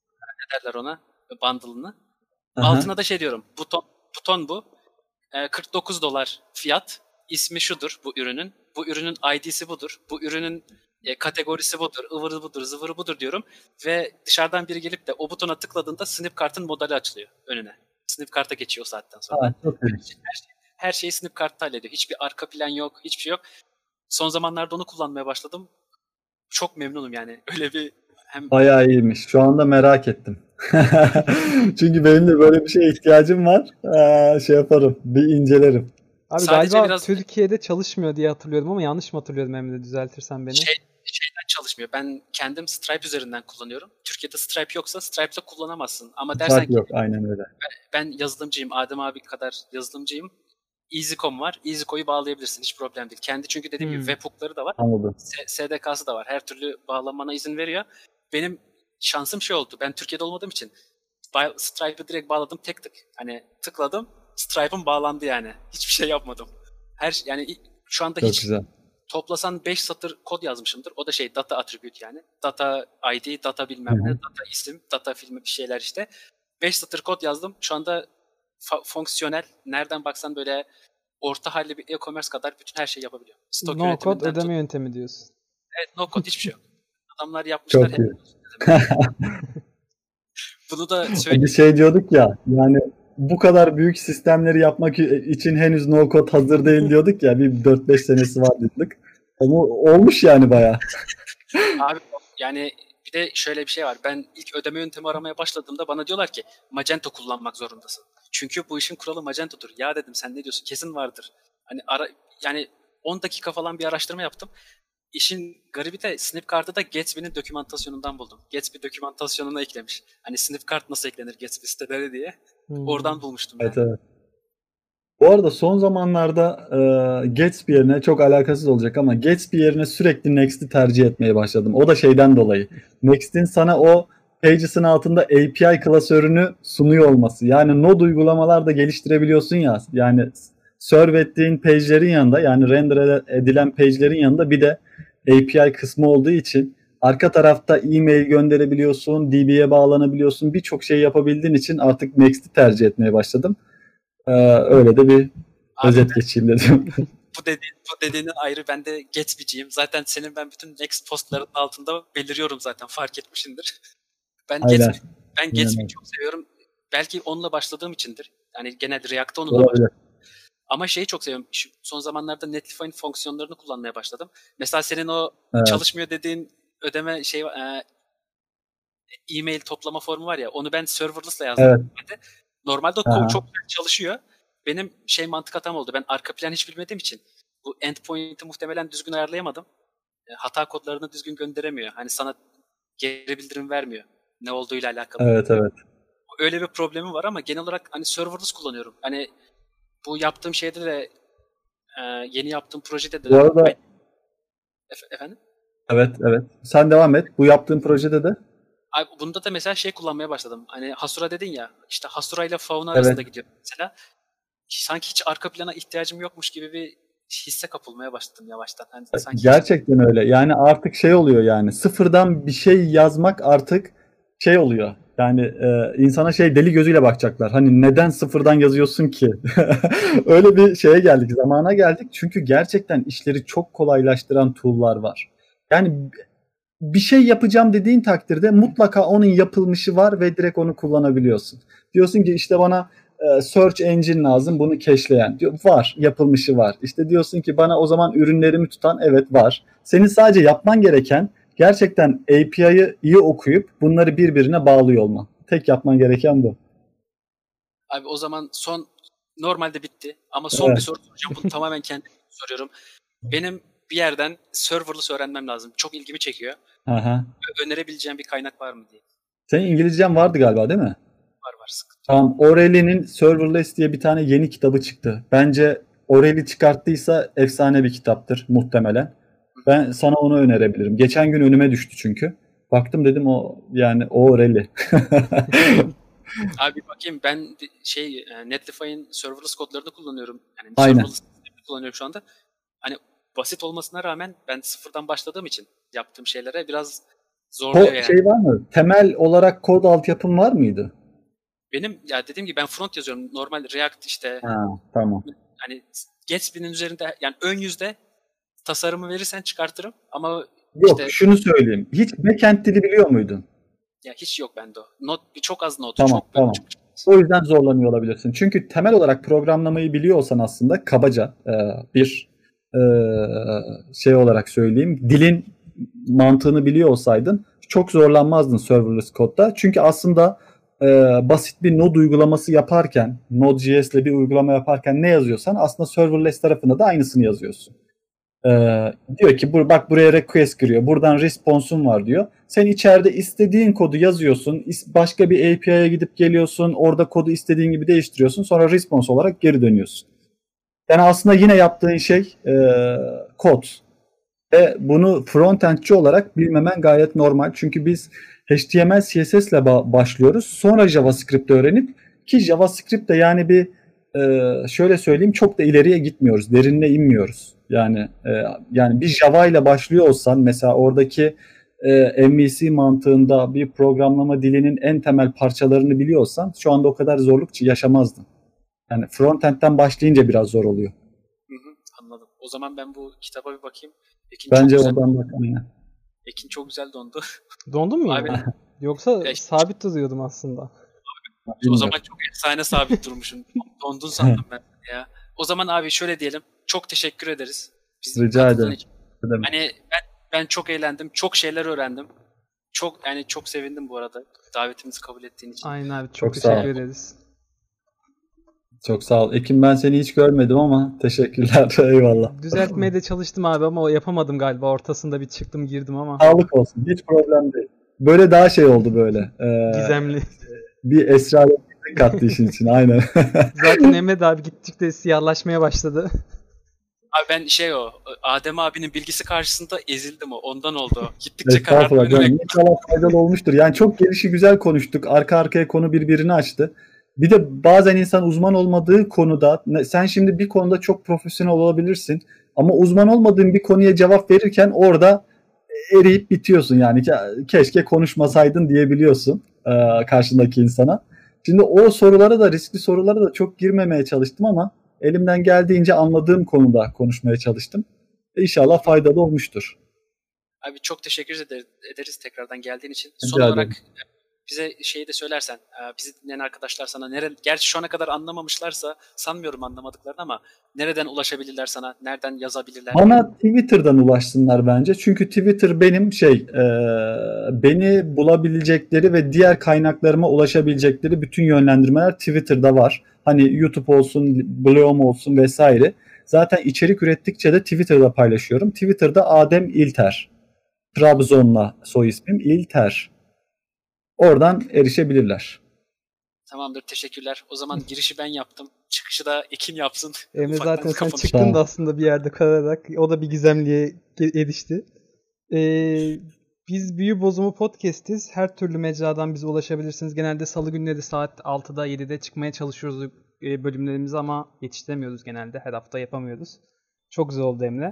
[SPEAKER 1] derler ona? Bundle'ını. Altına da şey diyorum. Buton bu. $49 fiyat. İsmi şudur bu ürünün. Bu ürünün ID'si budur. Bu ürünün kategorisi budur. Ivırı budur, zıvırı budur diyorum. Ve dışarıdan biri gelip de o butona tıkladığında Snipcart'ın modeli açılıyor önüne. Snipcart'a geçiyor o saatten sonra. Her şeyi Snipcart'ta hallediyor. Hiçbir arka plan yok, hiçbir şey yok. Son zamanlarda onu kullanmaya başladım. Çok memnunum yani. Öyle bir
[SPEAKER 3] bayağı iyiymiş. Şu anda merak ettim. Çünkü benim de böyle bir şeye ihtiyacım var. Şey yaparım. Bir incelerim.
[SPEAKER 2] Abi sadece galiba biraz Türkiye'de çalışmıyor diye hatırlıyordum ama yanlış mı hatırlıyordum, Emre, düzeltirsen beni.
[SPEAKER 1] Şeyden çalışmıyor. Ben kendim Stripe üzerinden kullanıyorum. Türkiye'de Stripe yoksa Stripe'la kullanamazsın. Ama dersen ki
[SPEAKER 3] yok, aynen öyle.
[SPEAKER 1] Ben yazılımcıyım. Adem abi kadar yazılımcıyım. EasyCom var. EasyCo'yu bağlayabilirsin. Hiç problem değil. Kendi çünkü dediğim gibi webhook'ları da var.
[SPEAKER 3] Anladım.
[SPEAKER 1] SDK'sı da var. Her türlü bağlanmana izin veriyor. Benim şansım şey oldu. Ben Türkiye'de olmadığım için Stripe'ı direkt bağladım tek tık. Hani tıkladım. Stripe'ım bağlandı yani. Hiçbir şey yapmadım. Yani şu anda
[SPEAKER 3] çok
[SPEAKER 1] hiç
[SPEAKER 3] güzel.
[SPEAKER 1] Toplasan 5 satır kod yazmışımdır. O da data attribute yani. Data ID, data bilmem ne, data isim, data filmi bir şeyler işte. 5 satır kod yazdım. Şu anda fonksiyonel. Nereden baksan böyle orta halli bir e-commerce kadar bütün her şeyi yapabiliyor.
[SPEAKER 2] Stok no code ödeme yöntemi diyorsun.
[SPEAKER 1] Evet, no code hiçbir şey yok. Adamlar yapmışlar.
[SPEAKER 3] Çok iyi.
[SPEAKER 1] Bunu da söyleyeyim.
[SPEAKER 3] Bir şey diyorduk ya, yani bu kadar büyük sistemleri yapmak için henüz no code hazır değil diyorduk ya, bir 4-5 senesi var dedik. Ama olmuş yani bayağı.
[SPEAKER 1] Abi yani bir de şöyle bir şey var. Ben ilk ödeme yöntemi aramaya başladığımda bana diyorlar ki Magento kullanmak zorundasın. Çünkü bu işin kuralı Magento'dur. Ya dedim sen ne diyorsun? Kesin vardır. Hani yani 10 dakika falan bir araştırma yaptım. İşin garibi de Snipcart'ı da Gatsby'nin dokümantasyonundan buldum. Gatsby dokümantasyonuna eklemiş. Hani Snipcart nasıl eklenir Gatsby siteleri diye. Oradan bulmuştum.
[SPEAKER 3] Evet, evet. Bu arada son zamanlarda Gatsby yerine, çok alakasız olacak ama Gatsby yerine sürekli Next'i tercih etmeye başladım. O da şeyden dolayı. Next'in sana o Pages'ın altında API klasörünü sunuyor olması. Yani Node uygulamalar da geliştirebiliyorsun ya. Yani serve ettiğin page'lerin yanında, yani render edilen page'lerin yanında bir de API kısmı olduğu için arka tarafta e-mail gönderebiliyorsun, DB'ye bağlanabiliyorsun. Birçok şey yapabildiğin için artık Next'i tercih etmeye başladım. Öyle de bir özet geçeyim dedim.
[SPEAKER 1] Bu dediğinin ayrı, ben de Gatsby'ciyim. Zaten senin ben bütün Next postların altında beliriyorum zaten, fark etmişsindir. Ben Gatsby'yi çok seviyorum. Belki onunla başladığım içindir. Yani genel React'ta onunla başladım. Ama şeyi çok seviyorum. Şu son zamanlarda Netlify'in fonksiyonlarını kullanmaya başladım. Mesela senin o çalışmıyor dediğin ödeme e-mail toplama formu var ya, onu ben serverless'la yazdım. Evet. Normalde o çok çalışıyor. Benim mantık hatam oldu. Ben arka plan hiç bilmediğim için bu endpoint'i muhtemelen düzgün ayarlayamadım. Hata kodlarını düzgün gönderemiyor. Hani sana geri bildirim vermiyor ne olduğuyla alakalı.
[SPEAKER 3] Evet, evet.
[SPEAKER 1] Öyle bir problemim var ama genel olarak hani serverless kullanıyorum. Hani bu yaptığım şeyde de yeni yaptığım projede de.
[SPEAKER 3] Bu arada
[SPEAKER 1] efendim?
[SPEAKER 3] Evet. Sen devam et. Bu yaptığın projede de.
[SPEAKER 1] Abi bunda da mesela kullanmaya başladım. Hani Hasura dedin ya, işte Hasura ile Fauna arasında gidiyor mesela. Sanki hiç arka plana ihtiyacım yokmuş gibi bir hisse kapılmaya başladım yavaştan. Hani sanki
[SPEAKER 3] gerçekten öyle. Yani artık oluyor yani. Sıfırdan bir şey yazmak artık oluyor. Yani insana deli gözüyle bakacaklar. Hani neden sıfırdan yazıyorsun ki? Öyle bir şeye geldik, zamana geldik. Çünkü gerçekten işleri çok kolaylaştıran tool'lar var. Yani bir şey yapacağım dediğin takdirde mutlaka onun yapılmışı var ve direkt onu kullanabiliyorsun. Diyorsun ki işte bana search engine lazım, bunu cache'leyen. Var, yapılmışı var. İşte diyorsun ki bana o zaman ürünlerimi tutan, evet var. Senin sadece yapman gereken gerçekten API'yi iyi okuyup bunları birbirine bağlıyor olman. Tek yapman gereken bu.
[SPEAKER 1] Abi o zaman normalde bitti ama son bir soru soracağım. Bunu tamamen kendim soruyorum. Benim bir yerden serverless öğrenmem lazım. Çok ilgimi çekiyor.
[SPEAKER 3] Aha.
[SPEAKER 1] Önerebileceğim bir kaynak var mı diye.
[SPEAKER 3] Senin İngilizcen vardı galiba, değil mi?
[SPEAKER 1] Var. Sıkıntı.
[SPEAKER 3] Tamam. O'Reilly'nin Serverless diye bir tane yeni kitabı çıktı. Bence O'Reilly çıkarttıysa efsane bir kitaptır muhtemelen. Ben sana onu önerebilirim. Geçen gün önüme düştü çünkü. Baktım dedim o O'Reilly.
[SPEAKER 1] Abi bakayım, ben Netlify'in serverless kodlarını kullanıyorum. Yani
[SPEAKER 3] aynen.
[SPEAKER 1] Serverless kullanıyorum şu anda. Hani basit olmasına rağmen ben sıfırdan başladığım için yaptığım şeylere biraz Zorluyor yani.
[SPEAKER 3] Şey var mı? Temel olarak kod altyapın var mıydı?
[SPEAKER 1] Benim ya dediğim gibi ben front yazıyorum. Normal React işte.
[SPEAKER 3] Tamam.
[SPEAKER 1] Hani Gatsby'nin üzerinde yani ön yüzde tasarımı verirsen çıkartırım ama
[SPEAKER 3] yok işte, şunu söyleyeyim. Hiç backend dili biliyor muydun?
[SPEAKER 1] Ya hiç yok bende o. Çok az not.
[SPEAKER 3] Tamam,
[SPEAKER 1] çok
[SPEAKER 3] tamam. O yüzden zorlanıyor olabilirsin. Çünkü temel olarak programlamayı biliyorsan aslında kabaca bir şey olarak söyleyeyim. Dilin mantığını biliyor olsaydın çok zorlanmazdın serverless kodda. Çünkü aslında basit bir Node uygulaması yaparken, Node.js ile bir uygulama yaparken ne yazıyorsan aslında serverless tarafında da aynısını yazıyorsun. Diyor ki bak buraya request giriyor. Buradan response'un var diyor. Sen içeride istediğin kodu yazıyorsun. Başka bir API'ye gidip geliyorsun. Orada kodu istediğin gibi değiştiriyorsun. Sonra response olarak geri dönüyorsun. Yani aslında yine yaptığın şey kod. Ve bunu frontendçi olarak bilmemen gayet normal. Çünkü biz HTML, CSS ile başlıyoruz. Sonra JavaScript öğrenip ki JavaScript de yani bir şöyle söyleyeyim çok da ileriye gitmiyoruz. Derinine inmiyoruz. Yani bir Java ile başlıyor olsan mesela oradaki MVC mantığında bir programlama dilinin en temel parçalarını biliyorsan şu anda o kadar zorluk yaşamazdın. Yani frontend'den başlayınca biraz zor oluyor.
[SPEAKER 1] Anladım. O zaman ben bu kitaba bir bakayım.
[SPEAKER 3] Bence oradan bakalım ya.
[SPEAKER 1] Ekin çok güzel dondu.
[SPEAKER 2] Dondun mu yani? Yoksa sabit duruyordum aslında.
[SPEAKER 1] O zaman çok efsane sabit durmuşum. Dondun sandım ben ya. O zaman abi şöyle diyelim. Çok teşekkür ederiz.
[SPEAKER 3] Rica ederim.
[SPEAKER 1] Hani ben çok eğlendim. Çok şeyler öğrendim. Çok sevindim bu arada. Davetimizi kabul ettiğin için.
[SPEAKER 2] Aynen abi. Çok teşekkür ederiz.
[SPEAKER 3] Çok sağ ol. Ekim ben seni hiç görmedim ama teşekkürler. Eyvallah.
[SPEAKER 2] Düzeltmeye de çalıştım abi ama yapamadım galiba. Ortasında bir çıktım girdim ama.
[SPEAKER 3] Sağlık olsun. Hiç problem değil. Böyle daha şey oldu böyle.
[SPEAKER 2] Gizemli.
[SPEAKER 3] Bir esrarengiz kattı işin için. Aynen.
[SPEAKER 2] Zaten Emre abi gittikçe siyahlaşmaya başladı.
[SPEAKER 1] Abi ben Adem abinin bilgisi karşısında ezildim o. Ondan oldu. Gittikçe karartma önüme.
[SPEAKER 3] İnşallah faydalı olmuştur. Yani çok gelişi güzel konuştuk. Arka arkaya konu birbirini açtı. Bir de bazen insan uzman olmadığı konuda, sen şimdi bir konuda çok profesyonel olabilirsin ama uzman olmadığın bir konuya cevap verirken orada eriyip bitiyorsun yani. Keşke konuşmasaydın diyebiliyorsun karşındaki insana. Şimdi o sorulara da, riskli sorulara da çok girmemeye çalıştım ama elimden geldiğince anladığım konuda konuşmaya çalıştım. İnşallah faydalı olmuştur.
[SPEAKER 1] Abi çok teşekkür ederiz tekrardan geldiğin için. Son olarak bize şeyi de söylersen, bizi dinleyen arkadaşlar sana gerçi şu ana kadar anlamamışlarsa sanmıyorum anlamadıklarını ama nereden ulaşabilirler sana, nereden yazabilirler?
[SPEAKER 3] Bana Twitter'dan ulaşsınlar bence. Çünkü Twitter benim beni bulabilecekleri ve diğer kaynaklarıma ulaşabilecekleri bütün yönlendirmeler Twitter'da var. Hani YouTube olsun, blogum olsun vesaire. Zaten içerik ürettikçe de Twitter'da paylaşıyorum. Twitter'da Adem İlter. Trabzon'la soy ismim İlter. Oradan erişebilirler.
[SPEAKER 1] Tamamdır, teşekkürler. O zaman girişi ben yaptım. Çıkışı da Ekin yapsın.
[SPEAKER 2] Emre zaten sen çıktın da aslında bir yerde kalarak. O da bir gizemliğe erişti. Biz Büyü Bozumu Podcast'iz. Her türlü mecradan bize ulaşabilirsiniz. Genelde salı günleri saat 6'da 7'de çıkmaya çalışıyoruz bölümlerimizi ama yetiştiremiyoruz genelde. Her hafta yapamıyoruz. Çok güzel oldu Emre.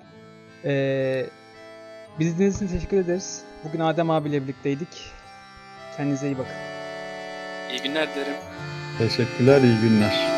[SPEAKER 2] Bizi dinlediğiniz için teşekkür ederiz. Bugün Adem abiyle birlikteydik. Kendinize iyi bakın.
[SPEAKER 1] İyi günler dilerim.
[SPEAKER 3] Teşekkürler, iyi günler.